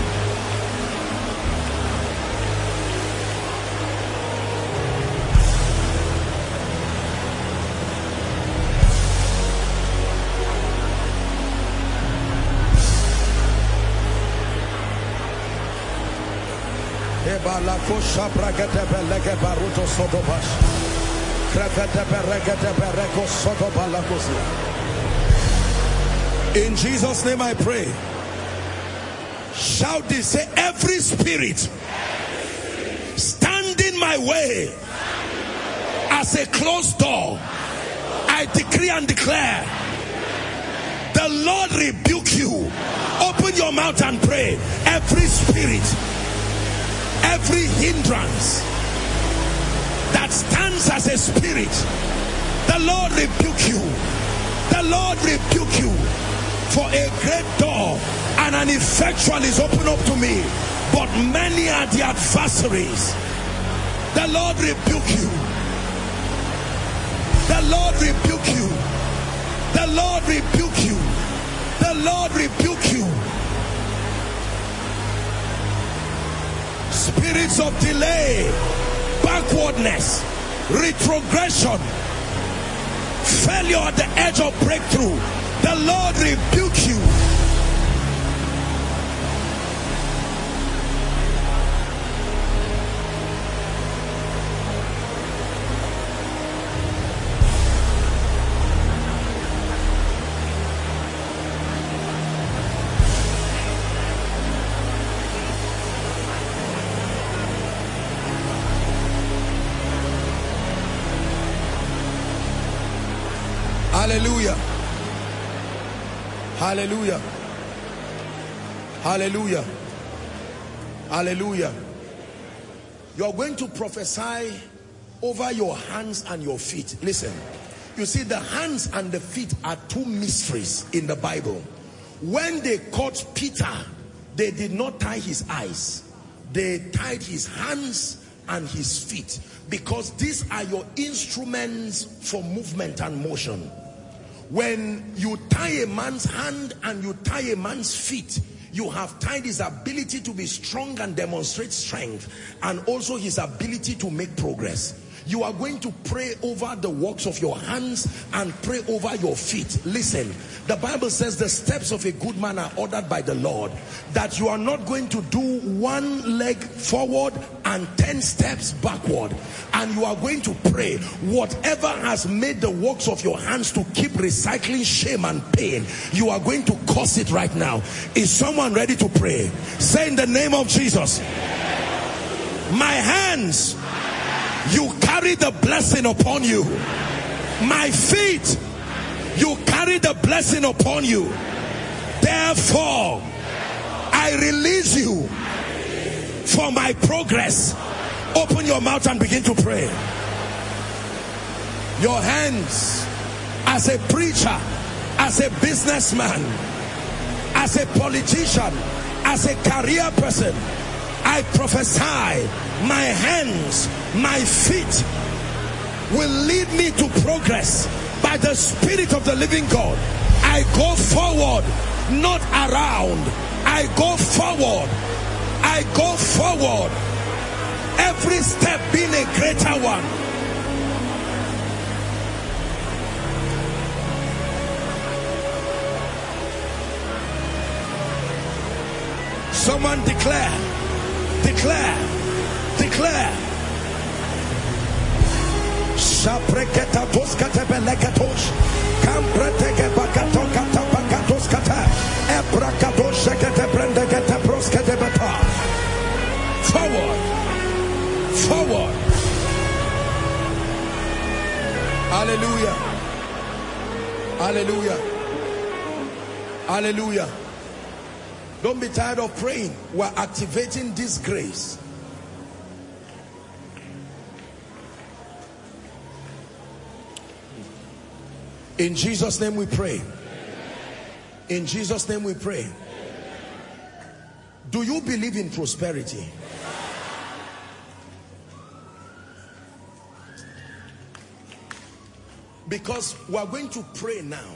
In Jesus' name I pray. Shout this, say, every spirit stand in my way as a closed door, I decree and declare, the Lord rebuke you. Open your mouth and pray. Every spirit, every hindrance that stands as a spirit, the Lord rebuke you. The Lord rebuke you. For a great door and an effectual is open up to me, but many are the adversaries. The Lord rebuke you. The Lord rebuke you. The Lord rebuke you. The Lord rebuke you. Spirits of delay, backwardness, retrogression, failure at the edge of breakthrough, the Lord rebuke you. Hallelujah. Hallelujah. Hallelujah. Hallelujah. You're going to prophesy over your hands and your feet. Listen, you see, the hands and the feet are two mysteries in the Bible. When they caught Peter, they did not tie his eyes. They tied his hands and his feet, because these are your instruments for movement and motion. When you tie a man's hand and you tie a man's feet, you have tied his ability to be strong and demonstrate strength, and also his ability to make progress. You are going to pray over the works of your hands and pray over your feet. Listen, the Bible says the steps of a good man are ordered by the Lord. That you are not going to do one leg forward and 10 steps backward. And you are going to pray, whatever has made the works of your hands to keep recycling shame and pain, you are going to curse it right now. Is someone ready to pray? Say, in the name of Jesus, my hands, you carry the blessing upon you. My feet, you carry the blessing upon you. Therefore, I release you for my progress. Open your mouth and begin to pray. Your hands, as a preacher, as a businessman, as a politician, as a career person, I prophesy, my hands, my feet will lead me to progress by the Spirit of the living God. I go forward, not around. I go forward. I go forward. Every step being a greater one. Someone declare. Declare, declare. Shapreketa toskate belekatosh, kampreteke bakato kata bakatos kata, ebrakato shekete brendekete proskete beta. Forward, forward. Hallelujah, hallelujah, hallelujah. Don't be tired of praying. We're activating this grace. In Jesus' name we pray. In Jesus' name we pray. Do you believe in prosperity? Because we're going to pray now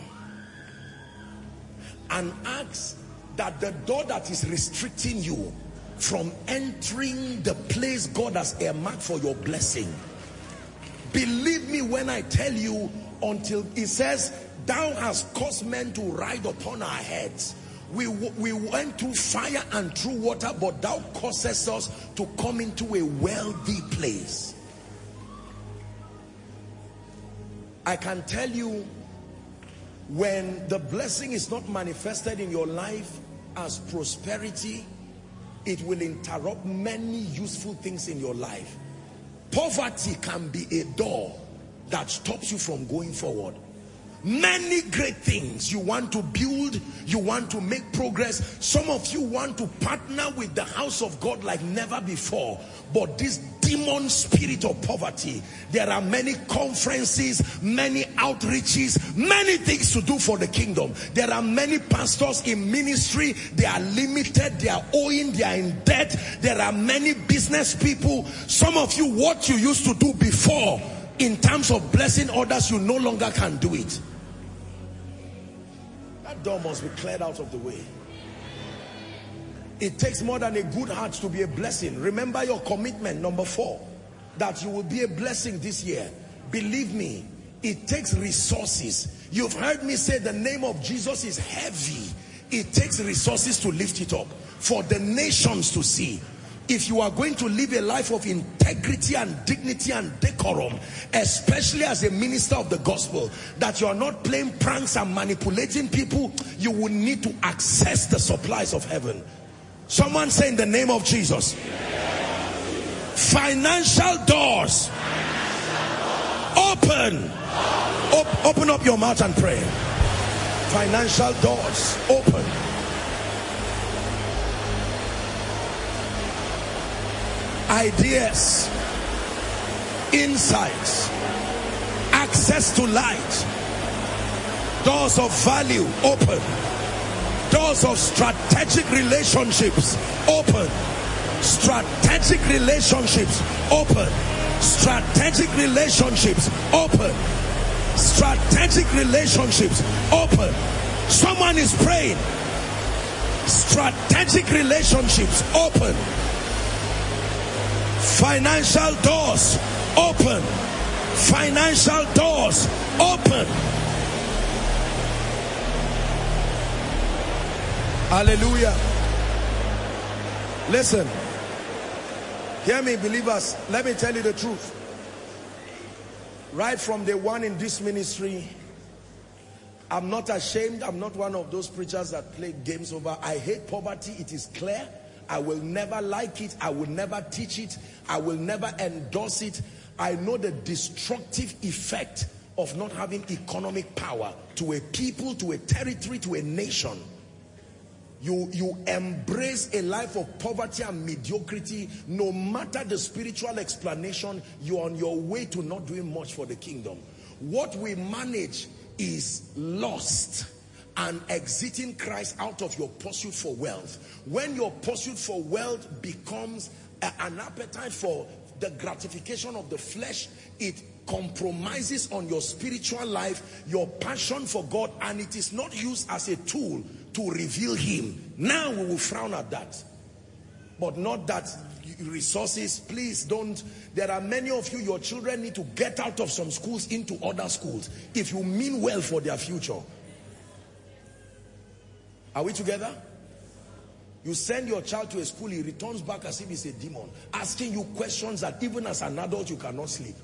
and ask that the door that is restricting you from entering the place God has earmarked for your blessing, believe me when I tell you, until it says, thou hast caused men to ride upon our heads. We went through fire and through water, but thou causest us to come into a wealthy place. I can tell you, when the blessing is not manifested in your life as prosperity, it will interrupt many useful things in your life. Poverty can be a door that stops you from going forward. Many great things you want to build, you want to make progress. Some of you want to partner with the house of God like never before, but this demon spirit of poverty, there are many conferences, many outreaches, many things to do for the kingdom. There are many pastors in ministry, they are limited, they are owing, they are in debt. There are many business people. Some of you, what you used to do before in terms of blessing others, you no longer can do it. That door must be cleared out of the way. It takes more than a good heart to be a blessing. Remember your commitment, number 4, that you will be a blessing this year. Believe me, it takes resources. You've heard me say the name of Jesus is heavy. It takes resources to lift it up for the nations to see. If you are going to live a life of integrity and dignity and decorum, especially as a minister of the gospel, that you are not playing pranks and manipulating people, you will need to access the supplies of heaven. Someone say, in the name of Jesus. Financial doors open. Open up your mouth and pray. Financial doors open. Ideas, insights, access to light, doors of value open, doors of strategic relationships open, strategic relationships open, strategic relationships open, strategic relationships open. Someone is praying. Strategic relationships open. Financial doors open. Financial doors open. Hallelujah. Listen, hear me, believers. Let me tell you the truth. Right from day one in this ministry, I'm not ashamed. I'm not one of those preachers that play games over. I hate poverty. It is clear. I will never like it. I will never teach it. I will never endorse it. I know the destructive effect of not having economic power to a people, to a territory, to a nation. You embrace a life of poverty and mediocrity. No matter the spiritual explanation, you're on your way to not doing much for the kingdom. What we manage is lost and exiting Christ out of your pursuit for wealth. When your pursuit for wealth becomes an appetite for the gratification of the flesh, it compromises on your spiritual life, your passion for God, and it is not used as a tool to reveal him. Now we will frown at that. But not that resources, please don't. There are many of you, your children need to get out of some schools into other schools if you mean well for their future. Are we together? You send your child to a school, he returns back as if he's a demon, asking you questions that even as an adult you cannot sleep.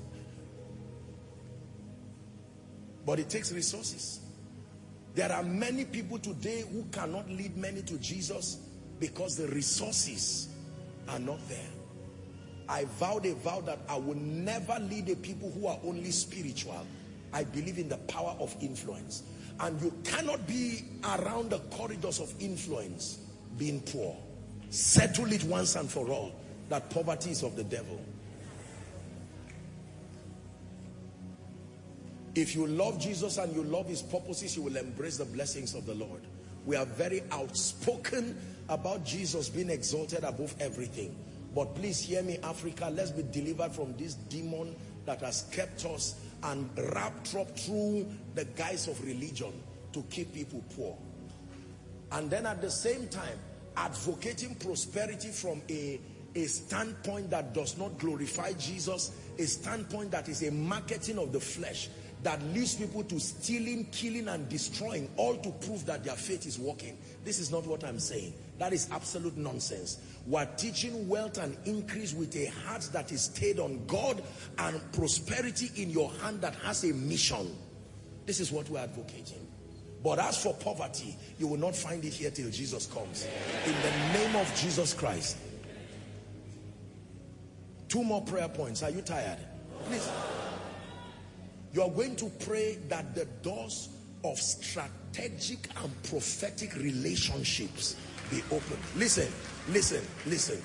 But it takes resources. There are many people today who cannot lead many to Jesus because the resources are not there. I vowed a vow that I will never lead a people who are only spiritual. I believe in the power of influence. And you cannot be around the corridors of influence being poor. Settle it once and for all that poverty is of the devil. If you love Jesus and you love his purposes, you will embrace the blessings of the Lord. We are very outspoken about Jesus being exalted above everything. But please hear me, Africa, let's be delivered from this demon that has kept us and wrapped up through the guise of religion to keep people poor. And then at the same time, advocating prosperity from a standpoint that does not glorify Jesus, a standpoint that is a marketing of the flesh, that leads people to stealing, killing, and destroying, all to prove that their faith is working. This is not what I'm saying. That is absolute nonsense. We're teaching wealth and increase with a heart that is stayed on God and prosperity in your hand that has a mission. This is what we're advocating. But as for poverty, you will not find it here till Jesus comes. In the name of Jesus Christ. 2 more prayer points. Are you tired? Please. You are going to pray that the doors of strategic and prophetic relationships be opened. Listen, listen, listen.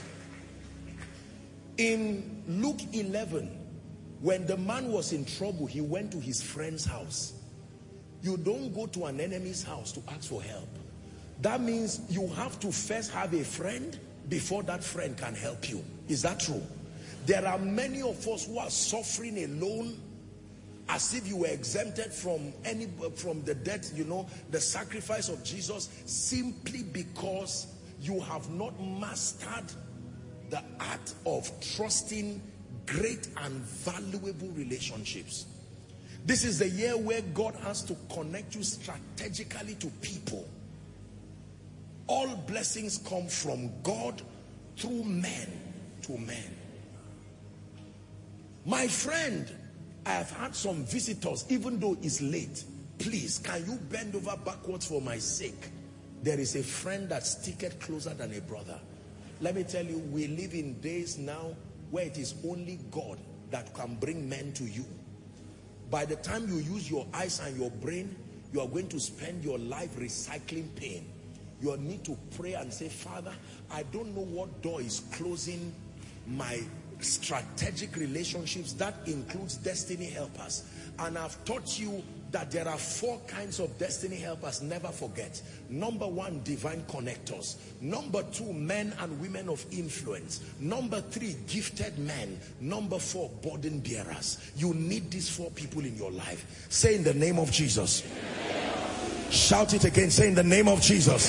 In Luke 11, when the man was in trouble, he went to his friend's house. You don't go to an enemy's house to ask for help. That means you have to first have a friend before that friend can help you. Is that true? There are many of us who are suffering alone, as if you were exempted from the death, the sacrifice of Jesus, simply because you have not mastered the art of trusting great and valuable relationships. This is the year where God has to connect you strategically to people. All blessings come from God through men to men. My friend, I have had some visitors, even though it's late. Please, can you bend over backwards for my sake? There is a friend that sticketh closer than a brother. Let me tell you, we live in days now where it is only God that can bring men to you. By the time you use your eyes and your brain, you are going to spend your life recycling pain. You need to pray and say, Father, I don't know what door is closing my strategic relationships. That includes destiny helpers. And I've taught you that there are 4 kinds of destiny helpers. Never forget. Number 1, divine connectors. Number 2, men and women of influence. Number 3, gifted men. Number 4, burden bearers. You need these 4 people in your life. Say in the name of Jesus. Shout it again. Say in the name of Jesus.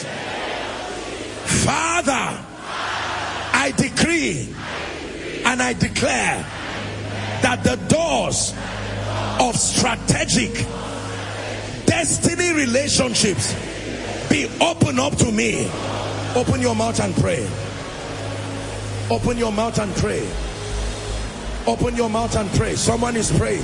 Father, I decree and I declare that the doors of strategic destiny relationships be open up to me. Open your mouth and pray. Open your mouth and pray. Open your mouth and pray. Someone is praying.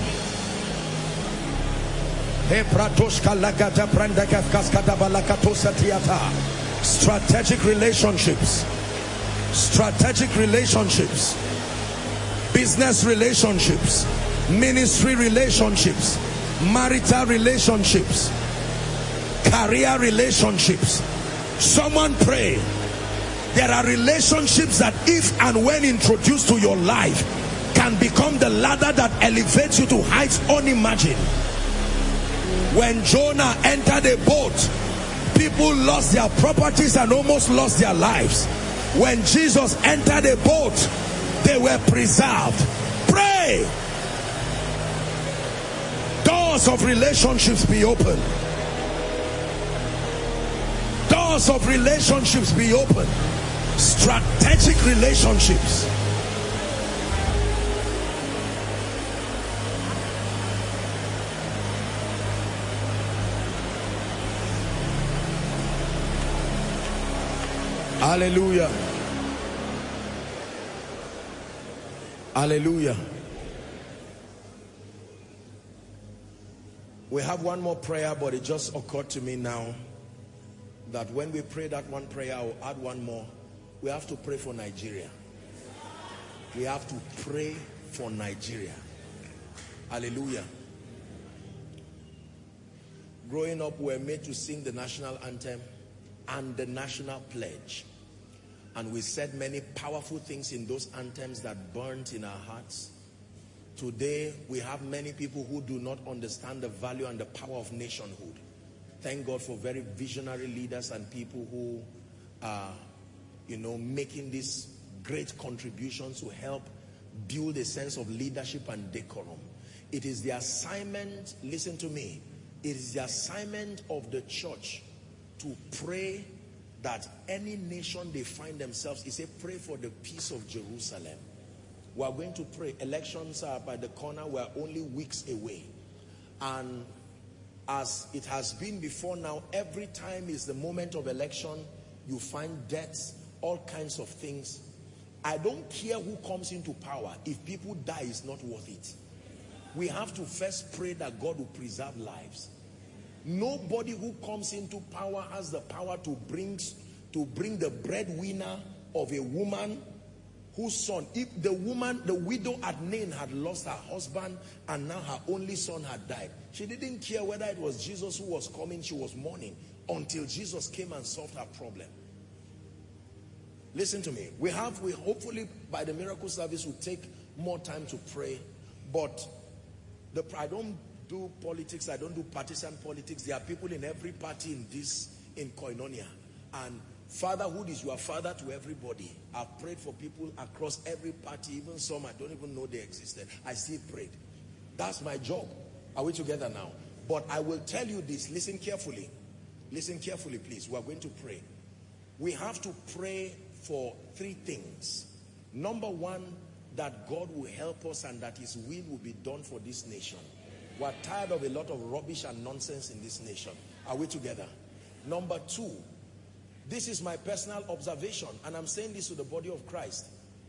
Strategic relationships. Strategic relationships. Business relationships. Ministry relationships. Marital relationships. Career relationships. Someone pray. There are relationships that if and when introduced to your life can become the ladder that elevates you to heights unimagined. When Jonah entered a boat, people lost their properties and almost lost their lives. When Jesus entered a boat, they were preserved. Pray. Doors of relationships be open. Doors of relationships be open. Strategic relationships. Hallelujah. Hallelujah. We have one more prayer, but it just occurred to me now that when we pray that one prayer, I'll add one more. We have to pray for Nigeria. We have to pray for Nigeria. Hallelujah. Growing up, we were made to sing the national anthem and the national pledge. And we said many powerful things in those anthems that burnt in our hearts. Today, we have many people who do not understand the value and the power of nationhood. Thank God for very visionary leaders and people who are, making these great contributions to help build a sense of leadership and decorum. It is the assignment, listen to me, it is the assignment of the church to pray that any nation they find themselves, he said, pray for the peace of Jerusalem. We are going to pray. Elections are by the corner. We are only weeks away. And as it has been before now, every time is the moment of election, you find deaths, all kinds of things. I don't care who comes into power. If people die, it's not worth it. We have to first pray that God will preserve lives. Nobody who comes into power has the power to bring the breadwinner of a woman whose son, if the widow at Nain had lost her husband and now her only son had died, she didn't care whether it was Jesus who was coming. She was mourning until Jesus came and solved her problem. Listen to me. We hopefully by the miracle service will take more time to pray, but I don't do politics. I don't do partisan politics. There are people in every party in Koinonia, and fatherhood is your father to everybody. I've prayed for people across every party, even some I don't even know they existed. I still prayed. That's my job. Are we together now? But I will tell you this. Listen carefully. Listen carefully, please. We are going to pray. We have to pray for 3 things. Number 1, that God will help us and that his will be done for this nation. We're tired of a lot of rubbish and nonsense in this nation. Are we together? Number 2, this is my personal observation, and I'm saying this to the body of Christ.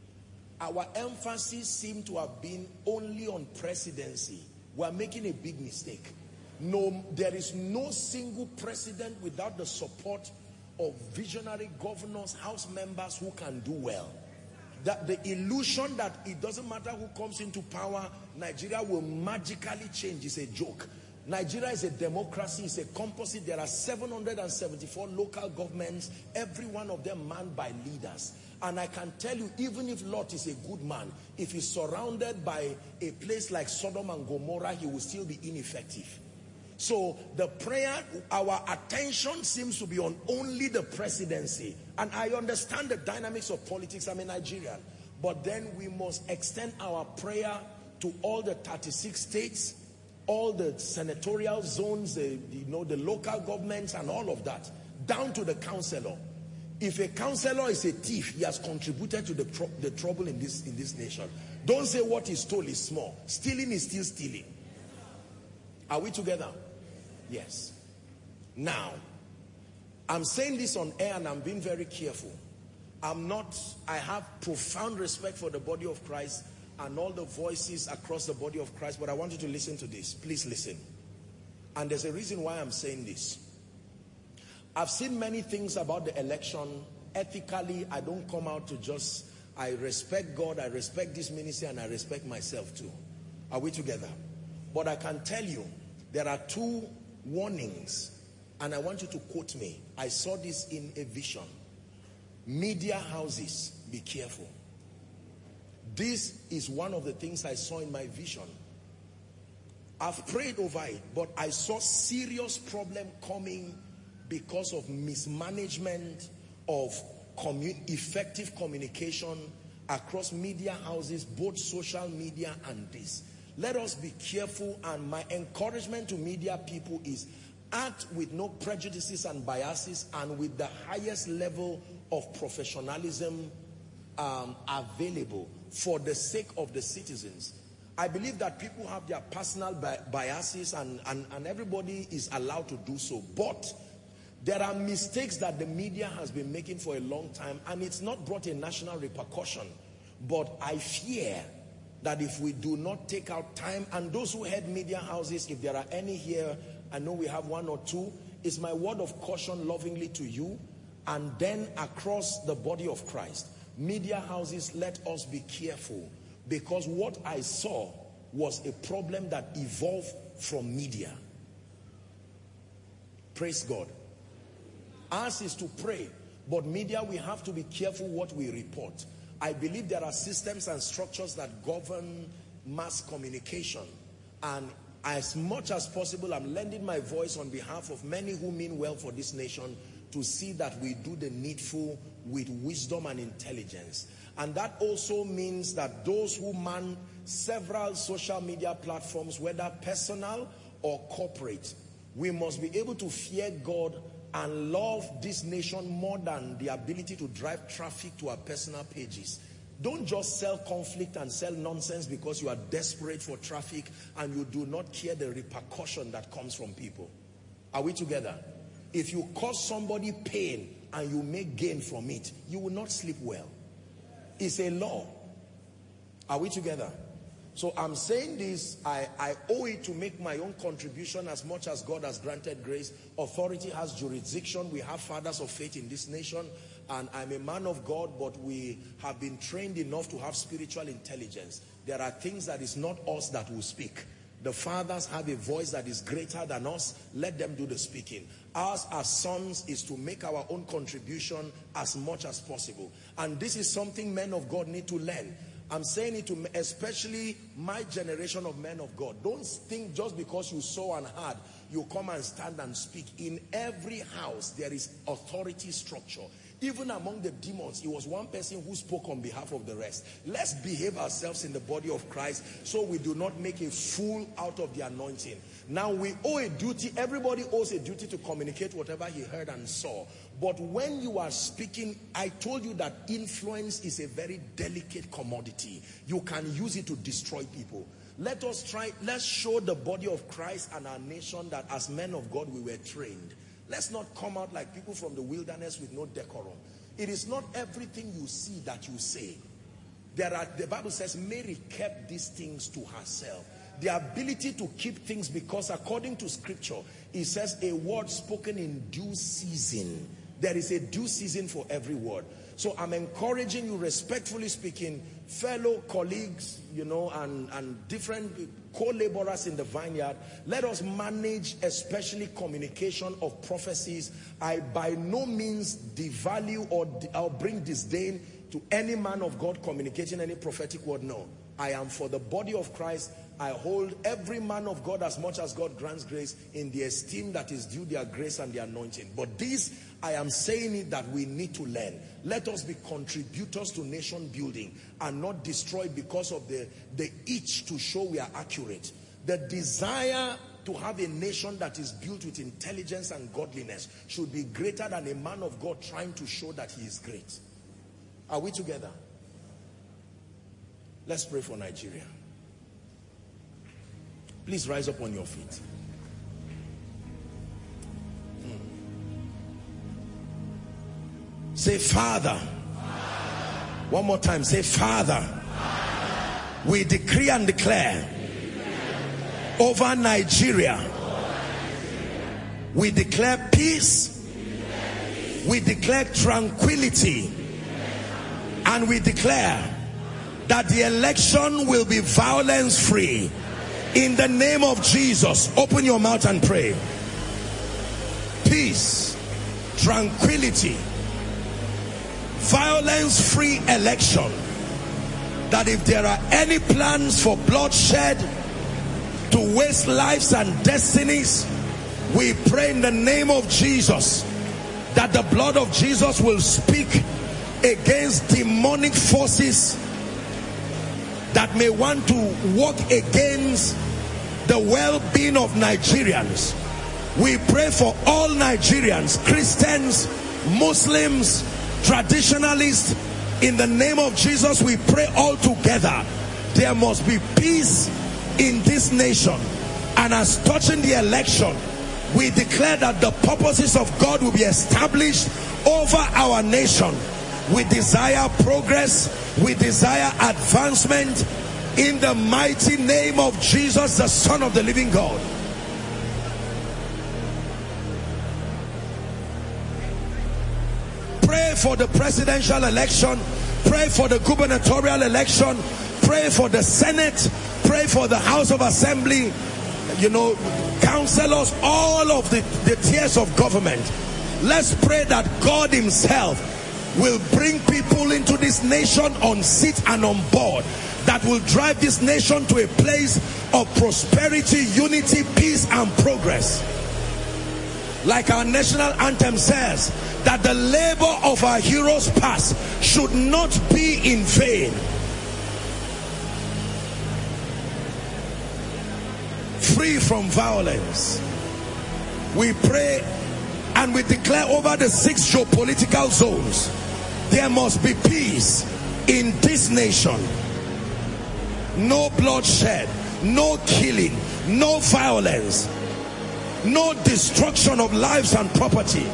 Our emphasis seems to have been only on presidency. We're making a big mistake. No, there is no single president without the support of visionary governors, house members who can do well. that the illusion that it doesn't matter who comes into power, Nigeria will magically change is a joke. Nigeria is a democracy, it's a composite. There are 774 local governments, every one of them manned by leaders. And I can tell you, even if Lot is a good man, if he's surrounded by a place like Sodom and Gomorrah, he will still be ineffective. So the prayer, our attention seems to be on only the presidency. And I understand the dynamics of politics. I'm a Nigerian. But then we must extend our prayer to all the 36 states, all the senatorial zones, the local governments and all of that, down to the councillor. If a councillor is a thief, he has contributed to the trouble in this nation. Don't say what he stole is small. Stealing is still stealing. Are we together? Yes. Now, I'm saying this on air and I'm being very careful. I have profound respect for the body of Christ and all the voices across the body of Christ, but I want you to listen to this. Please listen. And there's a reason why I'm saying this. I've seen many things about the election. Ethically, I don't come out to I respect God, I respect this ministry, and I respect myself too. Are we together? But I can tell you, there are two warnings, and I want you to quote me. I saw this in a vision. Media houses, be careful. This is one of the things I saw in my vision. I've prayed over it, but I saw serious problem coming because of mismanagement of effective communication across media houses, both social media and this. Let us be careful, and my encouragement to media people is act with no prejudices and biases and with the highest level of professionalism available for the sake of the citizens. I believe that people have their personal biases and everybody is allowed to do so, but there are mistakes that the media has been making for a long time, and it's not brought a national repercussion. But I fear that if we do not take out time, and those who head media houses, if there are any here, I know we have one or two, it's my word of caution lovingly to you, and then across the body of Christ. Media houses, let us be careful, because what I saw was a problem that evolved from media. Praise God. Ours is to pray, but media, we have to be careful what we report. I believe there are systems and structures that govern mass communication, and as much as possible, I'm lending my voice on behalf of many who mean well for this nation to see that we do the needful with wisdom and intelligence. And that also means that those who man several social media platforms, whether personal or corporate, we must be able to fear God and love this nation more than the ability to drive traffic to our personal pages. Don't just sell conflict and sell nonsense because you are desperate for traffic and you do not care the repercussion that comes from people. Are we together? If you cause somebody pain and you make gain from it, you will not sleep well. It's a law. Are we together? So I'm saying this, I owe it to make my own contribution as much as God has granted grace. Authority has jurisdiction. We have fathers of faith in this nation. And I'm a man of God, but we have been trained enough to have spiritual intelligence. There are things that is not us that will speak. The fathers have a voice that is greater than us. Let them do the speaking. Ours as sons is to make our own contribution as much as possible. And this is something men of God need to learn. I'm saying it to especially my generation of men of God. Don't think just because you saw and heard, you come and stand and speak. In every house, there is authority structure. Even among the demons, it was one person who spoke on behalf of the rest. Let's behave ourselves in the body of Christ so we do not make a fool out of the anointing. Now we owe a duty, everybody owes a duty to communicate whatever he heard and saw. But when you are speaking, I told you that influence is a very delicate commodity. You can use it to destroy people. Let's show the body of Christ and our nation that as men of God we were trained. Let's not come out like people from the wilderness with no decorum. It is not everything you see that you say. The Bible says Mary kept these things to herself. The ability to keep things, because according to scripture, it says a word spoken in due season. There is a due season for every word. So I'm encouraging you, respectfully speaking, fellow colleagues, you know, and different co-laborers in the vineyard, let us manage especially communication of prophecies. I by no means devalue or bring disdain to any man of God communicating any prophetic word. No, I am for the body of Christ. I hold every man of God, as much as God grants grace, in the esteem that is due their grace and the anointing. But this, I am saying it that we need to learn. Let us be contributors to nation building and not destroyed because of the itch to show we are accurate. The desire to have a nation that is built with intelligence and godliness should be greater than a man of God trying to show that he is great. Are we together? Let's pray for Nigeria. Please rise up on your feet. Say, Father. One more time. Say, Father. We decree and declare over Nigeria. We declare peace. We declare tranquility. And we declare that the election will be violence free. In the name of Jesus, open your mouth and pray. Peace, tranquility, violence-free election. That if there are any plans for bloodshed, to waste lives and destinies, we pray in the name of Jesus that the blood of Jesus will speak against demonic forces that may want to work against the well-being of Nigerians. We pray for all Nigerians, Christians, Muslims, traditionalists. In the name of Jesus, we pray all together. There must be peace in this nation. And as touching the election, we declare that the purposes of God will be established over our nation. We desire progress. We desire advancement in the mighty name of Jesus, the Son of the living God. Pray for the presidential election. Pray for the gubernatorial election. Pray for the Senate. Pray for the House of Assembly. You know, councilors, all of the tiers of government. Let's pray that God himself will bring people into this nation on seat and on board, that will drive this nation to a place of prosperity, unity, peace, and progress. Like our national anthem says, that the labor of our heroes past should not be in vain. Free from violence. We pray and we declare over the 6 geopolitical zones, there must be peace in this nation. No bloodshed, no killing, no violence, no destruction of lives and property.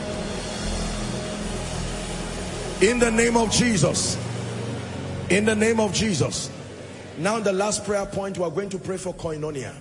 In the name of Jesus. In the name of Jesus. Now the last prayer point, we are going to pray for Koinonia.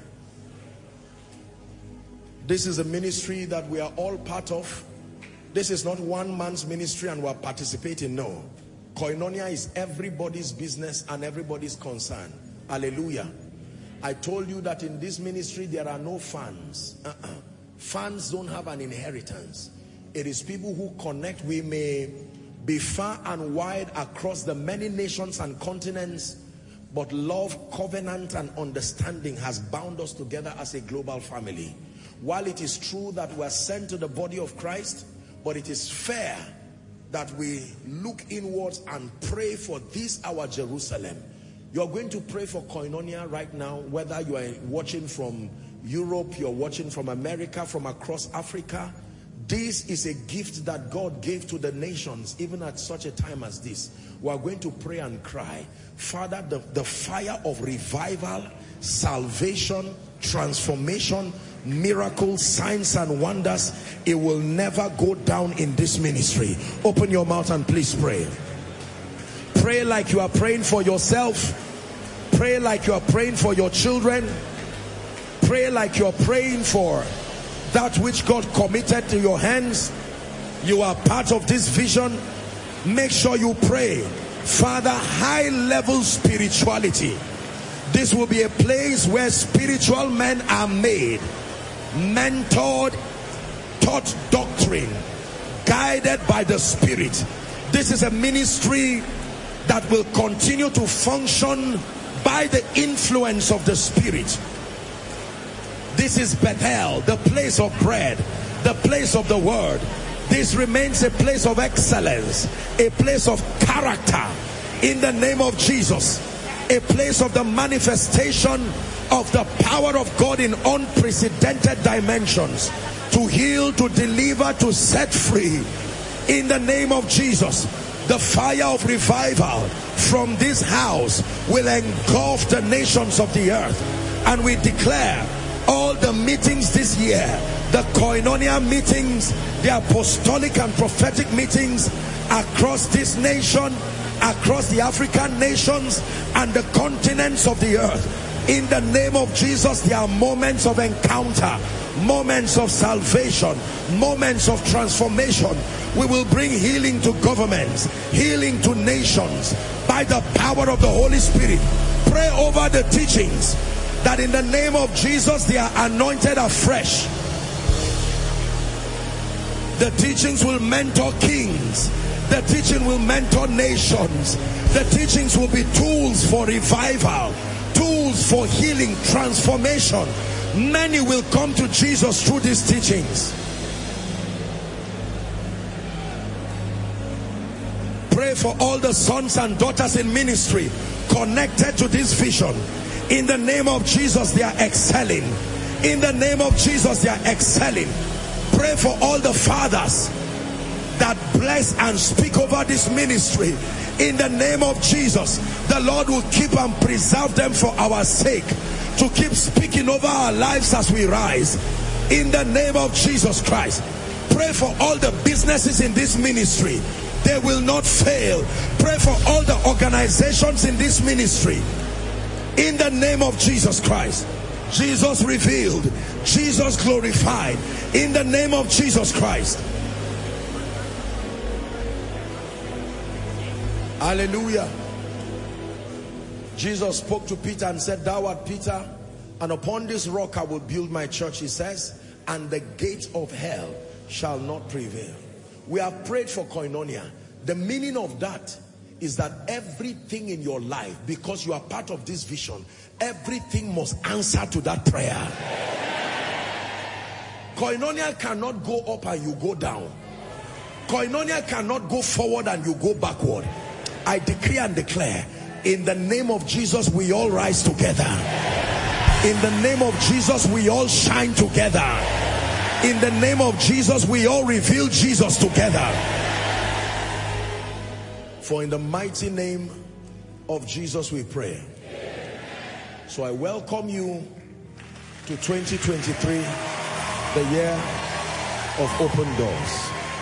This is a ministry that we are all part of. This is not one man's ministry and we are participating. No. Koinonia is everybody's business and everybody's concern. Hallelujah. I told you that in this ministry there are no fans. Fans don't have an inheritance. It is people who connect. We may be far and wide across the many nations and continents, but love, covenant, and understanding has bound us together as a global family. While it is true that we are sent to the body of Christ, but it is fair that we look inwards and pray for this, our Jerusalem. You're going to pray for Koinonia right now, whether you are watching from Europe, you're watching from America, from across Africa. This is a gift that God gave to the nations, even at such a time as this. We are going to pray and cry, Father, the fire of revival, salvation, transformation, miracles, signs and wonders, it will never go down in this ministry. Open your mouth and please pray. Pray like you are praying for yourself. Pray like you are praying for your children. Pray like you are praying for that which God committed to your hands. You are part of this vision. Make sure you pray. Father, high level spirituality. This will be a place where spiritual men are made, mentored, taught doctrine, guided by the Spirit. This is a ministry that will continue to function by the influence of the Spirit. This is Bethel, the place of bread, the place of the word. This remains a place of excellence, a place of character in the name of Jesus, a place of the manifestation of the power of God in unprecedented dimensions, to heal, to deliver, to set free in the name of Jesus. The fire of revival from this house will engulf the nations of the earth, and we declare all the meetings this year, the koinonia meetings, the apostolic and prophetic meetings across this nation, across the African nations and the continents of the earth, in the name of Jesus, there are moments of encounter, moments of salvation, moments of transformation. We will bring healing to governments, healing to nations by the power of the Holy Spirit. Pray over the teachings, that in the name of Jesus they are anointed afresh. The teachings will mentor kings. The teaching will mentor nations. The teachings will be tools for revival, tools for healing, transformation. Many will come to Jesus through these teachings. Pray for all the sons and daughters in ministry connected to this vision. In the name of Jesus, they are excelling. In the name of Jesus, they are excelling. Pray for all the fathers that bless and speak over this ministry. In the name of Jesus, the Lord will keep and preserve them for our sake, to keep speaking over our lives as we rise. In the name of Jesus Christ. Pray for all the businesses in this ministry. They will not fail. Pray for all the organizations in this ministry. In the name of Jesus Christ. Jesus revealed, Jesus glorified. In the name of Jesus Christ. Hallelujah. Jesus spoke to Peter and said, "Thou art Peter, and upon this rock I will build my church," he says, "and the gates of hell shall not prevail." We have prayed for koinonia. The meaning of that is that everything in your life, because you are part of this vision, everything must answer to that prayer. Koinonia cannot go up and you go down. Koinonia cannot go forward and you go backward. I decree and declare, in the name of Jesus, we all rise together. In the name of Jesus, we all shine together. In the name of Jesus, we all reveal Jesus together. For in the mighty name of Jesus we pray. So I welcome you to 2023, the year of open doors.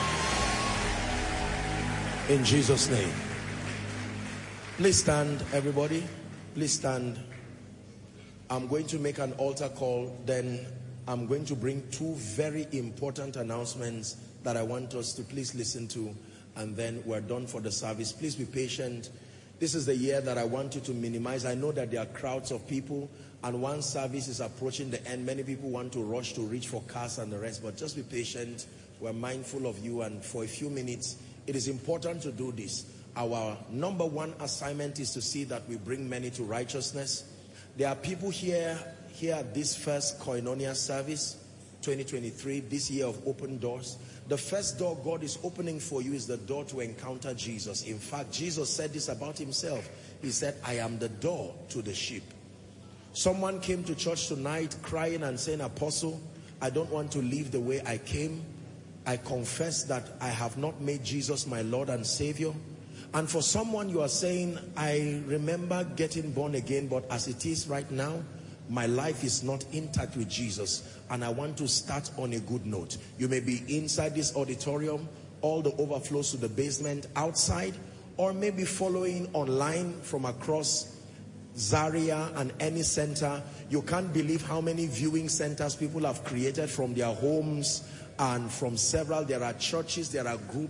In Jesus' name. Please stand, everybody. Please stand. I'm going to make an altar call. Then I'm going to bring two very important announcements that I want us to please listen to. And then we're done for the service. Please be patient. This is the year that I want you to minimize. I know that there are crowds of people, and one service is approaching the end. Many people want to rush to reach for cars and the rest, but just be patient. We're mindful of you, and for a few minutes, it is important to do this. Our number one assignment is to see that we bring many to righteousness. There are people here at this first koinonia service, 2023, this year of open doors. The first door God is opening for you is the door to encounter Jesus. In fact, Jesus said this about himself. He said, "I am the door to the sheep." Someone came to church tonight crying and saying, "Apostle, I don't want to live the way I came. I confess that I have not made Jesus my Lord and Savior." And for someone, you are saying, "I remember getting born again, but as it is right now, my life is not intact with Jesus, and I want to start on a good note." You may be inside this auditorium, all the overflows to the basement outside, or maybe following online from across Zaria and any center. You can't believe how many viewing centers people have created from their homes and from several. There are churches, there are groups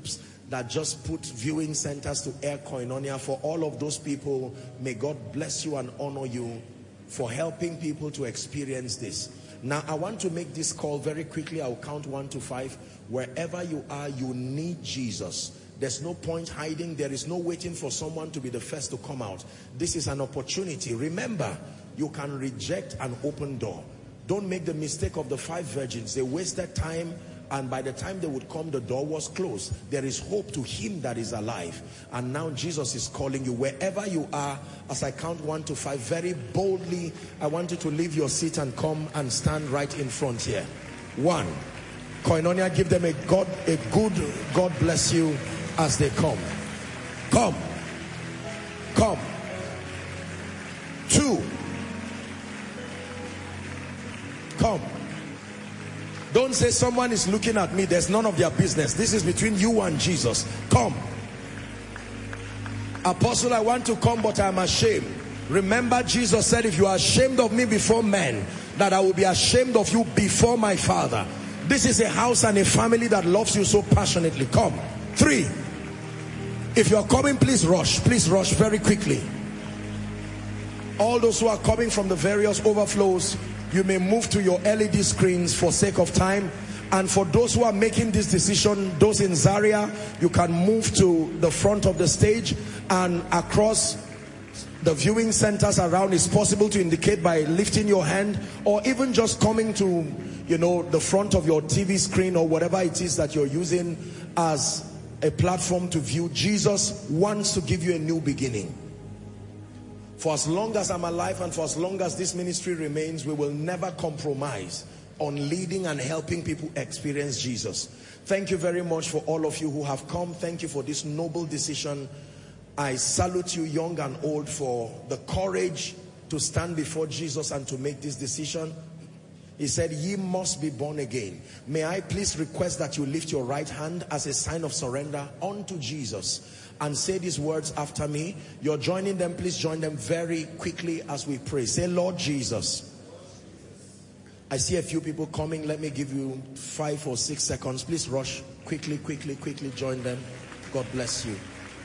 that just put viewing centers to Air Koinonia. For all of those people, may God bless you and honor you for helping people to experience this. Now, I want to make this call very quickly. I'll count 1 to 5. Wherever you are, you need Jesus. There's no point hiding. There is no waiting for someone to be the first to come out. This is an opportunity. Remember, you can reject an open door. Don't make the mistake of the 5 virgins. They wasted time, and by the time they would come, the door was closed. There is hope to him that is alive. And now Jesus is calling you. Wherever you are, as I count 1 to 5, very boldly, I want you to leave your seat and come and stand right in front here. 1. Koinonia, give them a good God bless you as they come. Come. Come. 2. Come. Don't say someone is looking at me. There's none of their business. This is between you and Jesus. Come. Apostle, I want to come, but I'm ashamed. Remember, Jesus said, if you are ashamed of me before men, that I will be ashamed of you before my Father. This is a house and a family that loves you so passionately. Come. 3. If you are coming, please rush. Please rush very quickly. All those who are coming from the various overflows, you may move to your LED screens for sake of time. And for those who are making this decision, those in Zaria, you can move to the front of the stage, and across the viewing centers around. It's possible to indicate by lifting your hand, or even just coming to, the front of your TV screen or whatever it is that you're using as a platform to view. Jesus wants to give you a new beginning. For as long as I'm alive and for as long as this ministry remains, we will never compromise on leading and helping people experience Jesus. Thank you very much for all of you who have come. Thank you for this noble decision. I salute you, young and old, for the courage to stand before Jesus and to make this decision. He said, ye must be born again. May I please request that you lift your right hand as a sign of surrender unto Jesus and say these words after me. You're joining them, please join them very quickly as we pray. Say, Lord Jesus. I see a few people coming. Let me give you 5 or 6 seconds. Please rush. Quickly, quickly, quickly join them. God bless you.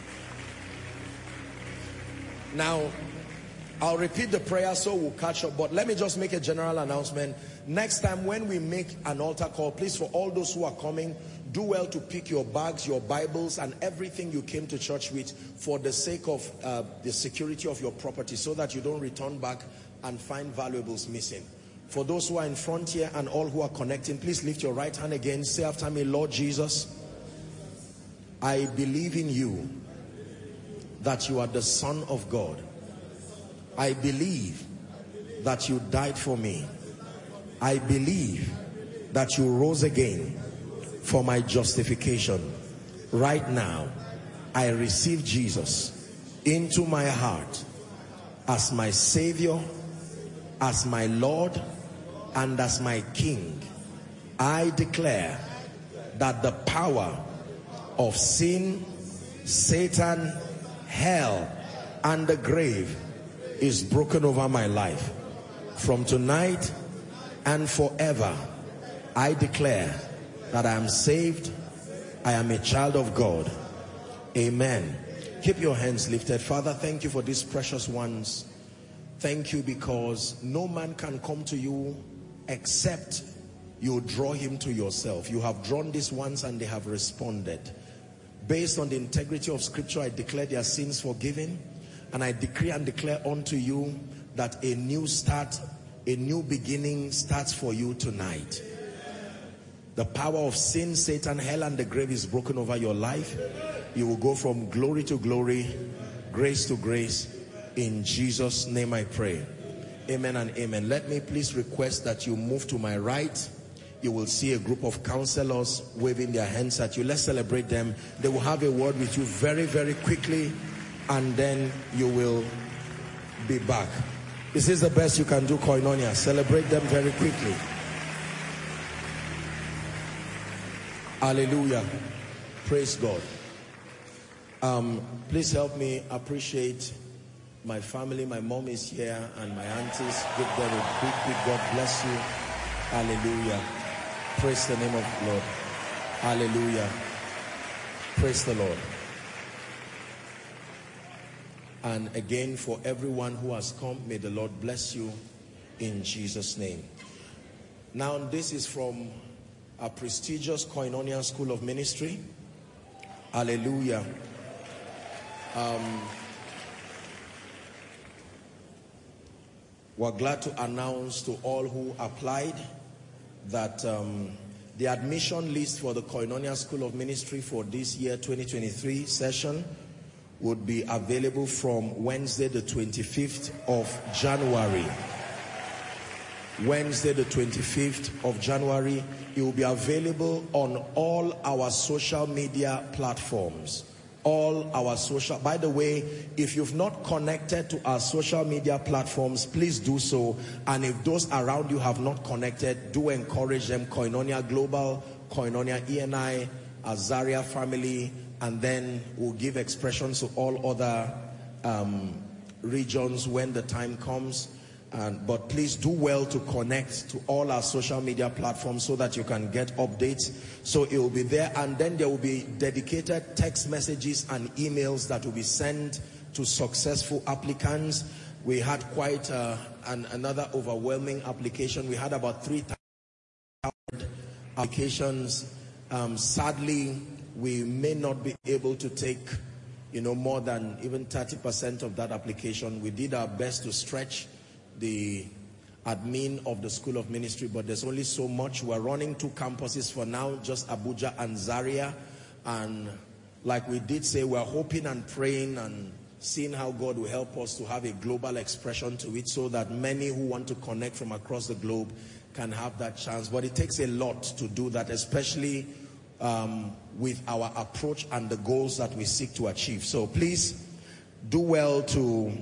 Now, I'll repeat the prayer so we'll catch up, but let me just make a general announcement. Next time when we make an altar call, please, for all those who are coming, do well to pick your bags, your Bibles, and everything you came to church with, for the sake of the security of your property, so that you don't return back and find valuables missing. For those who are in front here and all who are connecting, please lift your right hand again. Say after me, Lord Jesus, I believe in you, that you are the Son of God. I believe that you died for me. I believe that you rose again for my justification. Right now, I receive Jesus into my heart as my Savior, as my Lord, and as my King. I declare that the power of sin, Satan, hell, and the grave is broken over my life. From tonight and forever, I declare that I am saved. I am a child of God. Amen. Keep your hands lifted. Father, thank you for these precious ones. Thank you because no man can come to you except you draw him to yourself. You have drawn these ones and they have responded. Based on the integrity of Scripture, I declare their sins forgiven, and I decree and declare unto you that a new start, a new beginning starts for you tonight. The power of sin, Satan, hell, and the grave is broken over your life. You will go from glory to glory, grace to grace. In Jesus' name I pray. Amen and amen. Let me please request that you move to my right. You will see a group of counselors waving their hands at you. Let's celebrate them. They will have a word with you very, very quickly, and then you will be back. This is the best you can do, Koinonia. Celebrate them very quickly. Hallelujah. Praise God. Please help me appreciate my family. My mom is here and my aunties. Give them a big, big God bless you. Hallelujah. Praise the name of the Lord. Hallelujah. Praise the Lord. And again, for everyone who has come, may the Lord bless you in Jesus' name. Now, this is from a prestigious Koinonia School of Ministry. Hallelujah. We're glad to announce to all who applied that the admission list for the Koinonia School of Ministry for this year 2023 session would be available from Wednesday the 25th of January. Wednesday the 25th of January. It will be available on all our social media platforms. By the way, if you've not connected to our social media platforms, please do so. And if those around you have not connected, do encourage them. Koinonia Global, Koinonia ENI, Azaria Family, and then we'll give expressions to all other regions when the time comes. But please do well to connect to all our social media platforms so that you can get updates. So it will be there, and then there will be dedicated text messages and emails that will be sent to successful applicants. We had quite another overwhelming application. We had about 3,000 applications. Sadly, we may not be able to take more than even 30% of that application. We did our best to stretch the admin of the School of Ministry, but there's only so much. We're running 2 campuses for now, just Abuja and Zaria. And like we did say, we're hoping and praying and seeing how God will help us to have a global expression to it, so that many who want to connect from across the globe can have that chance. But it takes a lot to do that, especially with our approach and the goals that we seek to achieve. So please do well to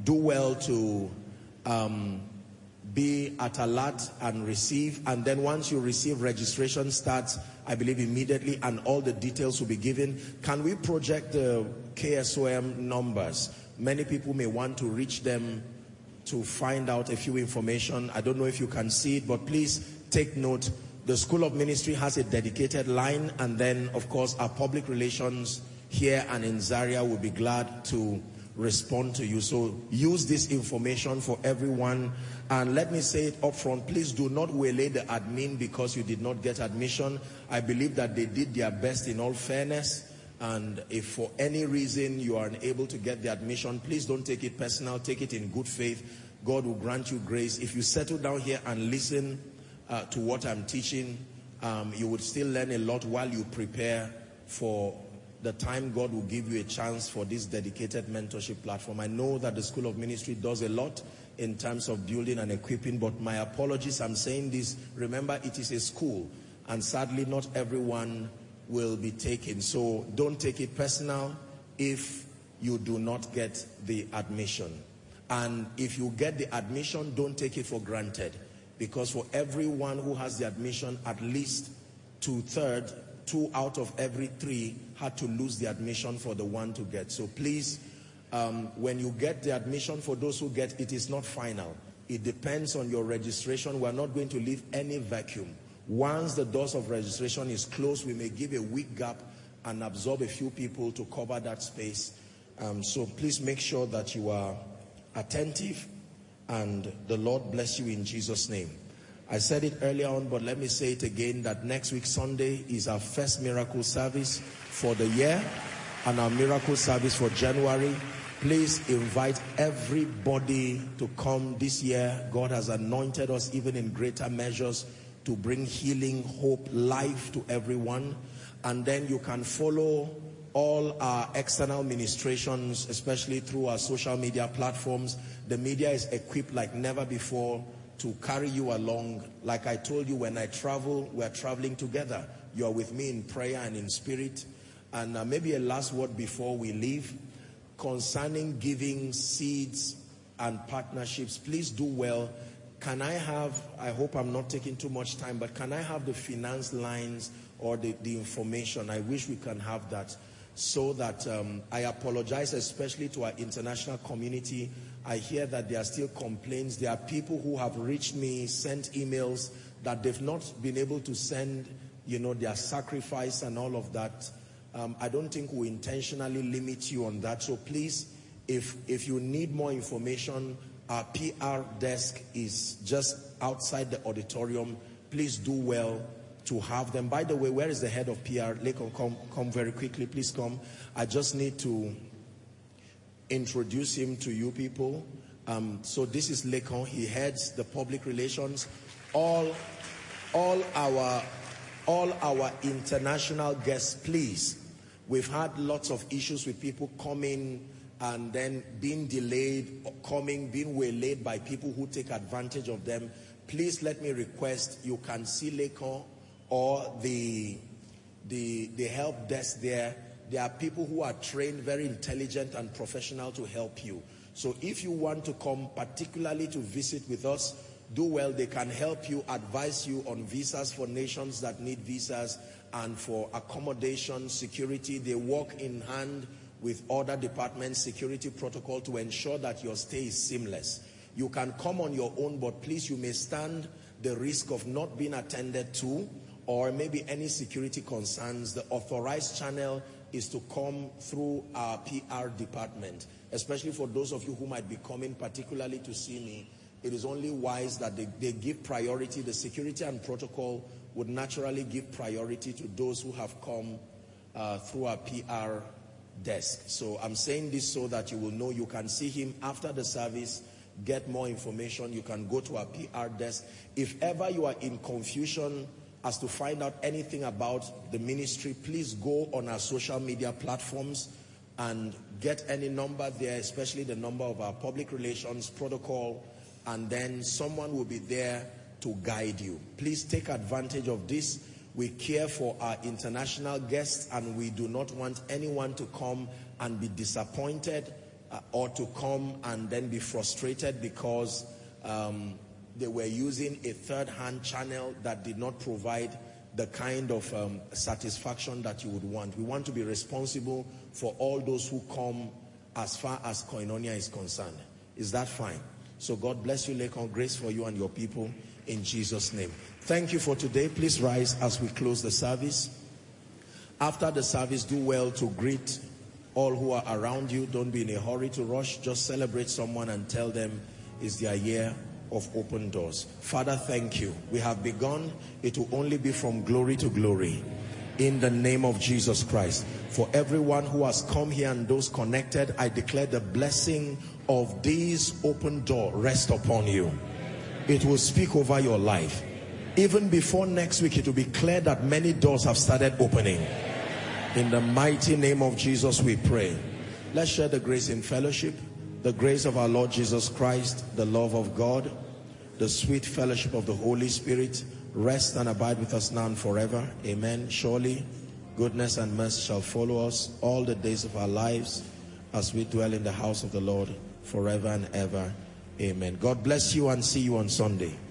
be at alert and receive. And then once you receive, registration starts, I believe, immediately, and all the details will be given. Can we project the KSOM numbers? Many people may want to reach them to find out a few information. I don't know if you can see it, but please take note. The School of Ministry has a dedicated line, and then of course our public relations here and in Zaria will be glad to respond to you. So use this information for everyone. And let me say it up front, please do not waylay the admin because you did not get admission. I believe that they did their best in all fairness, and if for any reason you are unable to get the admission, please don't take it personal, take it in good faith. God will grant you grace. If you settle down here and listen to what I'm teaching, you would still learn a lot while you prepare for the time God will give you a chance for this dedicated mentorship platform. I know that the School of Ministry does a lot in terms of building and equipping, but my apologies, I'm saying this. Remember, it is a school, and sadly not everyone will be taken. So don't take it personal if you do not get the admission. And if you get the admission, don't take it for granted, because for everyone who has the admission, at least 2/3, 2 out of every 3 had to lose the admission for the one to get. So please, when you get the admission, for those who get, it is not final. It depends on your registration. We're not going to leave any vacuum. Once the doors of registration is closed, we may give a week gap and absorb a few people to cover that space. So please make sure that you are attentive, and the Lord bless you in Jesus' name. I said it earlier on, but let me say it again, that next week Sunday is our first miracle service for the year and our miracle service for January. Please invite everybody to come this year. God has anointed us even in greater measures to bring healing, hope, life to everyone. And then you can follow all our external ministrations, especially through our social media platforms. The media is equipped like never before to carry you along. Like I told you, when I travel, we're traveling together. You're with me in prayer and in spirit. And maybe a last word before we leave. Concerning giving, seeds, and partnerships, please do well. Can I have, I hope I'm not taking too much time, but can I have the finance lines or the information? I wish we can have that, so that I apologize especially to our international community. I hear that there are still complaints. There are people who have reached me, sent emails that they've not been able to send, their sacrifice and all of that. I don't think we intentionally limit you on that. So please, if you need more information, our PR desk is just outside the auditorium. Please do well to have them. By the way, where is the head of PR? Lekon, come very quickly. Please come. I just need to introduce him to you people. So this is Lekon. He heads the public relations. All our international guests, please. We've had lots of issues with people coming and then being delayed, being waylaid by people who take advantage of them. Please let me request, you can see Lekon or the help desk there. There are people who are trained, very intelligent and professional to help you. So if you want to come particularly to visit with us, do well. They can help you, advise you on visas for nations that need visas and for accommodation, security. They work in hand with other departments, security protocol to ensure that your stay is seamless. You can come on your own, but please, you may stand the risk of not being attended to or maybe any security concerns. The authorized channel is to come through our PR department, especially for those of you who might be coming particularly to see me. It is only wise that they give priority. The security and protocol would naturally give priority to those who have come through our PR desk. So I'm saying this so that you will know. You can see him after the service, get more information. You can go to our PR desk. If ever you are in confusion as to find out anything about the ministry, please go on our social media platforms and get any number there, especially the number of our public relations protocol, and then someone will be there to guide you. Please take advantage of this. We care for our international guests, and we do not want anyone to come and be disappointed or to come and then be frustrated because they were using a third-hand channel that did not provide the kind of satisfaction that you would want. We want to be responsible for all those who come as far as Koinonia is concerned. Is that fine? So God bless you, Lekon. Grace for you and your people in Jesus' name. Thank you for today. Please rise as we close the service. After the service, do well to greet all who are around you. Don't be in a hurry to rush. Just celebrate someone and tell them it's their year of open doors. Father, thank you. We have begun. It will only be from glory to glory. In the name of Jesus Christ. For everyone who has come here and those connected, I declare the blessing of this open door rest upon you. It will speak over your life. Even before next week, it will be clear that many doors have started opening. In the mighty name of Jesus we pray. Let's share the grace in fellowship. The grace of our Lord Jesus Christ, the love of God, the sweet fellowship of the Holy Spirit rest and abide with us now and forever. Amen. Surely goodness and mercy shall follow us all the days of our lives as we dwell in the house of the Lord forever and ever. Amen. God bless you and see you on Sunday.